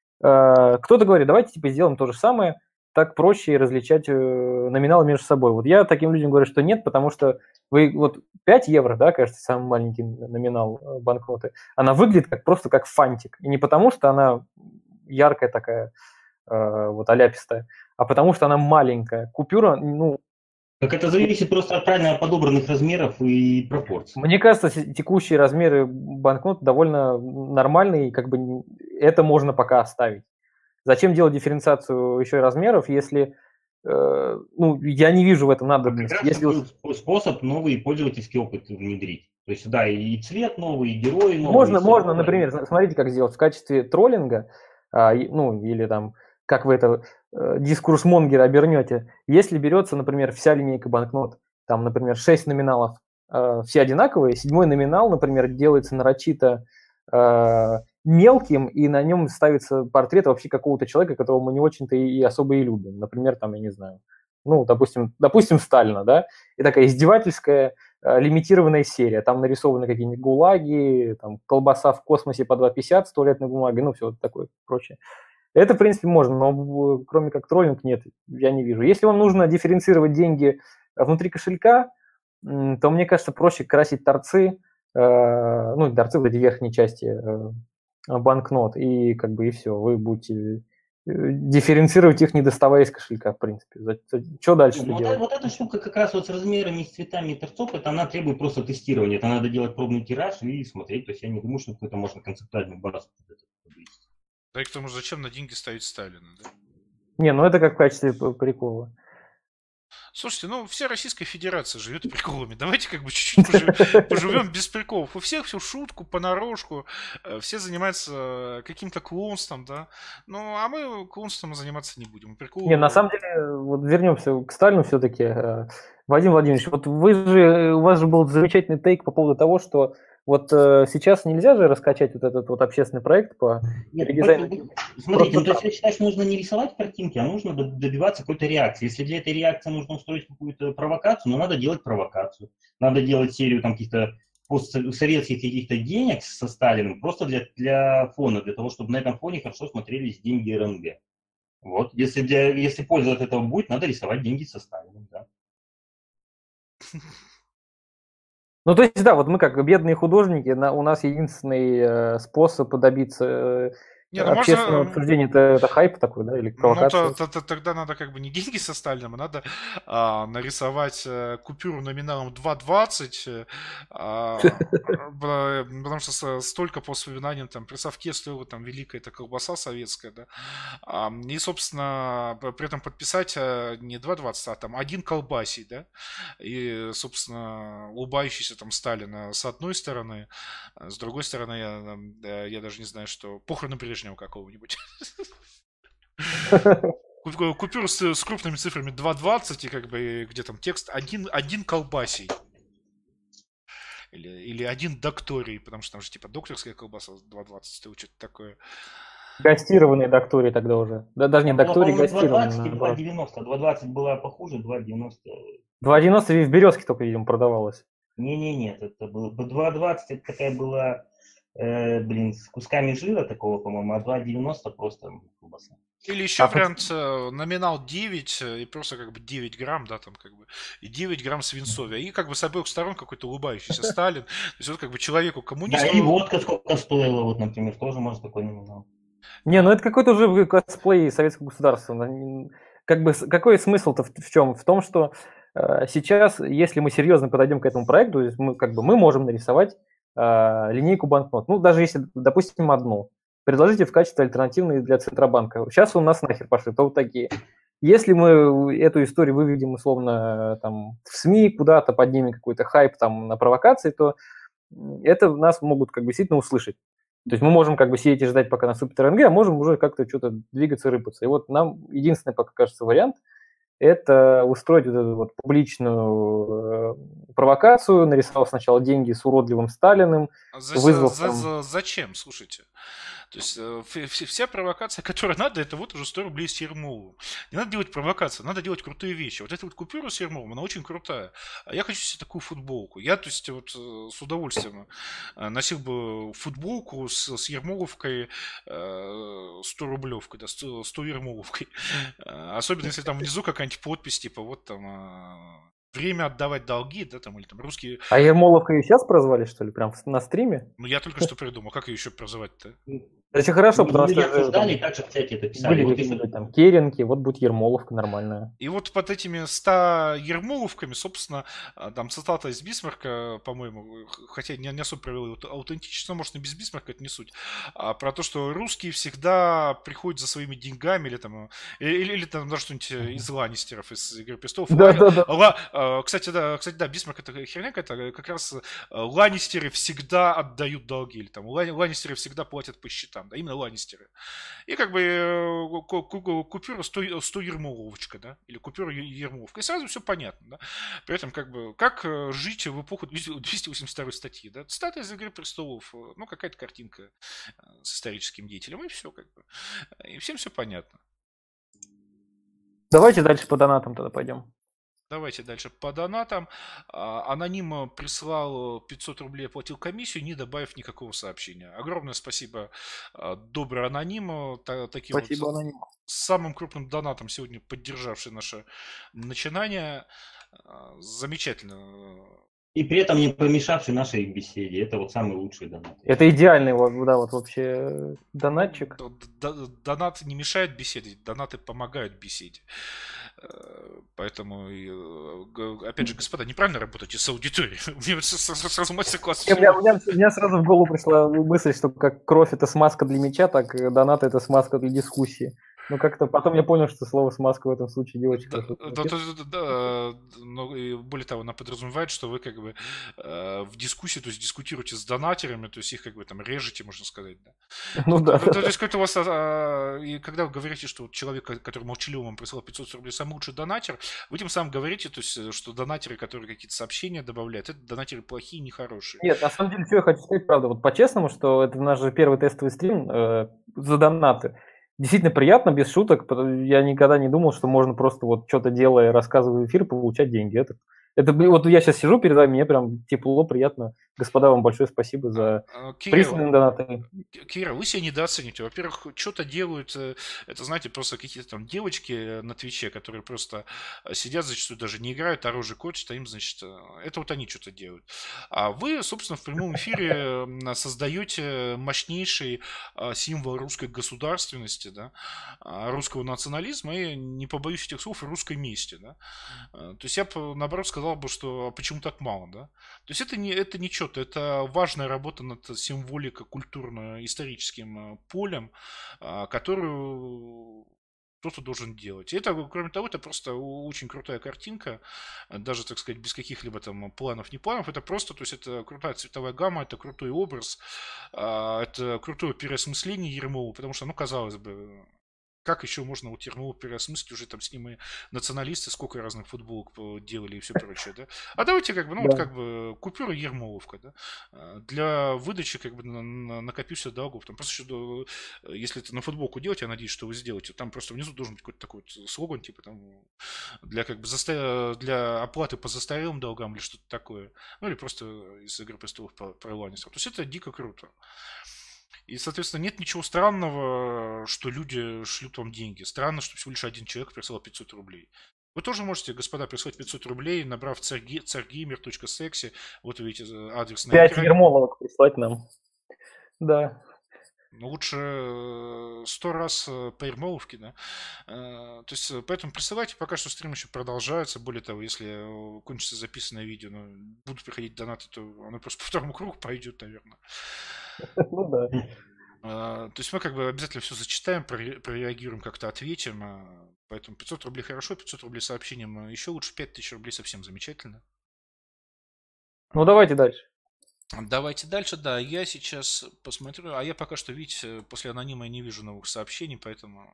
Э, кто-то говорит, давайте типа сделаем то же самое, так проще различать э, номиналы между собой. Вот я таким людям говорю, что нет, потому что вы вот пять евро, да, кажется, самый маленький номинал э, банкноты, она выглядит как просто как фантик. И не потому, что она яркая такая, э, вот аляпистая, а потому что она маленькая. Купюра, ну, так это зависит просто от правильно подобранных размеров и пропорций. Мне кажется, текущие размеры банкнот довольно нормальные, и как бы это можно пока оставить. Зачем делать дифференциацию еще и размеров, если, э, ну, я не вижу в этом надобности. Как если... был способ новый пользовательский опыт внедрить. То есть, да, и цвет новый, и герои новые. Можно, можно, например, смотрите, как сделать в качестве троллинга, а, ну, или там, как вы это, э, дискурс Монгера обернете, если берется, например, вся линейка банкнот, там, например, шесть номиналов, э, все одинаковые, седьмой номинал, например, делается нарочито э, мелким, и на нем ставится портрет вообще какого-то человека, которого мы не очень-то и особо и любим. Например, там, я не знаю, ну, допустим, допустим, Сталина, да, и такая издевательская э, лимитированная серия, там нарисованы какие-нибудь гулаги, там, колбаса в космосе по два пятьдесят с туалетной бумагой, ну, все вот такое прочее. Это, в принципе, можно, но кроме как троллинг нет, я не вижу. Если вам нужно дифференцировать деньги внутри кошелька, то, мне кажется, проще красить торцы, э, ну, торцы в эти верхней части э, банкнот, и как бы и все, вы будете дифференцировать их, не доставая из кошелька, в принципе. Что дальше ну, делать? Вот эта штука как раз вот с размерами, с цветами торцов, это она требует просто тестирования. Это надо делать пробный тираж и смотреть. То есть я не думаю, что какой-то можно концептуальный базу подвести. Да и к тому же, зачем на деньги ставить Сталина, да? Не, ну это как в качестве прикола. Слушайте, ну вся Российская Федерация живет приколами. Давайте как бы чуть-чуть поживем, поживем без приколов. У всех всю шутку, понарошку, все занимаются каким-то клоунством, да. Ну, а мы клоунством заниматься не будем. Прикол... Не, на самом деле, вот вернемся к Сталину все-таки. Вадим Владимирович, вот вы же, у вас же был замечательный тейк по поводу того, что вот э, сейчас нельзя же раскачать вот этот вот общественный проект по Нет, редизайну. Смотрите, ну, то есть я считаю, что нужно не рисовать картинки, а нужно добиваться какой-то реакции. Если для этой реакции нужно устроить какую-то провокацию, ну надо делать провокацию. Надо делать серию там каких-то постсоветских каких-то денег со Сталиным просто для, для фона, для того, чтобы на этом фоне хорошо смотрелись деньги эр эн гэ. Вот. Если, для, если польза от этого будет, надо рисовать деньги со Сталиным, да. Ну, то есть, да, вот мы как бедные художники, на, у нас единственный э, способ добиться э, Не, ну общественного можно, обсуждения, это, это хайп такой, да, или ну то, провокация. то- то- тогда надо как бы не деньги со Сталиным, а надо а, нарисовать э, купюру номиналом два двадцать, э, а, б- потому что со- столько по воспоминаниям там при совке стоила там великая эта колбаса советская, да, А, и, собственно, п- при этом подписать э, не два двадцать, а там один колбасий, да, и, собственно, улыбающийся там Сталина с одной стороны, а с другой стороны, я, там, да, я даже не знаю, что похороны Брежнева какого-нибудь. Куп- Купюру с, с крупными цифрами два двадцать и как бы где там текст один, один колбасий. Или, или один докторий, потому что там же типа докторская колбаса два двадцать стоит, что-то такое. Гастированные доктории тогда уже. Да, даже не Там была, доктории, по-моему, два гастированные, двадцать и наоборот. два девяносто. два двадцать была похуже, два девяносто. два девяносто в Березке только, видимо, продавалось. Не-не, нет, это было два двадцать, это такая была, э, блин, с кусками жира такого, по-моему, а два девяносто просто колбаса. Или еще А вариант э, номинал девять э, и просто как бы девять грамм, да, там как бы, и девять грамм свинцовия. И как бы с обеих сторон какой-то улыбающийся Сталин. То есть вот как бы человеку Да, коммунисту. и водка сколько стоила, вот, например, тоже может такой номинал. Не, ну это какой-то уже косплей советского государства. Как бы, с- какой смысл-то в, в чем? В том, что э, сейчас, если мы серьезно подойдем к этому проекту, то есть мы, как бы, мы можем нарисовать э, линейку банкнот. Ну, даже если, допустим, одну. Предложите в качестве альтернативной для Центробанка. Сейчас у нас нахер пошли, то вот такие. Если мы эту историю выведем, условно, там, в СМИ куда-то, поднимем какой-то хайп там, на провокации, то м, это нас могут как бы действительно услышать. То есть мы можем как бы сидеть и ждать, пока наступит РНГ, а можем уже как-то что-то двигаться, рыпаться. И вот нам единственный, пока кажется, вариант – это устроить вот эту вот публичную э, провокацию, нарисовав сначала деньги с уродливым Сталиным, За- за- вызвав за- там… за- зачем, слушайте? То есть э, ф- вс- вся провокация, которая надо, это вот уже сто рублей с Ермоловым. Не надо делать провокацию, надо делать крутые вещи. Вот эта вот купюра с Ермоловым, она очень крутая. А я хочу себе такую футболку. Я, то есть, вот э, с удовольствием э, носил бы футболку с, с Ермоловкой, э, сто рублевкой, да, сто, сто Ермоловкой. Э, Особенно, если там внизу какая-нибудь подпись, типа, вот там э, время отдавать долги, да, там, или там русские. А Ермоловка ее сейчас прозвали, что ли, прям в- на стриме? Ну, я только что придумал, как ее еще прозывать-то? Это очень хорошо, потому Люди что э, обсуждали, там так же, кстати, это писали. были Вот какие-нибудь если там Керенки, вот будет Ермоловка нормальная. И вот под этими ста Ермоловками, собственно, а, там цитата из Бисмарка, по-моему, х- хотя не, не особо провел ее аутентичность, но, может, и без Бисмарка, это не суть, а, про то, что русские всегда приходят за своими деньгами, или там, э, или, или там даже что-нибудь э, из Ланнистеров, из «Игры престолов». Ла- Да-да-да. Ла- а, кстати, да, кстати, да, Бисмарк это херня какая-то, как раз э, Ланнистеры всегда отдают долги, или там Лан- Ланнистеры всегда платят по счетам, да, именно Ланнистеры. И как бы э, ку- ку- купюра сто, сто Ермоловочка, да, или купюра Е- Ермоловка. И сразу все понятно, да. При этом как бы, как э, жить в эпоху двести восемьдесят второй статьи, да. Цитата из «Игры престолов», э, ну, какая-то картинка э, с историческим деятелем, и все как бы. И всем все понятно. Давайте дальше по донатам тогда пойдем. Давайте дальше по донатам. А, Аноним э, прислал пятьсот рублей, оплатил комиссию, не добавив никакого сообщения. Огромное спасибо, а, добрый аноним. э, та- Таким вот Спасибо, Аноним. самым крупным донатом сегодня поддержавший наше начинание. А, Замечательно. и при этом не помешавший нашей беседе. Это вот самый лучший донат. Это идеальный вот, да, вот вообще э, донатчик. Д- д- Донат не мешает беседе, донаты помогают беседе. Э, Поэтому, и, э, г- опять же, господа, неправильно работаете с аудиторией. Мне вот с- с- сразу мастер-класс. У меня, у меня- у меня сразу в голову пришла мысль, что как кровь это смазка для мяча, так и донат это смазка для дискуссии. Ну как-то потом я понял, что слово смазка в этом случае не очень Да, хорошо. да, да, да, да, но и более того, она подразумевает, что вы как бы э, в дискуссии, то есть дискутируете с донатерами, то есть их как бы там режете, можно сказать, да. Ну да. То, то- то есть какой-то у вас, а, и когда вы говорите, что вот человек, ко- который молчаливо вам прислал пятьсот рублей, самый лучший донатер, вы тем самым говорите, то есть, э, что донатеры, которые какие-то сообщения добавляют, это донатеры плохие, нехорошие. Нет, на самом деле, что я хочу сказать, правда, вот по-честному, что это наш же первый тестовый стрим э, за донаты. Действительно приятно, без шуток. потому- Я никогда не думал, что можно просто вот что-то делая, рассказывая в эфир, получать деньги. Это, это, блин, вот я сейчас сижу перед вами, мне прям тепло, приятно. Господа, вам большое спасибо за присланные донаты. Кира, вы себя недооцените. Во-первых, что-то делают, это, знаете, просто какие-то там девочки на Твиче, которые просто сидят, зачастую даже не играют, а рожи корчат, а им, значит, это вот они что-то делают. А вы, собственно, в прямом эфире создаете мощнейший символ русской государственности, да, русского национализма и, не побоюсь этих слов, русской мести, да. То есть я, наоборот, сказал бы, что почему так мало, да. То есть это не, это не что-то, это важная работа над символикой культурно-историческим полем, которую кто-то должен делать. И это, кроме того, это просто очень крутая картинка, даже, так сказать, без каких-либо там планов, не планов, это просто, то есть это крутая цветовая гамма, это крутой образ, это крутое переосмысление Ермолова, потому что, ну, казалось бы, как еще можно у Ермолова переосмыслить, уже там с ним и националисты сколько разных футболок делали и все прочее, да? А давайте как бы, ну да. вот как бы купюра Ермоловка, да? Для выдачи как бы на, на, накопившихся долгов. Там просто еще, если это на футболку делать, я надеюсь, что вы сделаете, там просто внизу должен быть какой-то такой вот слоган, типа там для как бы заста... для оплаты по застарелым долгам или что-то такое. Ну или просто из «Игры престолов» про, про Ланнистера. То есть это дико круто. И, соответственно, нет ничего странного, что люди шлют вам деньги. Странно, что всего лишь один человек прислал пятьсот рублей. Вы тоже можете, господа, прислать пятьсот рублей, набрав царьгеймер точка секси. Вот вы видите адрес на экране. пять Ермоловок прислать нам. Да. Ну, лучше сто раз по Ермоловке, да. То есть, поэтому присылайте, пока что стрим еще продолжается. Более того, если кончится записанное видео, ну, будут приходить донаты, то оно просто по второму кругу пойдет, наверное. Ну да. То есть мы как бы обязательно все зачитаем, прореагируем, как-то ответим. Поэтому пятьсот рублей хорошо, пятьсот рублей сообщением еще лучше, пять тысяч рублей совсем замечательно. Ну давайте дальше. Давайте дальше, да, я сейчас посмотрю, а я пока что, видите, после анонима я не вижу новых сообщений, поэтому...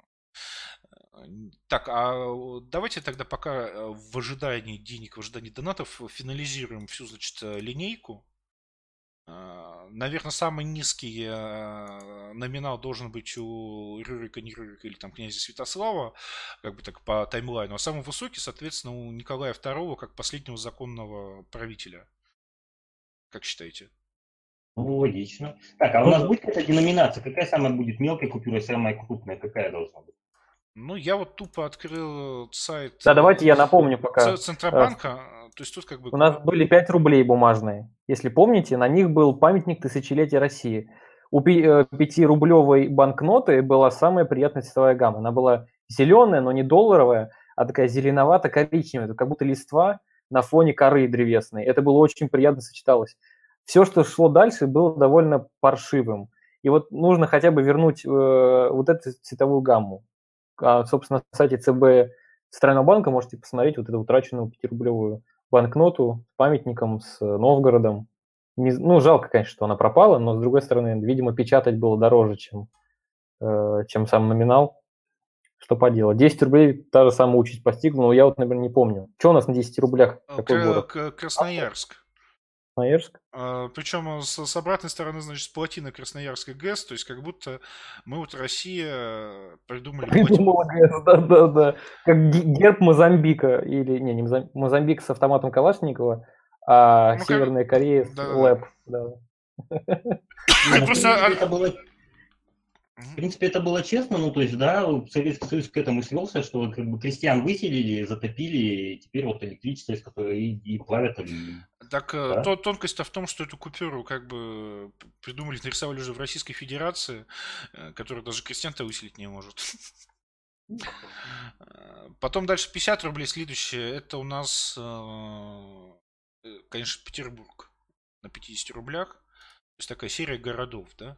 Так, а давайте тогда пока в ожидании денег, в ожидании донатов финализируем всю, значит, линейку. Наверное, самый низкий номинал должен быть у Рюрика, не Рюрика или там князя Святослава, как бы так по таймлайну, а самый высокий, соответственно, у Николая второго, как последнего законного правителя. Как считаете? Ну, логично. Так, а у нас будет какая-то деноминация? Какая самая будет мелкая купюра, самая крупная? Какая должна быть? Ну, я вот тупо открыл сайт... Да, давайте я напомню пока. Центробанка. То есть тут как бы... У нас были пять рублей бумажные. Если помните, на них был памятник тысячелетия России. У пятирублевой банкноты была самая приятная цветовая гамма. Она была зеленая, но не долларовая, а такая зеленовато-коричневая, как будто листва на фоне коры древесной. Это было очень приятно сочеталось. Все, что шло дальше, было довольно паршивым. И вот нужно хотя бы вернуть э, вот эту цветовую гамму. А, собственно, на сайте ЦБ Центрального банка можете посмотреть вот эту утраченную пятирублевую банкноту с памятником, с Новгородом. Не, ну, жалко, конечно, что она пропала, но, с другой стороны, видимо, печатать было дороже, чем, э, чем сам номинал. Что поделать. десять рублей та же самая участь постигла, но я вот, наверное, не помню. Что у нас на десяти рублях? Какой город? Красноярск. Красноярск? А, причем с, с обратной стороны, значит, с плотины Красноярской ГЭС, то есть как будто мы вот Россия придумали... Придумала ГЭС, да-да-да. Как герб Мозамбика, или, не, не Мозамбик, Мозамбик с автоматом Калашникова, а ну, Северная как... Корея с да. ЛЭП. Да. Просто... Это было... В принципе, это было честно, ну, то есть, да, Советский Союз к этому свелся, что как бы крестьян выселили, затопили, и теперь вот электричество, из которого и, и плавят алюминий. Так, да? то, тонкость-то в том, что эту купюру как бы придумали, нарисовали уже в Российской Федерации, которая даже крестьян-то выселить не может. Потом дальше пятьдесят рублей, следующее, это у нас, конечно, Петербург на пятидесяти рублях, то есть такая серия городов, да?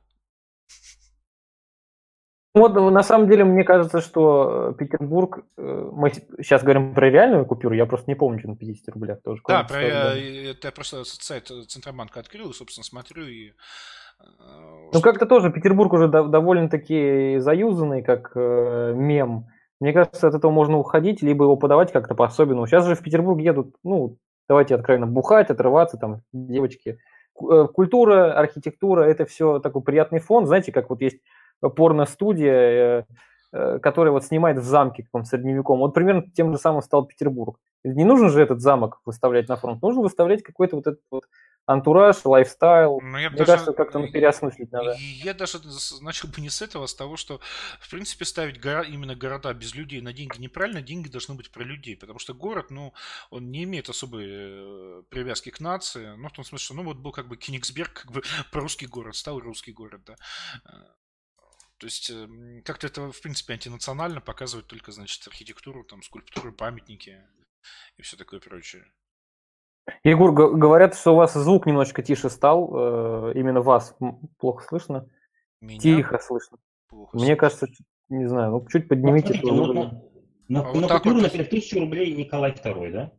Вот, на самом деле, мне кажется, что Петербург, мы сейчас говорим про реальную купюру, я просто не помню, что на пятидесяти рублях тоже. Да, про, я, это я просто сайт Центробанка открыл, собственно, смотрю и... Ну, как-то тоже Петербург уже довольно-таки заюзанный, как э, мем. Мне кажется, от этого можно уходить, либо его подавать как-то по-особенному. Сейчас же в Петербург едут, ну, давайте откровенно, бухать, отрываться, там, девочки. Культура, архитектура, это все такой приятный фон, знаете, как вот есть порно-студия, который вот снимает в замке каком-то средневековом. Вот примерно тем же самым стал Петербург. Не нужен же этот замок выставлять на фронт, нужно выставлять какой-то вот этот вот антураж, лайфстайл. Ну, я бы Мне даже, кажется, как-то переосмыслить надо. я даже с- начал бы не с этого, а с того, что, в принципе, ставить гора- именно города без людей на деньги неправильно, деньги должны быть про людей, потому что город, ну, он не имеет особой э, привязки к нации, ну, в том смысле, что, ну, вот был как бы Кенигсберг, как бы прорусский город, стал русский город, да. Э, То есть, э, м, как-то это, в принципе, антинационально показывает только, значит, архитектуру, там, скульптуры, памятники и все такое прочее. Егор, г- говорят, что у вас звук немножечко тише стал, э, именно вас м, плохо слышно, Меня тихо слышно. плохо Мне слышно. кажется, чуть- не знаю, ну чуть Вот поднимите смотрите, свой вот уровень. на, на, А вот на так купюру, вот, например, тысячу рублей Николай второй, да?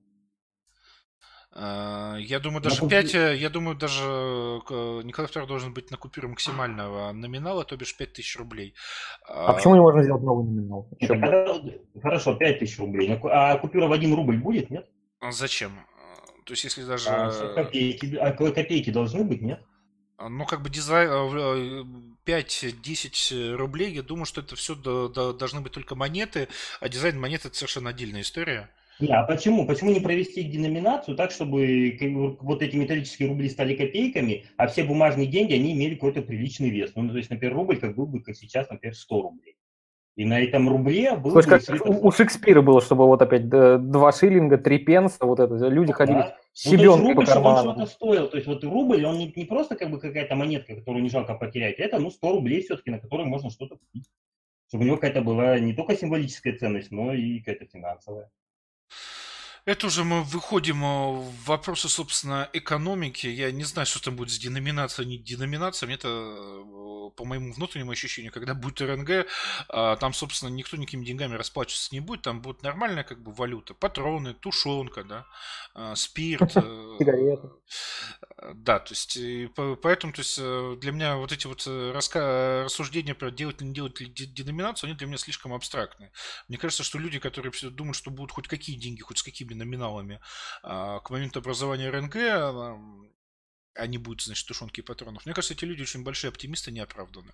э, я думаю, На даже купю- пять, э, я думаю, даже э, Николай второй должен быть на купюре максимального номинала, то бишь пять тысяч рублей. А А, почему не можно сделать новый номинал? Нет, Еще а бы. когда- хорошо, пять тысяч рублей. На ку- А купюра в один рубль будет, нет? а зачем? А, То есть, если А, что даже, копейки, а ко- копейки должны быть, нет? а, ну, как бы дизайн пять-десять рублей, я думаю, что это все должны быть только монеты, а дизайн монет это совершенно отдельная история. Не, а почему? Почему не провести деноминацию так, чтобы как бы вот эти металлические рубли стали копейками, а все бумажные деньги, они имели какой-то приличный вес? Ну, то есть, например, рубль как был бы, как сейчас, например, сто рублей. И на этом рубле был Слушай, бы как слиток у, у золота. Шекспира было, чтобы вот опять э, два шиллинга, три пенса, вот это, люди ходили Да. с Ну, то есть щебенкой по рубль, чтобы он карманам. что-то стоил. То есть вот рубль, он не, не просто как бы какая-то монетка, которую не жалко потерять. Это, ну, сто рублей все-таки, на которые можно что-то купить. Чтобы у него какая-то была не только символическая ценность, но и какая-то финансовая. Это уже мы выходим э, в вопросы, собственно, экономики. Я не знаю, что там будет с деноминацией, не деноминацией. Мне это, э, по моему внутреннему ощущению, когда будет РНГ, а, там, собственно, никто никакими деньгами расплачиваться не будет. Там будет нормальная как бы валюта. Патроны, тушенка, да, а, спирт. э, Сигареты. э, Да, то есть, и по- поэтому, то есть, э, для меня вот эти вот э, раска- рассуждения про делать или не делать ли де- деноминацию, они для меня слишком абстрактные. Мне кажется, что люди, которые всё думают, что будут хоть какие деньги, хоть с какими номиналами а, к моменту образования РНГ, а, а не будет, значит, тушенки и патронов, мне кажется, эти люди очень большие оптимисты, неоправданные.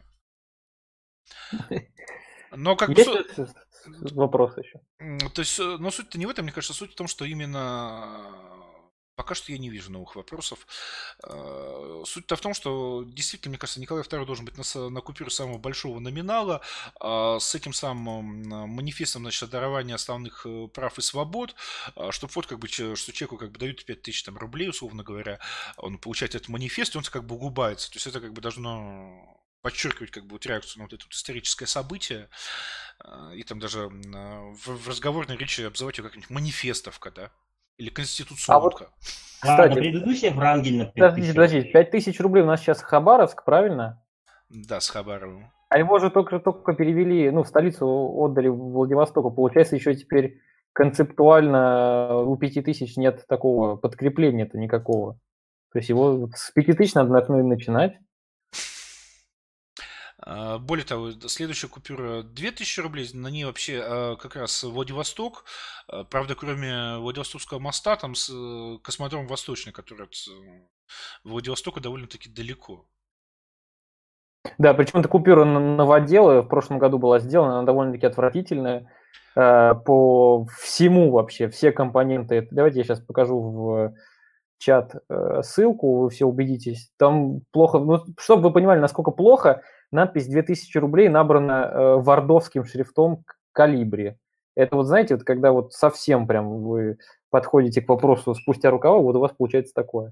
Но как бы... Есть со- с- с- вопросы еще? М, То есть, э, но суть-то не в этом, мне кажется, суть в том, что именно э, пока что я не вижу новых вопросов. Э, Суть-то в том, что действительно, мне кажется, Николай второй должен быть на, с- на купюре самого большого номинала, а с этим самым м, манифестом, значит, о даровании основных э, прав и свобод, чтобы вот как бы, че- что человеку как бы дают пять тысяч там, рублей, условно говоря, он получает этот манифест, и он как бы угубается. То есть это как бы должно подчеркивать как бы вот реакцию на вот это вот историческое событие, а, и там даже м, а, в, в разговорной речи обзывать ее как-нибудь манифестовка, да, или А вот, конституционка. А на кстати, предыдущее Врангель на пять подождите, тысяч подождите, рублей. пять тысяч рублей у нас сейчас Хабаровск, правильно? Да, с Хабаровым. А его же только, только перевели, ну, в столицу отдали в Владивостоку. Получается, еще теперь концептуально у пяти тысяч нет такого подкрепления-то никакого. То есть его вот с пяти тысяч надо наверное, начинать. А, Более того, следующая купюра две тысячи рублей, на ней вообще а, как раз Владивосток. А, Правда, кроме Владивостокского моста, там с, э, космодром Восточный, который от э, Владивостока довольно-таки далеко. Да, причем эта купюра на- новодела в прошлом году была сделана, она довольно-таки отвратительная э, по всему вообще, все компоненты. Это- Давайте я сейчас покажу в чат э, ссылку, вы все убедитесь. Там плохо, ну, чтобы вы понимали, насколько плохо, надпись две тысячи рублей набрана э, вардовским шрифтом к- калибре. Это вот, знаете, вот когда вот совсем прям вы подходите к вопросу спустя рукава, вот у вас получается такое.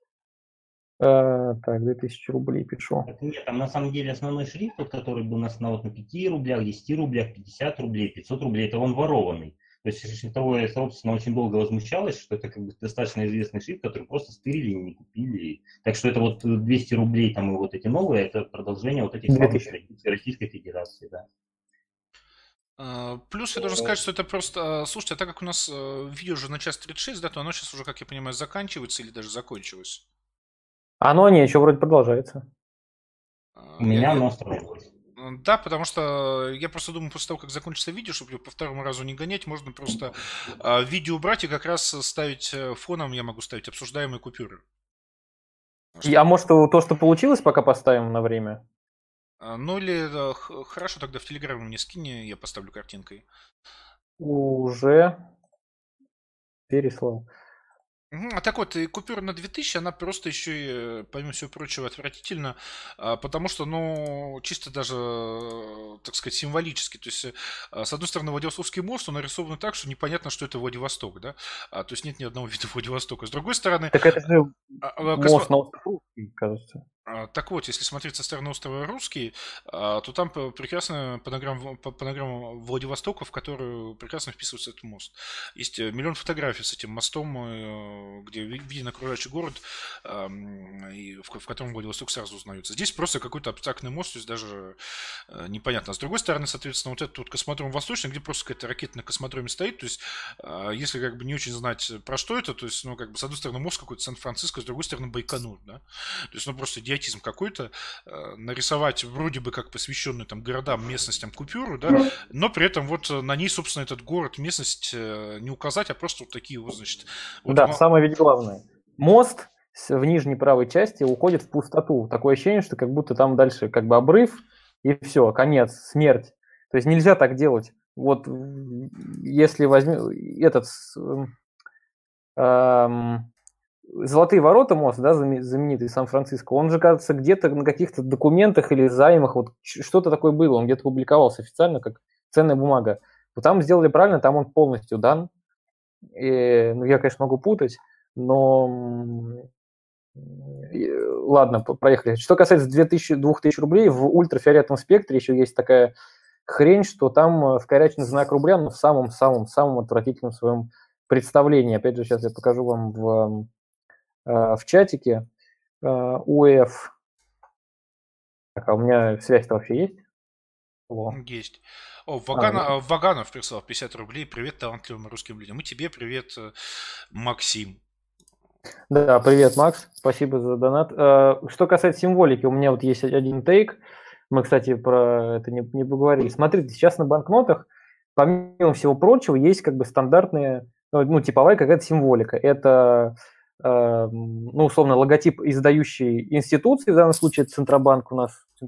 Э, так, две тысячи рублей пишу. Так нет, там на самом деле основной шрифт, тот, который был на, на, вот, на пяти рублях, десяти рублях, пятьдесят рублей, пятьсот рублей, это он ворованный. То есть шрифтовое сообщество очень долго возмущалось, что это как бы достаточно известный шрифт, который просто стырили и не купили. Так что это вот двести рублей там и вот эти новые, это продолжение вот этих славных традиций Российской Федерации, да. А, Плюс я должен сказать, что это просто... а, Слушайте, а так как у нас а, видео уже на час тридцать шесть, да, то оно сейчас уже, как я понимаю, заканчивается или даже закончилось. Оно не, еще вроде продолжается. А, У я- меня я- оно остановилось. Да, потому что я просто думаю, после того, как закончится видео, чтобы его по второму разу не гонять, можно просто а, видео убрать и как раз ставить э, фоном, я могу ставить обсуждаемые купюры. И- а может, то, что получилось, пока поставим на время? А, Ну или э, х- хорошо, тогда в Телеграме мне скинь, я поставлю картинкой. Уже переслал. Мгм. А так вот, и купюра на две тысячи, она просто еще и, э, помимо всего прочего, отвратительна, а, потому что, ну, чисто даже, э, так сказать, символически. То есть, э, а, с одной стороны, Владивостокский мост, он нарисован так, что непонятно, что это Владивосток, да? А, то есть нет ни одного вида Владивостока. С другой стороны, Так это же а, а, мост космо- на остров Русский, кажется. а, Так вот, если смотреть со стороны острова Русский, а, то там п- прекрасная панограмма, п- панограмма Владивостока, в которую прекрасно вписывается этот мост. Есть э, миллион фотографий с этим мостом, э, где ви- виден окружающий город, ам, и в, ко- в котором Владивосток сразу узнается. Здесь просто какой-то абстрактный мост, то есть даже э, непонятно. А с другой стороны, соответственно, вот этот вот космодром Восточный, где просто какая-то ракета на космодроме стоит, то есть а, если как бы не очень знать, про что это, то есть, ну, как бы, с одной стороны, мост какой-то Сан-Франциско, с другой стороны, Байконур, да. То есть, ну, просто идиотизм какой-то. э, Нарисовать вроде бы как посвященную там городам, местностям купюру, да, но при этом вот э, на ней, собственно, этот город, местность э, не указать, а просто вот такие вот, значит, вот, Да, ма- самое ведь главное. Мост с- в нижней правой части уходит в пустоту. Такое ощущение, что как будто там дальше как бы обрыв, и все, конец, смерть. То есть нельзя так делать. Вот м, если возьмем этот с- м, ам, Золотые ворота мост, да, знаме- знаменитый Сан-Франциско, он же, кажется, где-то на каких-то документах или займах, вот ч- что-то такое было, он где-то публиковался официально, как ценная бумага. Вот там сделали правильно, там он полностью дан. И, ну, я, конечно, могу путать, но м, и, ладно, по- проехали. Что касается две тысячи, двух тысяч рублей, в ультрафиолетовом спектре еще есть такая хрень, что там э, вкорячен знак рубля, но в самом-самом-самом отвратительном своем представлении. Опять же, сейчас я покажу вам в, э, в чатике. Э, УЭФ. Так, а у меня связь-то вообще есть? Алло. есть. О, А, Вагана, а, Ваганов прислал пятьдесят рублей. Привет талантливым русским людям. И тебе привет, э, Максим. да, привет, Макс, спасибо за донат. Э, Что касается символики, у меня вот есть один тейк. Мы, кстати, про это не, не поговорили. Смотрите, сейчас на банкнотах, помимо всего прочего, есть как бы стандартная, ну, ну, типовая какая-то символика. Это, э, ну, условно, логотип издающей институции, в данном случае это Центробанк у нас,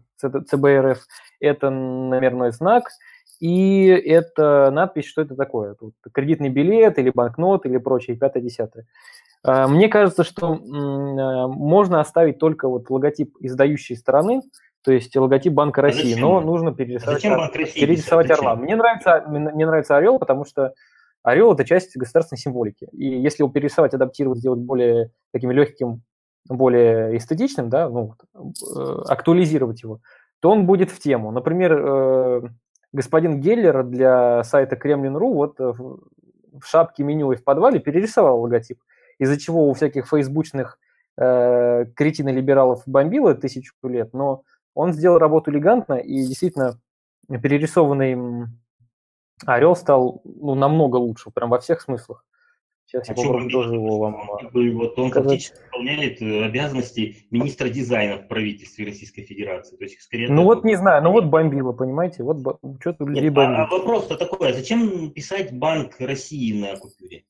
ЦБРФ, это номерной знак, и это надпись, что это такое. Тут кредитный билет или банкнот или прочее, пятое-десятое. Э, Мне кажется, что м, э, можно оставить только вот логотип издающей стороны, то есть логотип Банка А России, но зачем? нужно А перерисовать, зачем ор- Банк России писать? перерисовать орла. Зачем? Мне нравится, мне мне нравится орел, потому что орел – это часть государственной символики. И если его перерисовать, адаптировать, сделать более таким легким, более эстетичным, да, ну, э, актуализировать его, то он будет в тему. Например, э, господин Геллер для сайта Кремлин точка ру вот э, в в шапке меню и в подвале перерисовал логотип, из-за чего у всяких фейсбучных э, кретин-либералов бомбило тысячу лет, но он сделал работу элегантно, и действительно перерисованный м, орел стал ну, намного лучше, прям во всех смыслах. Сейчас А я что попробую тоже бомбило-то? его Что? вам Он, а, как бы, вот, он показать. фактически выполняет э, обязанности министра дизайна в правительстве Российской Федерации. То есть, скорее от Ну вот этого не знаю, ну вот понятно. бомбило, понимаете, вот бо- что-то людей Нет, а, а бомбит. вопрос-то такой, а зачем писать Банк России на купюре?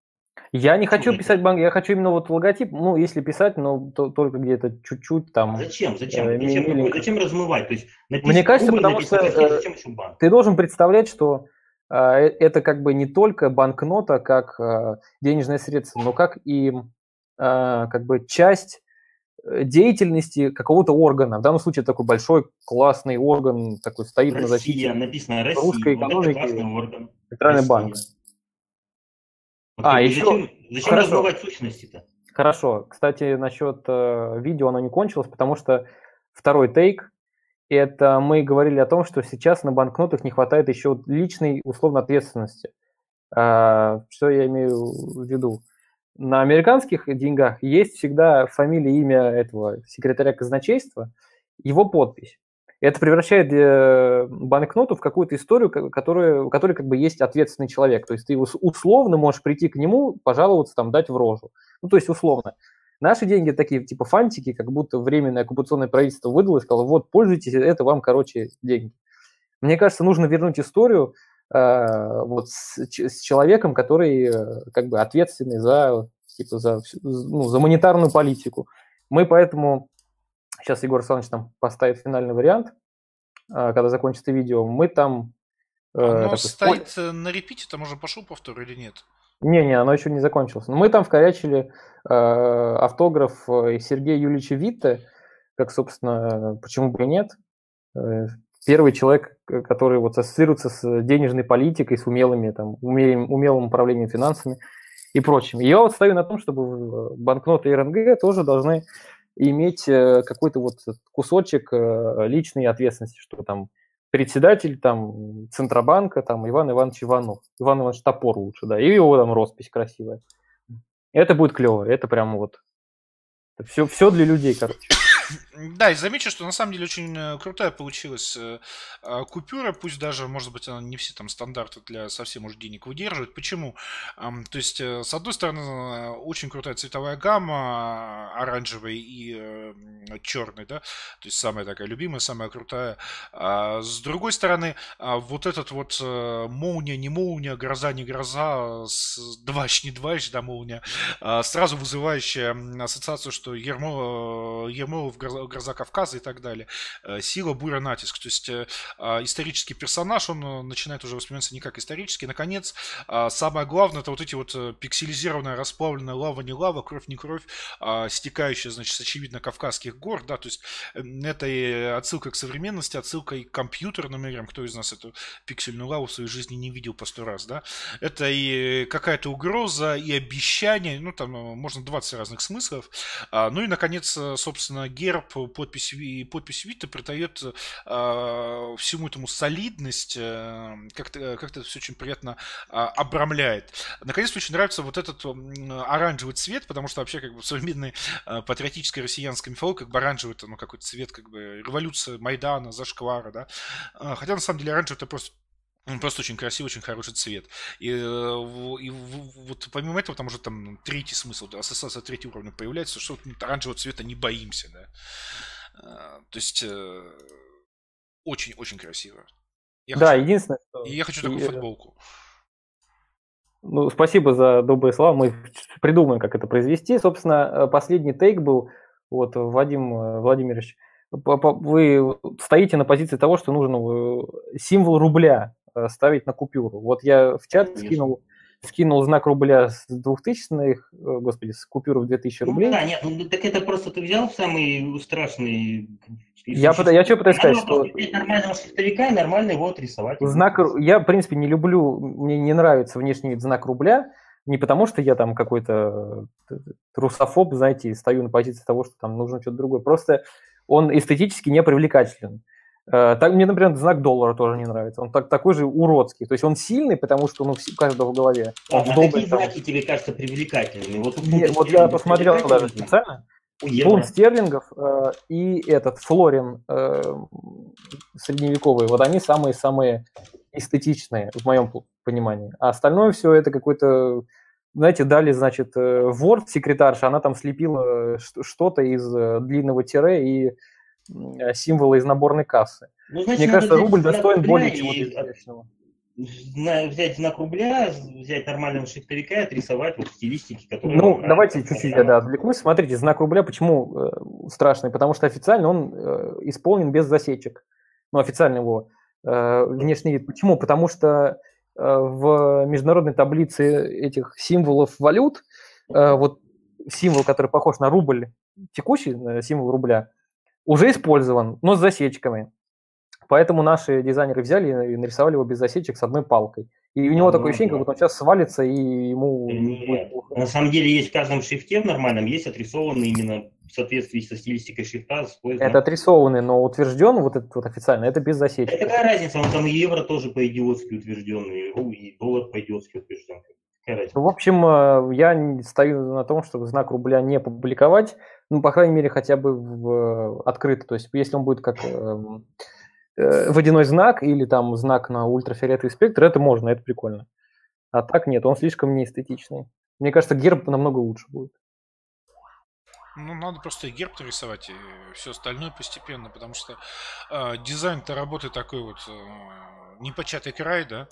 Я не Почему хочу зачем? писать банк, я хочу именно вот логотип, ну если писать, но то- только где-то чуть-чуть А там зачем? Зачем? э, ми- Зачем, какой, миленько. зачем размывать? То есть Мне написано кажется, рубль, потому что написано Россия, э, зачем еще банк? ты должен представлять, что э, э- это как бы не только банкнота как э, денежное средство, но как и э, как бы часть э, деятельности какого-то органа. В данном случае такой большой классный орган такой стоит на Россия, защите написано русской Россия. Вот это классный экономики, орган. Центральный банк. Россия. Вот А, как бы еще зачем, зачем хорошо, размывать сущности-то? хорошо. Кстати, насчет э, видео оно не кончилось, потому что второй тейк это мы говорили о том, что сейчас на банкнотах не хватает еще личной условно ответственности. А, Что я имею в виду? На американских деньгах есть всегда фамилия, имя этого секретаря казначейства, его подпись. Это превращает э, банкноту в какую-то историю, ко- которая, у которой как бы есть ответственный человек. То есть ты ус- условно можешь прийти к нему, пожаловаться, там, дать в рожу. Ну, то есть условно. Наши деньги такие типа фантики, как будто временное оккупационное правительство выдало и сказало, вот, пользуйтесь, это вам, короче, деньги. Мне кажется, нужно вернуть историю э, вот с, ч- с человеком, который э, как бы ответственный за, типа, за, всю- ну, за монетарную политику. Мы поэтому, сейчас Егор Александрович нам поставит финальный вариант, когда закончится видео, мы там... Оно такой, стоит ой... на репите, там уже пошел повтор или нет? Не-не, оно еще не закончилось. Мы там вкорячили э, автограф Сергея Юрьевича Витте, как, собственно, почему бы и нет. Первый человек, который вот ассоциируется с денежной политикой, с умелыми, там, умелым, умелым управлением финансами и прочим. Я вот ставлю на том, чтобы банкноты эр эн гэ тоже должны иметь какой-то вот кусочек личной ответственности, что там председатель там Центробанка, там Иван Иванович Иванов, Иван Иванович Топор лучше, да, и его там роспись красивая. Это будет клево, это прям вот все, все для людей, короче. Да, и замечу, что на самом деле очень крутая получилась купюра, пусть даже, может быть, она не все там стандарты для совсем уж денег выдерживает. Почему? То есть, с одной стороны, очень крутая цветовая гамма, оранжевый и черный, да, то есть самая такая любимая, самая крутая. С другой стороны, вот этот вот молния, не молния, гроза, не гроза, двач, не двач, да, молния, сразу вызывающая ассоциацию, что Ермо, Ермолов Гроза Кавказа и так далее. Сила, буря, натиск. То есть исторический персонаж, он начинает уже восприниматься не как исторический. Наконец, самое главное, это вот эти вот пикселизированная, расплавленная лава, не лава, кровь, не кровь, стекающая, значит, с очевидно кавказских гор, да, то есть это и отсылка к современности, отсылка и к компьютерным играм, кто из нас эту пиксельную лаву в своей жизни не видел по сто раз, да, это и какая-то угроза, и обещание, ну, там можно двадцать разных смыслов, ну и, наконец, собственно, герб, подпись, подпись Витте придает э, всему этому солидность, э, как-то, как-то это все очень приятно э, обрамляет. Наконец, мне очень нравится вот этот э, оранжевый цвет, потому что вообще как бы в современной э, патриотической россиянской мифологии как бы оранжевый это ну, какой-то цвет как бы революция, Майдана, зашквара, да. Э, хотя на самом деле оранжевый это просто Он просто очень красивый, очень хороший цвет. И, и вот помимо этого там уже там третий смысл, да, ассоциация третьего уровня появляется, что вот оранжевого цвета не боимся, да. То есть очень-очень красиво. Я да, хочу, единственное, что... И я хочу такую и... футболку. Ну, спасибо за добрые слова. Мы придумаем, как это произвести. Собственно, последний тейк был, вот, Вадим Владимирович, вы стоите на позиции того, что нужно символ рубля ставить на купюру. Вот я в чат скинул, скинул знак рубля с двухтысячных, господи, с купюры в две тысячи рублей. Ну да, нет, ну так это просто ты взял самый страшный... Я, я, я что пытаюсь сказать, что... Нормального шрифтовика и нормально его отрисовать. Знак, я, в принципе, не люблю, мне не нравится внешний вид знак рубля, не потому что я там какой-то русофоб, знаете, стою на позиции того, что там нужно что-то другое, просто он эстетически не привлекателен. Так, мне, например, знак доллара тоже не нравится. Он так, такой же уродский. То есть он сильный, потому что ну, у каждого в голове. А, а какие там... знаки тебе кажутся привлекательными? Вот, Нет, вот я посмотрел даже специально. Фунт стерлингов э, и этот флорин э, средневековый. Вот они самые-самые эстетичные, в моем понимании. А остальное все это какой-то... Знаете, дали, значит, Word секретарша, она там слепила что-то из длинного тире и символы из наборной кассы. Ну, значит, мне кажется, рубль достоин более чего-то изящного. Взять знак рубля, взять нормального шрифтовика и отрисовать вот в стилистике, которая... Ну, давайте чуть-чуть я да, отвлекусь. Смотрите, знак рубля почему э, страшный? Потому что официально он э, исполнен без засечек. Ну, официально его э, внешний вид. Почему? Потому что э, в международной таблице этих символов валют, э, вот символ, который похож на рубль, текущий э, символ рубля, уже использован, но с засечками. Поэтому наши дизайнеры взяли и нарисовали его без засечек с одной палкой. И у него ну, такое ощущение, как будто он сейчас свалится, и ему... Нет. На самом деле есть в каждом шрифте в нормальном, есть отрисованный именно в соответствии со стилистикой шрифта. Это отрисованный, но утвержден вот этот вот официально, это без засечек. Это какая разница, он там и евро тоже по-идиотски утвержденный, и доллар по-идиотски утвержден. В общем, я стою на том, чтобы знак рубля не публиковать, ну, по крайней мере, хотя бы в открыто. То есть, если он будет как... водяной знак или там знак на ультрафиолетовый спектр, это можно, это прикольно. А так нет, он слишком неэстетичный. Мне кажется, герб намного лучше будет. Ну, надо просто и герб рисовать, и все остальное постепенно, потому что э, дизайн-то работы такой вот э, непочатый край, да.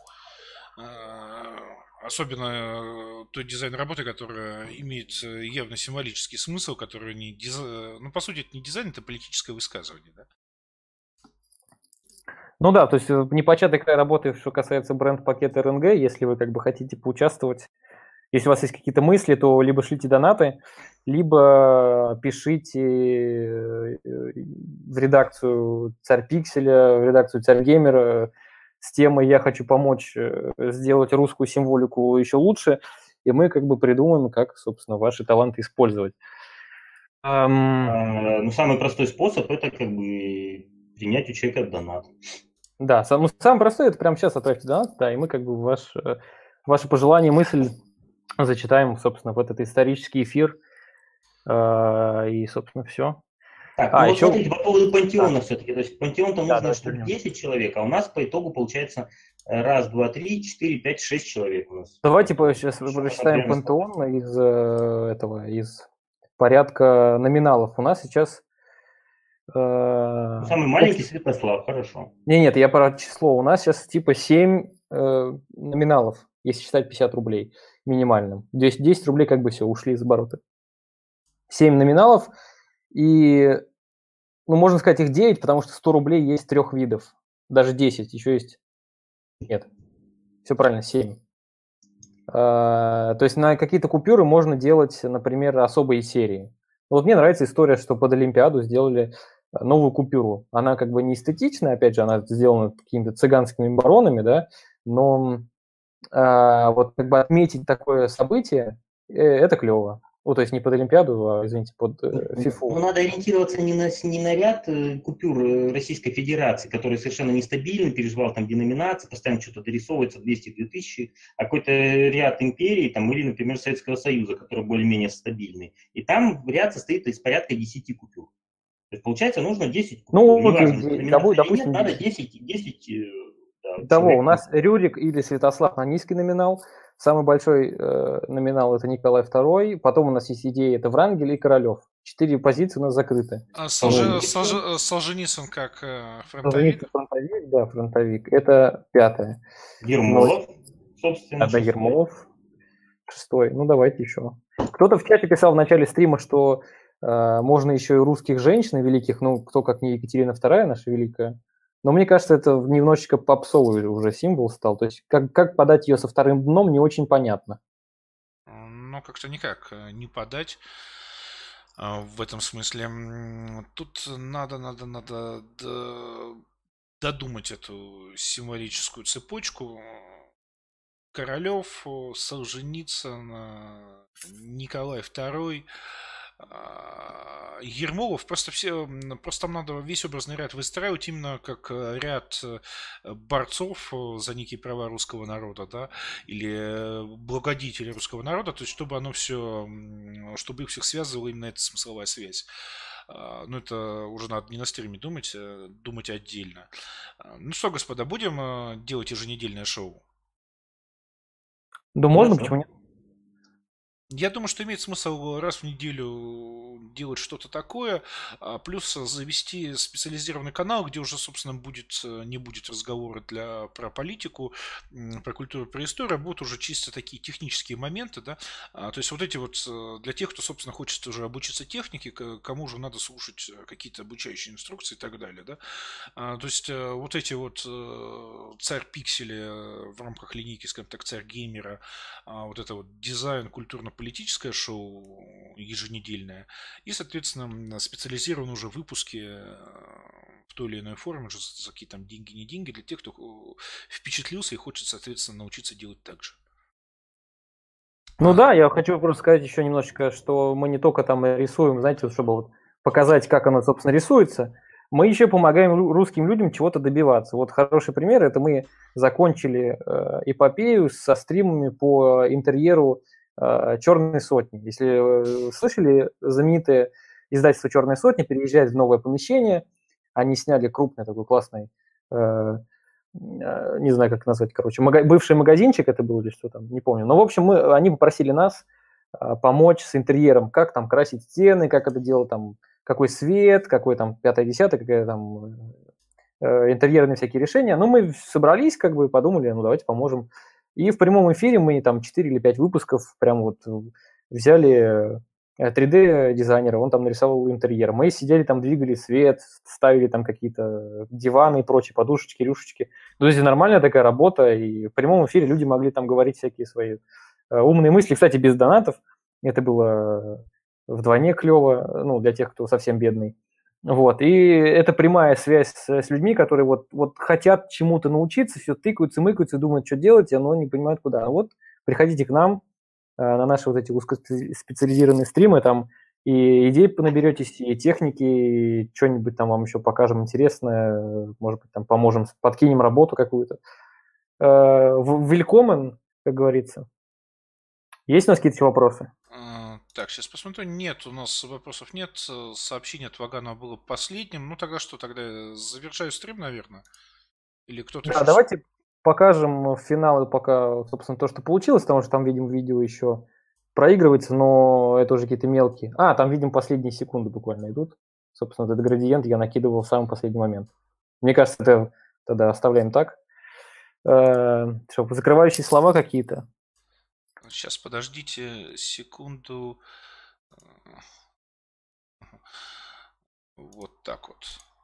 Э, особенно э, той дизайн работы, которая имеет явно символический смысл, который не дизайн... Ну, по сути, это не дизайн, это политическое высказывание, да. Ну да, то есть э, непочатый край работы, что касается бренд-пакета эр эн гэ, если вы как бы хотите поучаствовать, если у вас есть какие-то мысли, то либо шлите донаты, либо пишите э, в редакцию Царь Пикселя, в редакцию Царь Геймера с темой «Я хочу помочь э, сделать русскую символику еще лучше», и мы как бы придумаем, как, собственно, ваши таланты использовать. Ам, А, ну, самый простой способ – это как бы принять у человека донат. Да, сам- ну, самое простое – это прямо сейчас отправьте донат, да, и мы как бы ваш, э, ваши пожелания, мысль зачитаем, собственно, в этот исторический эфир, э, и, собственно, все. Так, А, ну вот еще... смотрите, по поводу пантеона Да, все-таки. То есть пантеон-то да, нужно давайте штук вернем. десять человек, а у нас по итогу получается э, раз, два, три, четыре, пять, шесть человек у нас. Давайте по- сейчас Что можно просчитаем примерно сказать? пантеон из э, этого, из порядка номиналов. У нас сейчас... э, Ну, самый маленький Святослав, хорошо. Не, нет, я про число. У нас сейчас типа семь э, номиналов, если считать пятьдесят рублей минимальным. десять, десять рублей как бы все, ушли из оборота. семь номиналов, и, ну, можно сказать, их девять, потому что сто рублей есть трех видов. Даже десять, еще есть... Нет, все правильно, семь. А, то есть на какие-то купюры можно делать, например, особые серии. Вот мне нравится история, что под Олимпиаду сделали новую купюру. Она как бы не эстетичная, опять же, она сделана какими-то цыганскими баронами, да, но а, вот как бы отметить такое событие, э, это клево. Ну, то есть не под Олимпиаду, а, извините, под э, фифу. Ну, надо ориентироваться не на, не на ряд э, купюр э, Российской Федерации, который совершенно нестабильный, переживал там деноминации, постоянно что-то дорисовывается, двести-две тысячи, а какой-то ряд империй, там, или, например, Советского Союза, который более-менее стабильный. И там ряд состоит из порядка десяти купюр. То есть, получается, нужно десять купюр. Ну, вот, Неважно, э, деноминация допу- или нет, допустим, надо десять, десять э, да, того, у человек. нас Рюрик или Святослав на низкий номинал, самый большой э, номинал это Николай второй, потом у нас есть идеи, это Врангель и Королев. Четыре позиции у нас закрыты. А Ну, Солже- и Солже- всё. Солженицын как э, Солженицын фронтовик. фронтовик, да, фронтовик, это пятое. Ермолов, Но, собственно, да, шестой. Ермолов, шестой, ну давайте еще. Кто-то в чате писал в начале стрима, что э, можно еще и русских женщин великих, ну, кто как не Екатерина вторая наша великая. Но мне кажется, это немножечко попсовый уже символ стал. То есть как, как подать ее со вторым дном, не очень понятно. Ну, как-то никак э, не подать а, в этом смысле. М, Тут надо, надо, надо д- додумать эту символическую цепочку. Королев, Солженицын, э, Николай второй, а, Ермолов. Просто все, м, просто там надо весь образный ряд выстраивать именно как э, ряд э, борцов э, за некие права русского народа, да, или э, благодетелей русского народа, то есть чтобы оно все, чтобы их всех связывала именно эта смысловая связь. А, Ну, это уже надо не на стриме думать, а думать отдельно. А, Ну что, господа, будем э, делать еженедельное шоу? Да можно, Хорошо. почему нет? Я думаю, что имеет смысл раз в неделю делать что-то такое, а плюс завести специализированный канал, где уже, собственно, будет, э, не будет разговора для, про политику, м, про культуру, про историю, а будут уже чисто такие технические моменты, да. А, То есть вот эти вот э, для тех, кто, собственно, хочет уже обучиться технике, к- кому же надо слушать э, какие-то обучающие инструкции и так далее, да. А, То есть э, вот эти вот э, царь пиксели э, в рамках линейки, скажем так, царь геймера, а, вот это вот дизайн, культурно-политическое шоу еженедельное, и, соответственно, м, специализированные уже выпуски э, в той или иной форме, уже за за какие там деньги, не деньги, для тех, кто э, впечатлился и хочет, соответственно, научиться делать так же. Ну А, да, я хочу просто сказать еще немножечко, что мы не только там рисуем, знаете, вот чтобы вот показать, как оно, собственно, рисуется, мы еще помогаем ру- русским людям чего-то добиваться. Вот хороший пример – это мы закончили э, эпопею со стримами по интерьеру э, «Черной сотни». Если э, слышали, знаменитое издательство «Черная сотня» переезжает в новое помещение, они сняли крупный такой классный, э, э, не знаю, как назвать, короче, мага- бывший магазинчик это был или что там, не помню. Но, в общем, мы, они попросили нас а, помочь с интерьером, как там красить стены, как это делать, там, какой свет, какой там пятое-десятое, какие там э, интерьерные всякие решения. Ну, мы собрались, как бы, подумали, ну, давайте поможем. И в прямом эфире мы там четыре или пять выпусков прям вот взяли три дэ-дизайнера, он там нарисовал интерьер. Мы сидели там, двигали свет, ставили там какие-то диваны и прочие, подушечки, рюшечки. То есть нормальная такая работа, и в прямом эфире люди могли там говорить всякие свои умные мысли. Кстати, без донатов. Это было вдвойне клево, ну, для тех, кто совсем бедный. Вот, и это прямая связь с, с людьми, которые вот, вот хотят чему-то научиться, все тыкаются, мыкаются, думают, что делать, но не понимают, куда. Вот приходите к нам э, на наши вот эти узкоспециализированные стримы, там и идей понаберетесь, и техники, и что-нибудь там вам еще покажем интересное, может быть, там поможем, подкинем работу какую-то. Willkommen, как говорится. Есть у нас какие-то вопросы? Так, сейчас посмотрю. Нет, у нас вопросов нет. Сообщение от Ваганова было последним. Ну, тогда что? Тогда завершаю стрим, наверное? Или кто-то Да, еще... давайте покажем финал, пока, собственно, то, что получилось, потому что там, видим, видео еще проигрывается, но это уже какие-то мелкие. А, там, видим, последние секунды буквально идут. Собственно, этот градиент я накидывал в самый последний момент. Мне кажется, это тогда оставляем так. Что, закрывающие слова какие-то? Сейчас, подождите секунду. Вот так вот.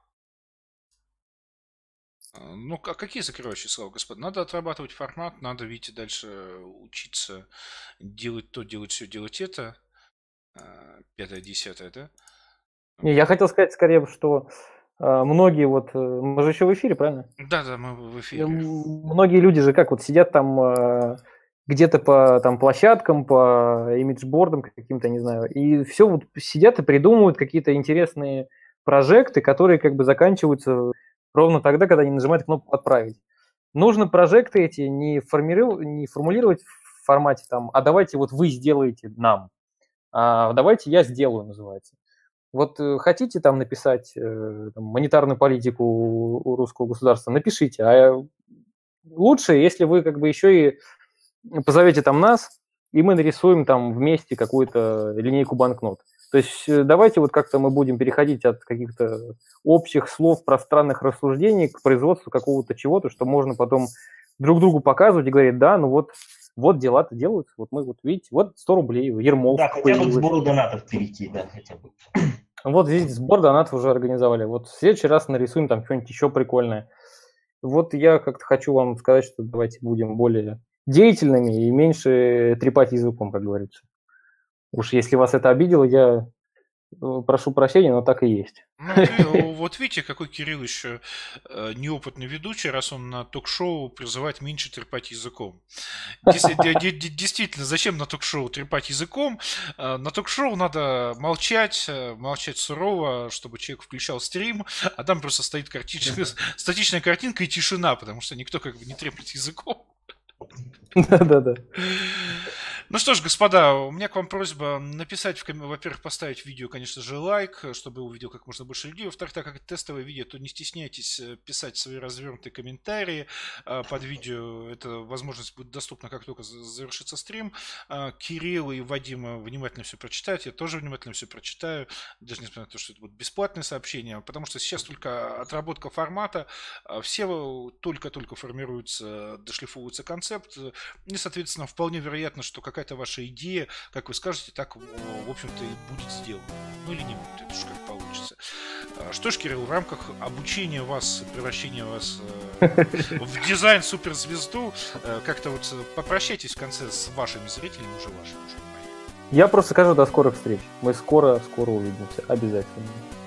Ну, а какие закрывающие слова, господа? Надо отрабатывать формат, надо, видите, дальше учиться делать то, делать все, делать это. Пятое, десятое, да? Не, я хотел сказать скорее, что э, многие вот... Мы же еще в эфире, правильно? Да, да, мы в эфире. Многие люди же как вот сидят там... Э, где-то по там, площадкам, по имиджбордам каким-то, не знаю, и все вот сидят и придумывают какие-то интересные прожекты, которые как бы заканчиваются ровно тогда, когда они нажимают кнопку «Отправить». Нужно прожекты эти не, формиру... не формулировать в формате там, а давайте вот вы сделаете нам, а давайте я сделаю, называется. Вот хотите там написать э, там, монетарную политику у русского государства, напишите, а лучше, если вы как бы еще и позовете там нас, и мы нарисуем там вместе какую-то линейку банкнот. То есть давайте вот как-то мы будем переходить от каких-то общих слов, пространных рассуждений к производству какого-то чего-то, что можно потом друг другу показывать и говорить, да, ну вот, вот дела-то делаются, вот мы вот видите, вот сто рублей, Ермолов. Да, хотя бы к сбору донатов перейти, да, хотя бы. Вот видите, сбор донатов уже организовали. Вот в следующий раз нарисуем там что-нибудь еще прикольное. Вот я как-то хочу вам сказать, что давайте будем более деятельными и меньше трепать языком, как говорится. Уж если вас это обидело, я прошу прощения, но так и есть. Ну, вот видите, какой Кирилл еще неопытный ведущий, раз он на ток-шоу призывает меньше трепать языком. Действительно, зачем на ток-шоу трепать языком? На ток-шоу надо молчать, молчать сурово, чтобы человек включал стрим, а там просто стоит статичная картинка и тишина, потому что никто как бы не треплет языком. Да-да-да. Ну что ж, господа, у меня к вам просьба написать, в ком... во-первых, поставить видео, конечно же, лайк, чтобы увидел как можно больше людей. Во-вторых, так как это тестовое видео, то не стесняйтесь писать свои развернутые комментарии под видео. Эта возможность будет доступна, как только завершится стрим. Кирилл и Вадим внимательно все прочитают. Я тоже внимательно все прочитаю, даже несмотря на то, что это будет бесплатное сообщение, потому что сейчас только отработка формата, все только-только формируются, дошлифовывается концепт, и, соответственно, вполне вероятно, что как какая-то ваша идея, как вы скажете, так, в общем-то, и будет сделано. Ну или не будет, это уж как получится. Что ж, Кирилл, в рамках обучения вас, превращения вас в дизайн-суперзвезду, как-то вот попрощайтесь в конце с вашими зрителями, уже вашими, уже моими. Я просто скажу до скорых встреч. Мы скоро-скоро увидимся, обязательно.